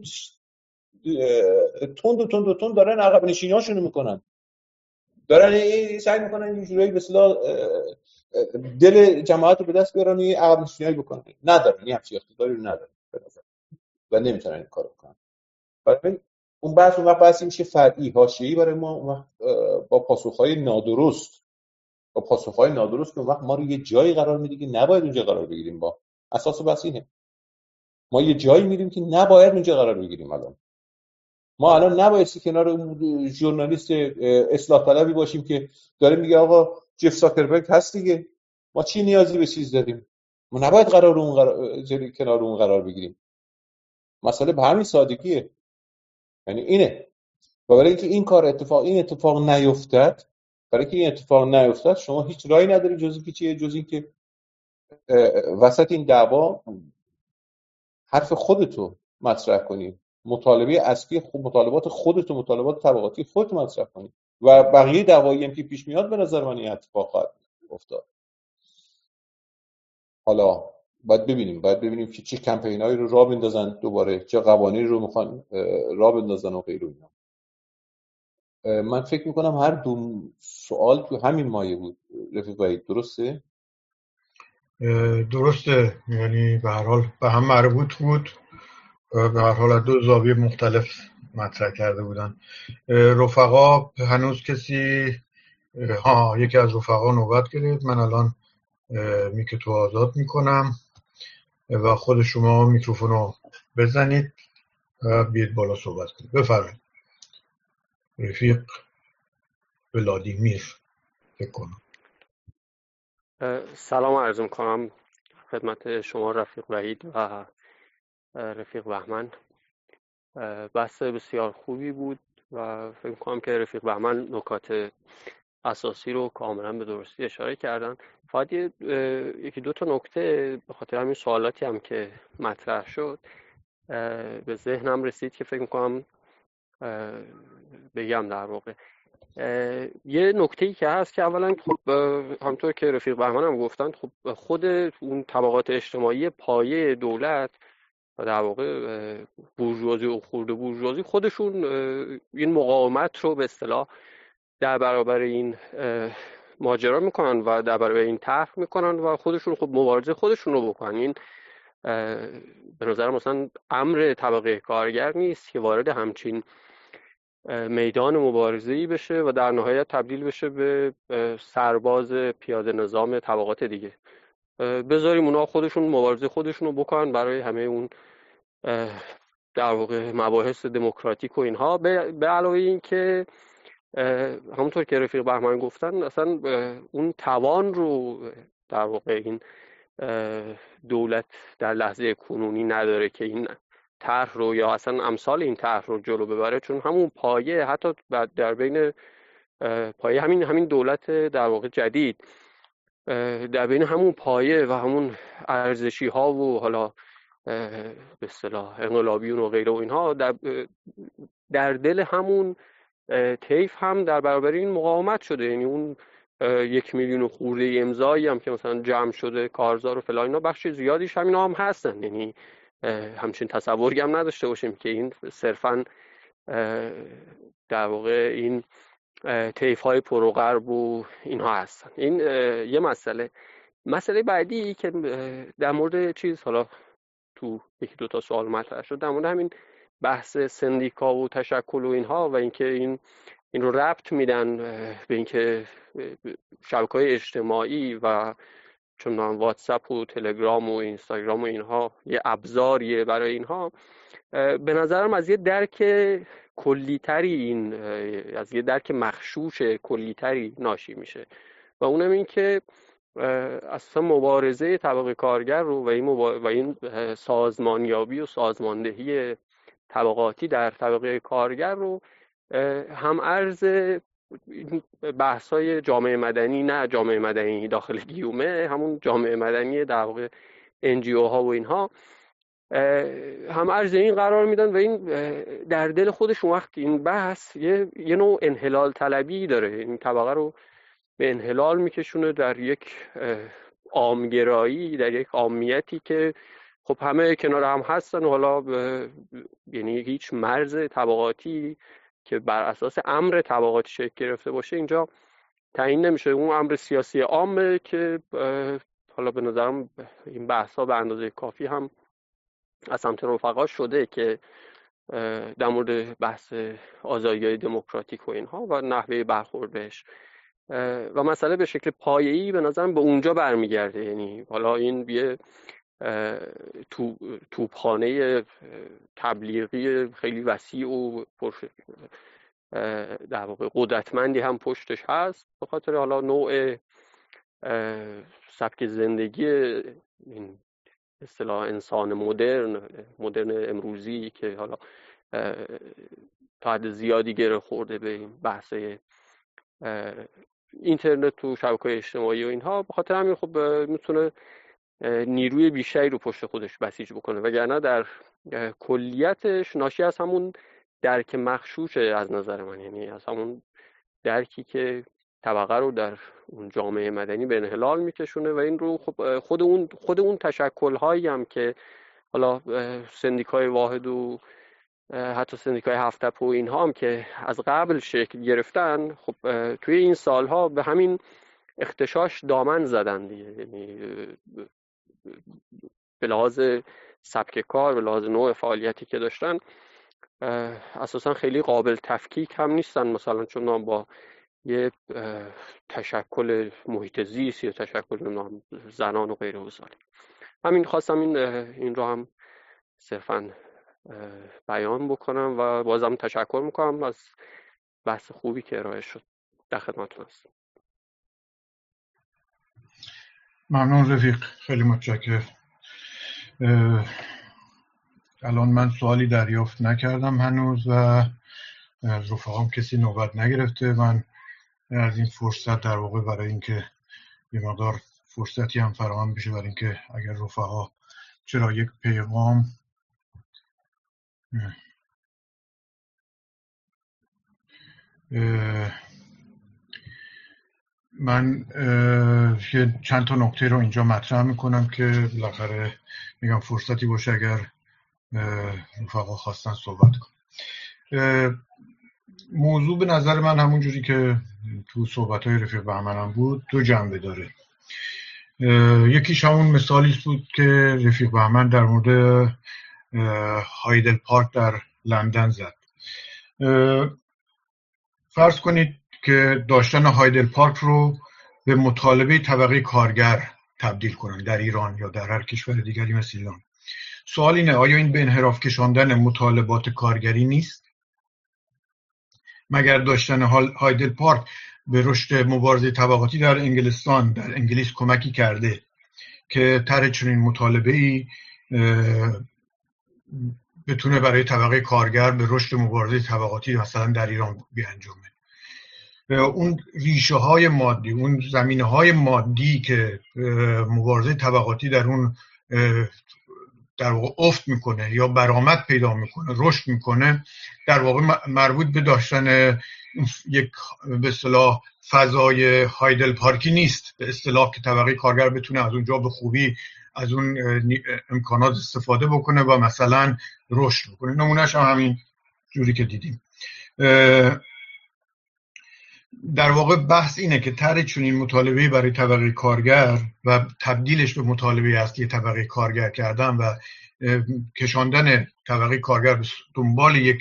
تند دارن عقب نشینی‌هاشون میکنن، دارن سعی میکنن یه جوری به اصطلاح دل جماعت رو به دست بیارن و عقب نشینی بکنن. ندارن، یه همچین اقتداری رو ندارن و نمیتونن این کارو بکنن. برای اون بحث اون وقت بحثی میشه فرعی، حاشیه‌ای برای ما، اون وقت با پاسخهای نادرست که اون وقت ما رو یه جایی قرار میده که نباید اونجا قرار بگیریم. با اساس بحث اینه، ما یه جایی میریم که نباید اونجا قرار بگیریم. ما الان نباید کنار اون ژورنالیست اصلاح طلبی باشیم که داره میگه آقا جف زاکربرگ هست دیگه، ما چی نیازی به چیز داریم؟ ما نباید کنار اون قرار بگیریم. مسئله به همین سادگیه. یعنی اینه. و برای اینکه این اتفاق نیفتد، شما هیچ راهی نداری جز اینکه وسط این دعوا حرف خودتو مطرح کنی، مطالبه اصلی مطالبات خودتو، مطالبات طبقاتی خودتو مطرح کنی و بقیه دعوایی هم که پیش میاد به نظر من این اتفاق خواهد افتاد. حالا باید ببینیم که چه کمپینایی رو راه بندازن، دوباره چه قوانین رو میخوان راه بندازن و غیره اینا. من فکر میکنم هر دو سوال تو همین مایه بود. رفیق وحید درسته؟ درسته، یعنی به هر حال به هم مربوط بود، به هر حال از دو زاویه مختلف مطرح کرده بودن. رفقا هنوز کسی یکی از رفقا نوبت گرفت. من الان میکروفون آزاد میکنم و خود شما میکروفون رو بزنید و بیاید بالا صحبت کنید. بفرمایید رفیق. ولادیمیر فکر کنم. سلام عرض می‌کنم خدمت شما رفیق وحید و رفیق بهمن. بحث بسیار خوبی بود و فکر می‌کنم که رفیق بهمن نکات اساسی رو کاملا به درستی اشاره کردن. فقط یکی دو تا نکته به خاطر همین سوالاتی هم که مطرح شد به ذهنم رسید که فکر می‌کنم بگم. در واقع یه نکته‌ای که هست که اولا خب همونطور که رفیق بهمن هم گفتن، خب خود اون طبقات اجتماعی پایه دولت و در واقع بورژوازی و خرده بورژوازی خودشون این مقاومت رو به اصطلاح در برابر این ماجرا میکنن و در برابر این طرح میکنن و خودشون خب مبارزه خودشون رو بکنن. این به نظر مثلا امر طبقه کارگر نیست که وارد همچین میدان مبارزه‌ای بشه و در نهایت تبدیل بشه به سرباز پیاده نظام طبقات دیگه. بذاریم اونا خودشون مبارزه خودشون رو بکنن برای همه اون در واقع مباحث دموکراتیک و اینها. به علاوه این که همونطور که رفیق بهمن گفتن اصلا اون توان رو در واقع این دولت در لحظه کنونی نداره که این طرح رو یا اصلا امثال این طرح رو جلو ببره، چون همون پایه حتی در بین پایه همین دولت در واقع جدید در بین همون پایه و همون ارزشی ها و حالا به اصطلاح انقلابیون و غیره و اینها در دل همون طیف هم در برابر این مقاومت شده. یعنی اون 1,000,000 خورده امضایی هم که مثلا جمع شده کارزار و فلان اینا، بخش زیادیش همینا هم هستن. یعنی همچین تصوری هم نداشته باشیم که این صرفاً در واقع این طیف های پروغرب و اینها هستن. این یه مسئله بعدی که در مورد چیز حالا تو یکی دو تا سوال مطرح شد در مورد همین بحث سندیکا و تشکل و اینها و اینکه این رو ربط میدن به اینکه شبکه‌های اجتماعی و چون واتساپ و تلگرام و اینستاگرام و اینها یه ابزاریه برای اینها. به نظرم از یه درک کلی‌تری از یه درک مغشوش کلی‌تری ناشی میشه و اونم این که اصلا مبارزه طبقه کارگر رو و این سازمانیابی و سازماندهی طبقاتی در طبقه کارگر رو هم ارز بحث‌های جامعه مدنی، نه جامعه مدنی داخل گیومه، همون جامعه مدنی در واقع NGO ها و اینها هم ارز این قرار میدن و این در دل خودشون وقت این بحث یه نوع انحلال طلبی داره. این طبقه رو به انحلال میکشونه در یک عامگرایی، در یک عامیتی که خب همه کنار هم هستن و حالا یعنی هیچ مرز طبقاتی که بر اساس امر طبقاتی شکل گرفته باشه اینجا تعیین نمیشه. اون امر سیاسی عامه که حالا به نظرم این بحثا به اندازه کافی هم از سمت رفقا شده که در مورد بحث آزادی‌های دموکراتیک و اینها و نحوه برخورد بهش و مسئله به شکل پایه‌ای به نظرم به اونجا برمیگرده. یعنی حالا این یه توپخانه تبلیغی خیلی وسیع و در واقع قدرتمندی هم پشتش هست به خاطر حالا نوع سبک زندگی این اصطلاح انسان مدرن امروزی که حالا تا حد زیادی گره خورده به این بحث اینترنت و شبکه‌های اجتماعی و اینها. به خاطر همین خب میتونه نیروی بیشتری رو پشت خودش بسیج بکنه، وگرنه در کلیتش ناشی از همون درک مغشوشه از نظر من. یعنی از همون درکی که طبقه رو در اون جامعه مدنی به انحلال میکشونه و این رو خب خود اون تشکل‌هایی هم که حالا سندیکای واحد و حتی سندیکای هفت تپه و اینها هم که از قبل شکل گرفتن، خب توی این سالها به همین اختشاش دامن زدن دیگه. یعنی به لحاظ سبک کار، به لحاظ نوع فعالیتی که داشتن اساسا خیلی قابل تفکیک هم نیستن، مثلا چون با یه تشکل محیط زیست یا تشکل زنان و غیره و ساله. همین خواستم این رو هم صرفاً بیان بکنم و بازم تشکر میکنم از بحث خوبی که ارائه شد. در خدمتتون هستم. ممنون رفیق، خیلی متشکرم. الان من سوالی دریافت نکردم هنوز و از رفقام کسی نوبت نگرفته. من از این فرصت در واقع برای اینکه یه مقدار فرصتی هم فراهم بشه برای اینکه اگر رفقا چرا یک پیغام من چند تا نکته رو اینجا مطرح میکنم که بالاخره میگم فرصتی باشه اگر رفقا خواستن صحبت کنم. موضوع به نظر من همون جوری که تو صحبت‌های رفیق بهمنم بود دو جنبه داره. یکیش همون مثالی بود که رفیق بهمن در مورد هایدل پارک در لندن زد. فرض کنید که داشتن هایدل پارک رو به مطالبه طبقه کارگر تبدیل کنن در ایران یا در هر کشور دیگری مثل ایران. سوال اینه آیا این به انحراف کشاندن مطالبات کارگری نیست؟ مگر داشتن هایدل پارک به رشد مبارزه طبقاتی در انگلستان، در انگلیس کمکی کرده که طرح چنین مطالبه‌ای بتونه برای طبقه کارگر به رشد مبارزه طبقاتی مثلا در ایران بیانجامه؟ اون ریشه های مادی، اون زمینه های مادی که مبارزه طبقاتی در اون در واقع افت میکنه یا برآمد پیدا میکنه، رشد میکنه، در واقع مربوط به داشتن یک به اصطلاح فضای هایدل پارکی نیست، به اصطلاح که طبقه کارگر بتونه از اونجا به خوبی از اون امکانات استفاده بکنه و مثلا رشد بکنه. نمونهش هم همین جوری که دیدیم. در واقع بحث اینه که طرح چنین مطالبه برای طبقه کارگر و تبدیلش به مطالبه اصلی طبقه کارگر کردن و کشاندن طبقه کارگر به دنبال یک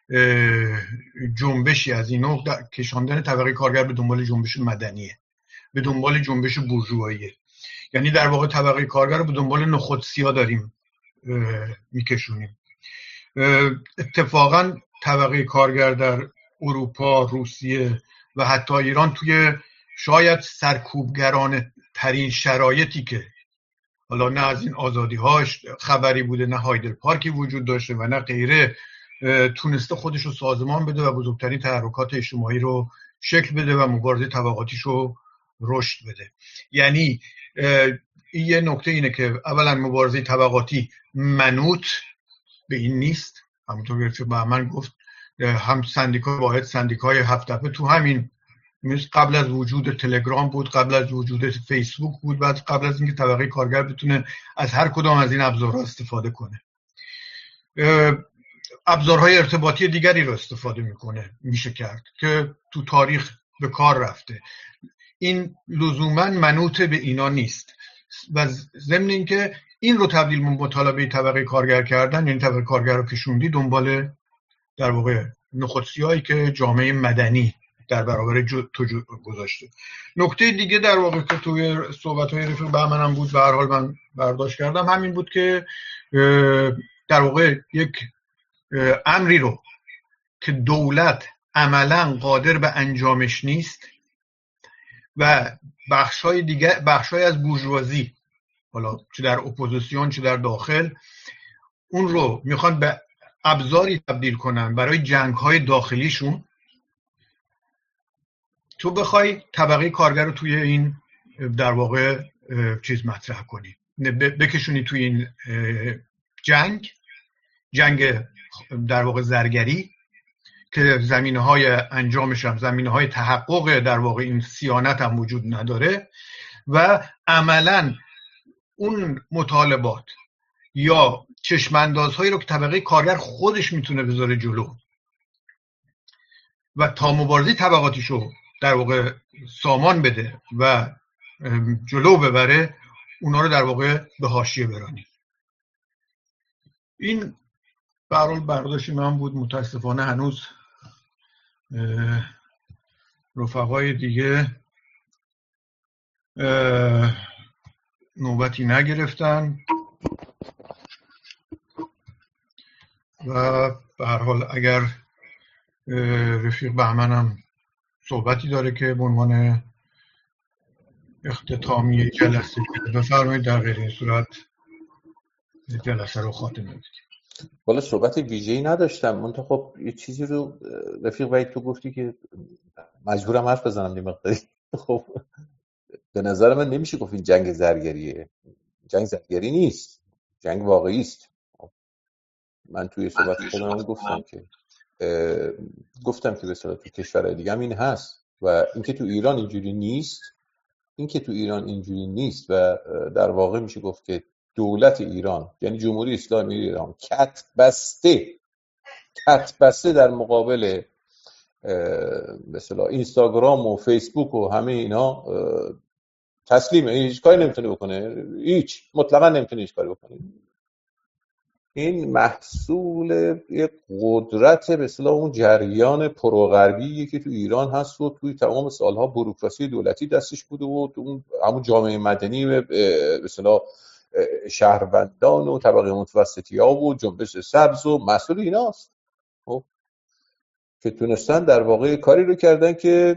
جنبشی از این نوع، کشاندن طبقه کارگر به دنبال جنبش مدنیه، به دنبال جنبش بورژواییه. یعنی در واقع طبقه کارگر رو به دنبال نخودسیا داریم میکشونیم. اتفاقا طبقه کارگر در اروپا، روسیه و حتی ایران توی شاید سرکوبگرانه ترین شرایطی که حالا نه از این آزادی هاش خبری بوده، نه هایدل پارکی وجود داشته و نه غیره، تونسته خودش رو سازمان بده و بزرگترین تحرکات اجتماعی رو شکل بده و مبارزه طبقاتیش رو رشد بده. یعنی این یه نکته اینه که اولا مبارزه طبقاتی منوط به این نیست، همونطور که بهمن گفت هم سندیکای واحد، سندیکای هفت تپه تو همین قبل از وجود تلگرام بود، قبل از وجود فیسبوک بود، بعد قبل از اینکه طبقه کارگر بتونه از هر کدام از این ابزارها استفاده کنه. ابزارهای ارتباطی دیگری رو استفاده میشه کرد که تو تاریخ به کار رفته. این لزوما منوط به اینا نیست و ضمن اینکه این رو تبدیل به مطالبه طبقه کارگر کردن، یعنی طبقه کارگر رو کشوندی دنبال در واقع نخودسیایی که جامعه مدنی در برابر تو گذاشته. نکته دیگه در واقع که توی صحبت‌های رفیق بهمن هم بود، به هر حال من برداشت کردم، همین بود که در واقع یک امری رو که دولت عملاً قادر به انجامش نیست و بخشای دیگه، بخشای از بورژوازی، حالا چه در اپوزیسیون چه در داخل، اون رو میخوان به ابزاری تبدیل کنن برای جنگ‌های داخلیشون. تو بخوای طبقه کارگر رو توی این در واقع چیز مطرح کنی، بکشونی توی این جنگ در واقع زرگری که زمینه‌های انجامش هم زمینه‌های تحقق در واقع این صیانت هم وجود نداره و عملاً اون مطالبات یا چشم‌اندازهایی رو که طبقه کارگر خودش میتونه بذاره جلو و تا مبارزه طبقاتیشو در واقع سامان بده و جلو ببره، اونا رو در واقع به حاشیه برانی. این برحال برداشت من بود. متاسفانه هنوز رفقای دیگه نوبتی نگرفتن و به هر حال اگر رفیق بهمنم صحبتی داره که به عنوان اختتامی جلسه بفرمایید، در غیر این صورت جلسه رو خاتمه بدیم. والا صحبت ویژه‌ای نداشتم، منتها خب یه چیزی رو رفیق وحید تو گفتی که مجبورم حرف بزنم یه مقداری. خب به نظر من نمیشه گفت این جنگ زرگریه. جنگ زرگری نیست، جنگ واقعی است. من توی صحبت خودم گفتم که به اصطلاح تو کشورهای دیگه هم این هست و اینکه تو ایران اینجوری نیست و در واقع میشه گفت که دولت ایران یعنی جمهوری اسلامی ایران کت بسته در مقابل به اصطلاح اینستاگرام و فیسبوک و همه اینا تسلیمه، هیچ کاری نمیتونه بکنه، مطلقا نمیتونه هیچ کاری بکنه. این محصول یک قدرت به اصطلاح اون جریان پروغربی که تو ایران هست و توی تمام سالها بوروکراسی دولتی دستش بوده و اون همون جامعه مدنی به اصطلاح شهروندان و طبقه متوسطی‌ها و جنبش سبز و مسئول ایناست که تونستن در واقع کاری رو کردن که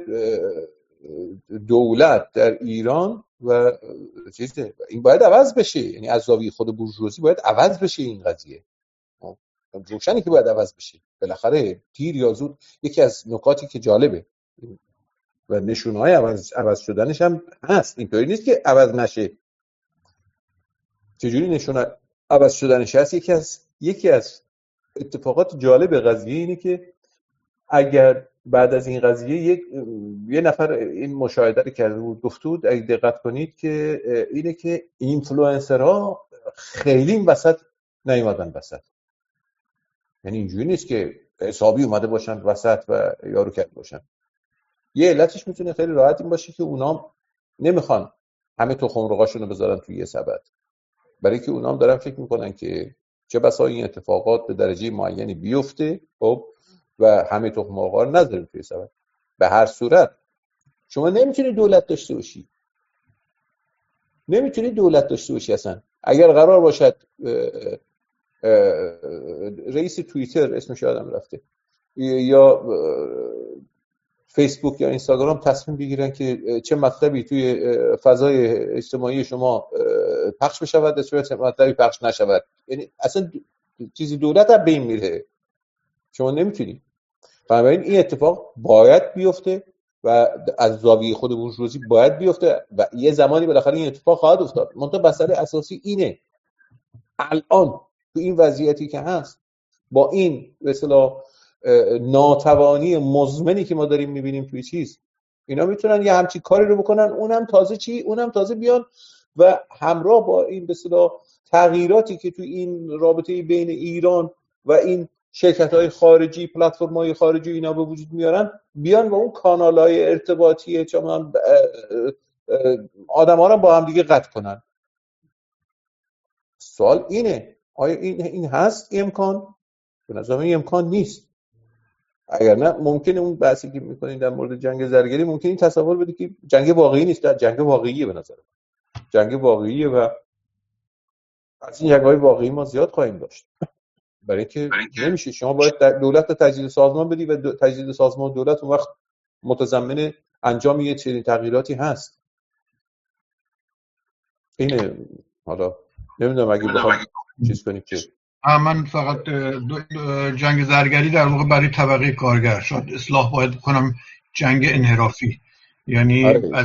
دولت در ایران و این باید عوض بشه، یعنی از زاویه خود بورژوازی باید عوض بشه این قضیه. روشنی که باید عوض بشه بالاخره دیر یا زود. یکی از نکاتی که جالبه و نشونه‌های عوض شدنش هم هست، اینطوری نیست که عوض نشه. چجوری نشونه عوض شدنش هست؟ یکی از اتفاقات جالب قضیه اینه که اگر بعد از این قضیه یه نفر این مشاهده رو کرده بود، گفته بود اگه دقت کنید که اینه که اینفلوئنسرها خیلی این وسط نیومدن وسط. یعنی اینجوری نیست که حسابی اومده باشن وسط و یارو کرد باشن. یه علتش میتونه خیلی راحت این باشه که اونا نمیخوان همه تخم مرغاشونو بذارن توی یه سبد، برای که اونا هم دارن فکر میکنن که چه بسا این اتفاقات به درجه معینی بیفته و همه تخم مرغا رو نذاریم توی سبد. به هر صورت شما نمیتونی دولت داشته باشی اصلا. اگر قرار باشد رئیس توییتر اسمش یادم رفته یا فیسبوک یا اینستاگرام تصمیم بگیرن که چه مطلبی توی فضای اجتماعی شما پخش بشود چه مطلبی پخش نشود، یعنی اصلا چیزی دولت هم بین میره، شما نمیتونی. بنابراین این اتفاق باید بیفته و از زاویه خود بورژوازی باید بیفته و یه زمانی بالاخره این اتفاق خواهد افتاد. منتها مسئله اساسی اینه الان تو این وضعیتی که هست با این به اصطلاح ناتوانی مزمنی که ما داریم میبینیم توی اینا میتونن یه همچین کاری رو بکنن، اونم تازه بیان و همراه با این به اصطلاح تغییراتی که توی این رابطه بین ایران و این شرکت‌های خارجی، پلتفرم‌های خارجی اینا به وجود میارن، بیان و اون کانال‌های ارتباطی چون آدم‌ها رو با هم دیگه قطع کنن. سوال اینه آیا این هست امکان؟ به نظر من امکان نیست. اگر نه ممکنه اون بحثی که می‌کنین در مورد جنگ زرگری ممکنه این تصور بده که جنگ واقعی نیست، در جنگ واقعیه. به نظر من جنگ واقعیه و از این جنگ‌های واقعی ما زیاد خواهیم داشت. برای که نمیشه شما باید دولت تجدید سازمان بدی و تجدید سازمان دولت اون وقت متضمن انجام یه چنین تغییراتی هست. اینه. حالا نمیدونم اگه بخوام چیز کنیم که من فقط جنگ زرگری در واقع برای طبقه کارگر، شاید اصلاح باید کنم جنگ انحرافی، یعنی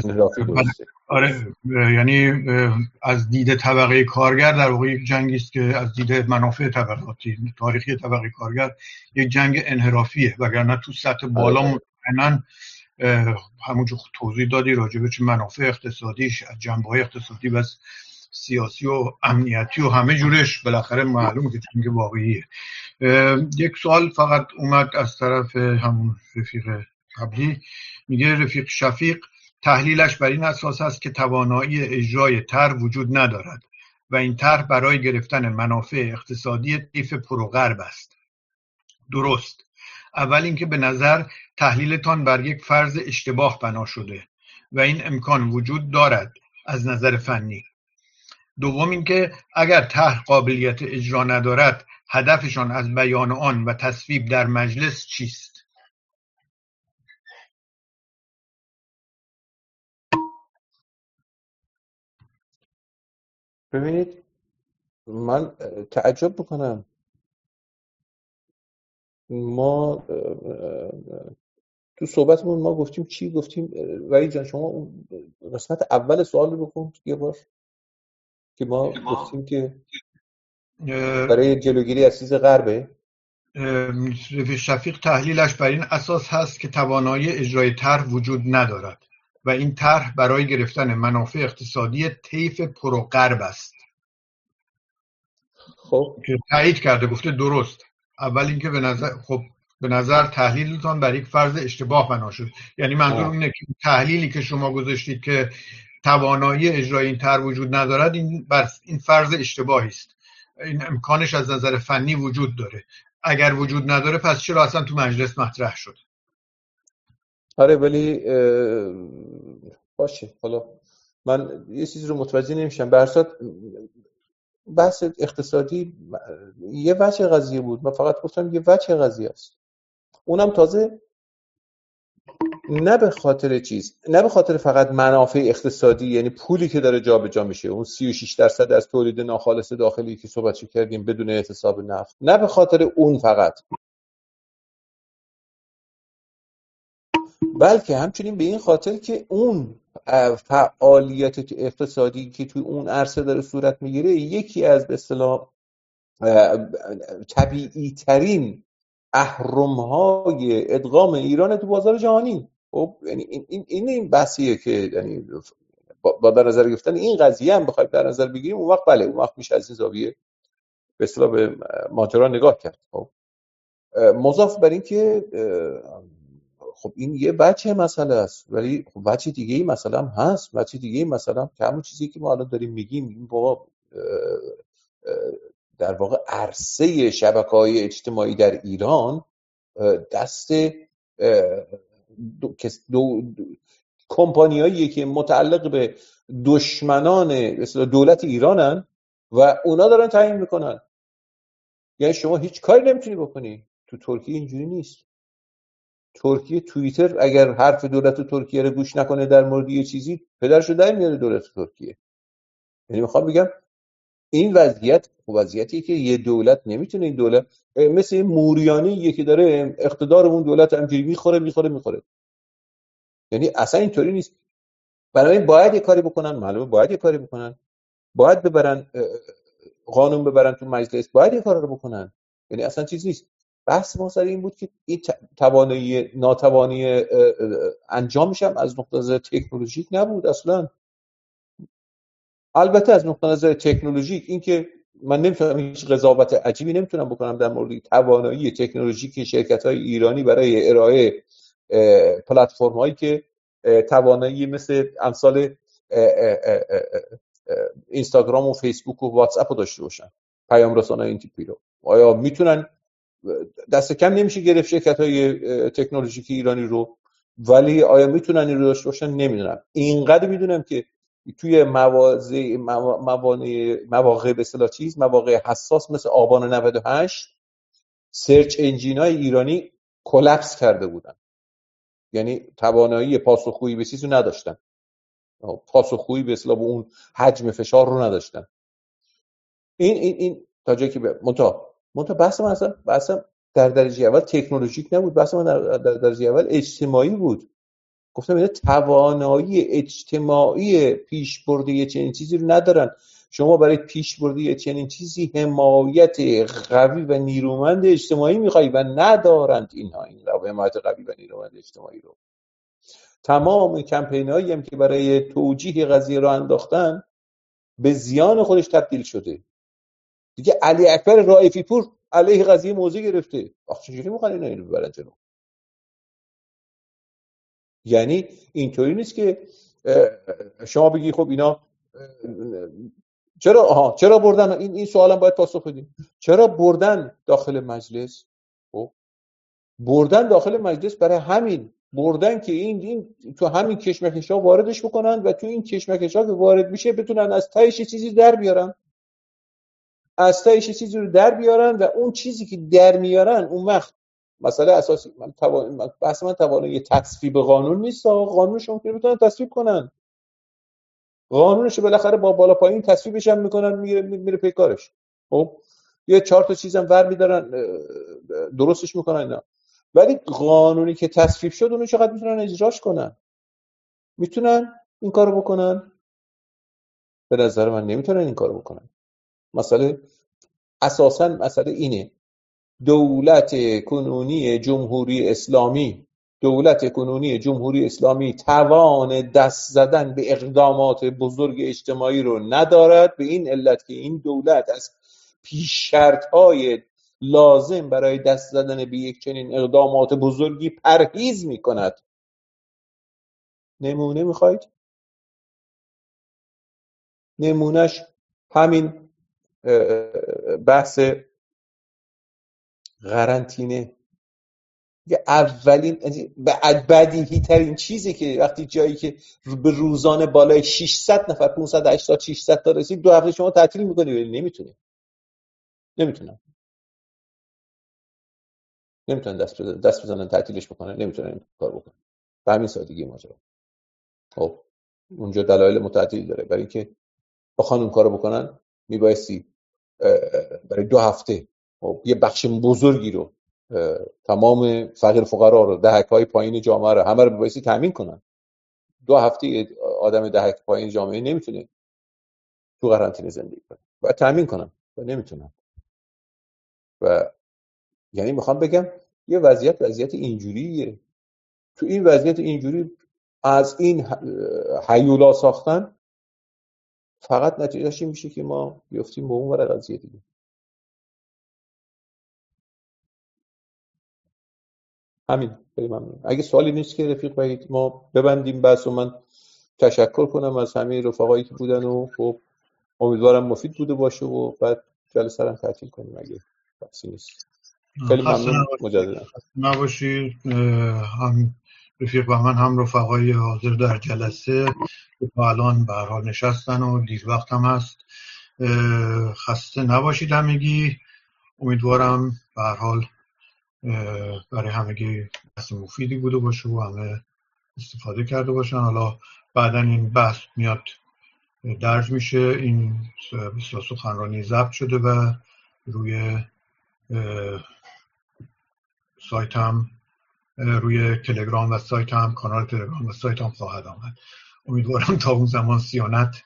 یعنی از دید طبقه کارگر در واقع یک جنگی است که از دید منافع طبقاتی تاریخی طبقه کارگر یک جنگ انحرافیه، وگرنه تو سطح بالا مطمئناً همونجور توضیح دادی راجع به چه منافع اقتصادیش از جنبه‌های اقتصادی و سیاسی و امنیتی و همه جورش بالاخره معلومه که جنگ واقعیه. یک سوال فقط اومد از طرف همون رفیق قبلی، میگه رفیق شفیق تحلیلش بر این اساس است که توانایی اجرای طرح وجود ندارد و این طرح برای گرفتن منافع اقتصادی طیف پروغرب است. درست. اول اینکه به نظر تحلیلتان بر یک فرض اشتباه بنا شده و این امکان وجود دارد از نظر فنی. دوم اینکه اگر طرح قابلیت اجرا ندارد هدفشان از بیان آن و تصویب در مجلس چیست؟ ببینید من تعجب میکنم. ما تو صحبتمون ما گفتیم چی گفتیم؟ وحید جان شما اون قسمت اول سوال رو بکن یه بار، که ما گفتیم که برای جلوگیری از چیز غربه. رفیق شفیق تحلیلش بر این اساس هست که توانایی اجرای طرح وجود ندارد و این طرح برای گرفتن منافع اقتصادی طیف پروغرب است. خب که تایید کرده، گفته درست. اول اینکه به نظر تحلیلتان بر یک فرض اشتباه بنا شد. یعنی منظور اینه که تحلیلی که شما گذاشتید که توانایی اجرای این طرح وجود ندارد، این فرض اشتباهی است. این امکانش از نظر فنی وجود داره. اگر وجود نداره پس چرا اصلا تو مجلس مطرح شد؟ آره ولی باشه، حالا من یه چیزی رو متوجه نمیشم. به هر صورت بحث اقتصادی یه وجه قضیه بود، من فقط گفتم یه وجه قضیه است، اونم تازه نه به خاطر نه به خاطر فقط منافع اقتصادی، یعنی پولی که داره جابجا میشه، اون 36% از تولید ناخالص داخلی که صحبتش کردیم بدون احتساب نفت، نه به خاطر اون فقط، بلکه همچنین به این خاطر که اون فعالیت اقتصادی که توی اون عرصه داره صورت میگیره یکی از به اصطلاح طبیعی ترین اهرم‌های ادغام ایران تو بازار جهانی. خب یعنی این بحثیه که یعنی با در نظر گرفتن این قضیه هم بخوایم در نظر بگیریم، اون وقت بله، اون وقت میشه از این زاویه به اصطلاح به ماجرا نگاه کرد. خب مضاف بر این که خب این یه بچه مسئله است، ولی خب بچه دیگه ای مسئله هم هست. بچه دیگه ای مسئله هم که همون چیزی که ما الان داریم میگیم، این بابا در واقع عرصه شبکه‌های اجتماعی در ایران دست کمپانیایی که متعلق به دشمنان دولت ایرانن و اونا دارن تعیین میکنن. یعنی شما هیچ کاری نمیتونی بکنی. تو ترکیه اینجوری نیست. ترکیه توییتر اگر حرف دولت ترکیه رو گوش نکنه در مورد یه چیزی، پدرشو در میاره دولت ترکیه. یعنی میخوام بگم این وضعیتی که یه دولت نمیتونه، این دولت مثل این موریانیه که داره اقتدار اون دولت همجوری میخوره. یعنی اصلا اینطوری نیست. برای این باید یه کاری بکنن، معلومه باید یه کاری بکنن، باید ببرن قانون ببرن تو مجلس، باید یه کار رو بکنن. یعنی اصلا چیز نیست. بحث ما سر این بود که این ناتوانی انجامش هم از نقطه نظر تکنولوژیک نبود اصلا. البته از نقطه نظر تکنولوژیک این که من نمیتونم هیچ قضاوت عجیبی نمیتونم بکنم در مورد توانایی تکنولوژیک شرکت‌های ایرانی برای ارائه پلتفرم‌هایی که توانایی مثل امثال اینستاگرام و فیسبوک و واتس اپ داشته باشن، پیام رسانای این تیپی رو. آیا میتونن؟ دست کم نمیشه گرفت شرکت‌های تکنولوژیک ایرانی رو، ولی آیا میتونن این رو داشته باشن؟ نمیدونم. اینقدر میدونم که توی مواقع به اصطلاح مواقع حساس مثل آبان 98 سرچ انجینای ایرانی کلاپس کرده بودن. یعنی توانایی پاسخگویی به چیزی نداشتن، پاسخگویی به اصطلاح به اون حجم فشار رو نداشتن. این تا جایی که منتها بحث من اصلا در درجه اول تکنولوژیک نبود، بحث من در درجه اول اجتماعی بود. گفتم اینا توانایی اجتماعی پیشبرد چنین چیزی رو ندارن. شما برای پیشبرد چنین چیزی حمایت قوی و نیرومند اجتماعی میخوای و ندارند اینها این حمایت قوی و نیرومند اجتماعی رو. تمام کمپینایی هم که برای توجیه قضیه رو انداختن به زیان خودش تبدیل شده. دیگه علی اکبر رائفی پور علیه قضیه موضع گرفته. آخه چجوری میخوان اینا اینو ببرن جلو؟ یعنی اینطوری نیست که شما بگی خب اینا چرا بردن؟ این سوالم باید پاسخ بدیم. چرا بردن داخل مجلس؟ خب بردن داخل مجلس برای همین بردن که این تو همین کشمکش‌ها واردش بکنن و تو این کشمکش‌ها که وارد میشه بتونن از تهش چیزی در بیارن. از تهش چیزی رو در بیارن و اون چیزی که در میارن اون وقت مسئله اساسی بحث من توانایی تصویب قانون نیست. قانونش ممکنه بتونن تصویب کنن، قانونش بالاخره با بالا پایین تصویبش هم میکنن، میره پی کارش. خب یه 4 تا چیزم ور میدارن درستش میکنن اینا. ولی قانونی که تصویب شد اونو چقدر میتونن اجراش کنن؟ میتونن این کارو بکنن؟ به نظر من نمیتونن این کارو بکنن. اساساً مسئله اینه، دولت کنونی جمهوری اسلامی توان دست زدن به اقدامات بزرگ اجتماعی رو ندارد، به این علت که این دولت از پیش شرط‌های لازم برای دست زدن به یک چنین اقدامات بزرگی پرهیز می‌کند. نمونه می‌خواید؟ نمونهش همین بحث قرنطینه. یه اولین بدیهی ترین چیزی که وقتی جایی که به روزانه بالای 600 نفر 580 600 تا رسید 2 هفته شما تعطیل میکنی؟ ولی نمیتونن دست بزنن تعطیلش بکنن، نمیتونن این کار بکنن. به همین سادگی ماجرا. خب اونجا دلایل متعددی داره برای اینکه بخوان اون کارو بکنن. میبایستی برای 2 هفته یه بخش بزرگی رو، تمام فقیر فقرا رو، دهک‌های پایین جامعه رو، همه رو میبایستی تامین کنن. 2 هفته آدم دهک پایین جامعه نمیتونه تو قرنطینه زندگی کنه، باید تامین کنن و نمیتونن. و یعنی میخوام بگم یه وضعیت اینجوریه. تو این وضعیت اینجوری از این هیولا ساختن فقط نتیجهش این میشه که ما بیافتیم به اون ور قضیه دیگه. همین. خیلی ممنون. اگه سوالی نیست که رفیق بگید ما ببندیم بحث و من تشکر کنم از همه رفقایی که بودن و خب امیدوارم مفید بوده باشه و بعد جلسه رو تعطیل کنیم اگه بحثی نیست. خیلی ممنون مجددا. نباشید. هم رفیق و من هم رفقای حاضر در جلسه که الان به هر حال نشستن و دیر وقت هم هست، خسته نباشید همگی. امیدوارم به هر حال برای همگی بحث مفیدی بوده باشه و همه استفاده کرده باشن. حالا بعدن این بحث میاد درج میشه، این سخنرانی ضبط شده و روی سایت هم، روی تلگرام و سایت هم، کانال تلگرام و سایت هم خواهد آمد. امیدوارم تا اون زمان سیانت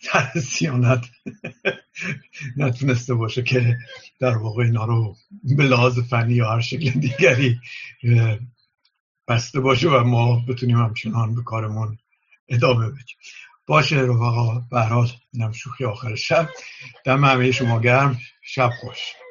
نتونسته باشه که در واقع اینا رو به لحاظ فنی یا هر شکل دیگری بسته باشه و ما بتونیم همچنان به کارمون ادامه بدیم. باشه رفقا، به هر حال اینم شوخی آخر شب. دم همه شما گرم. شب خوش.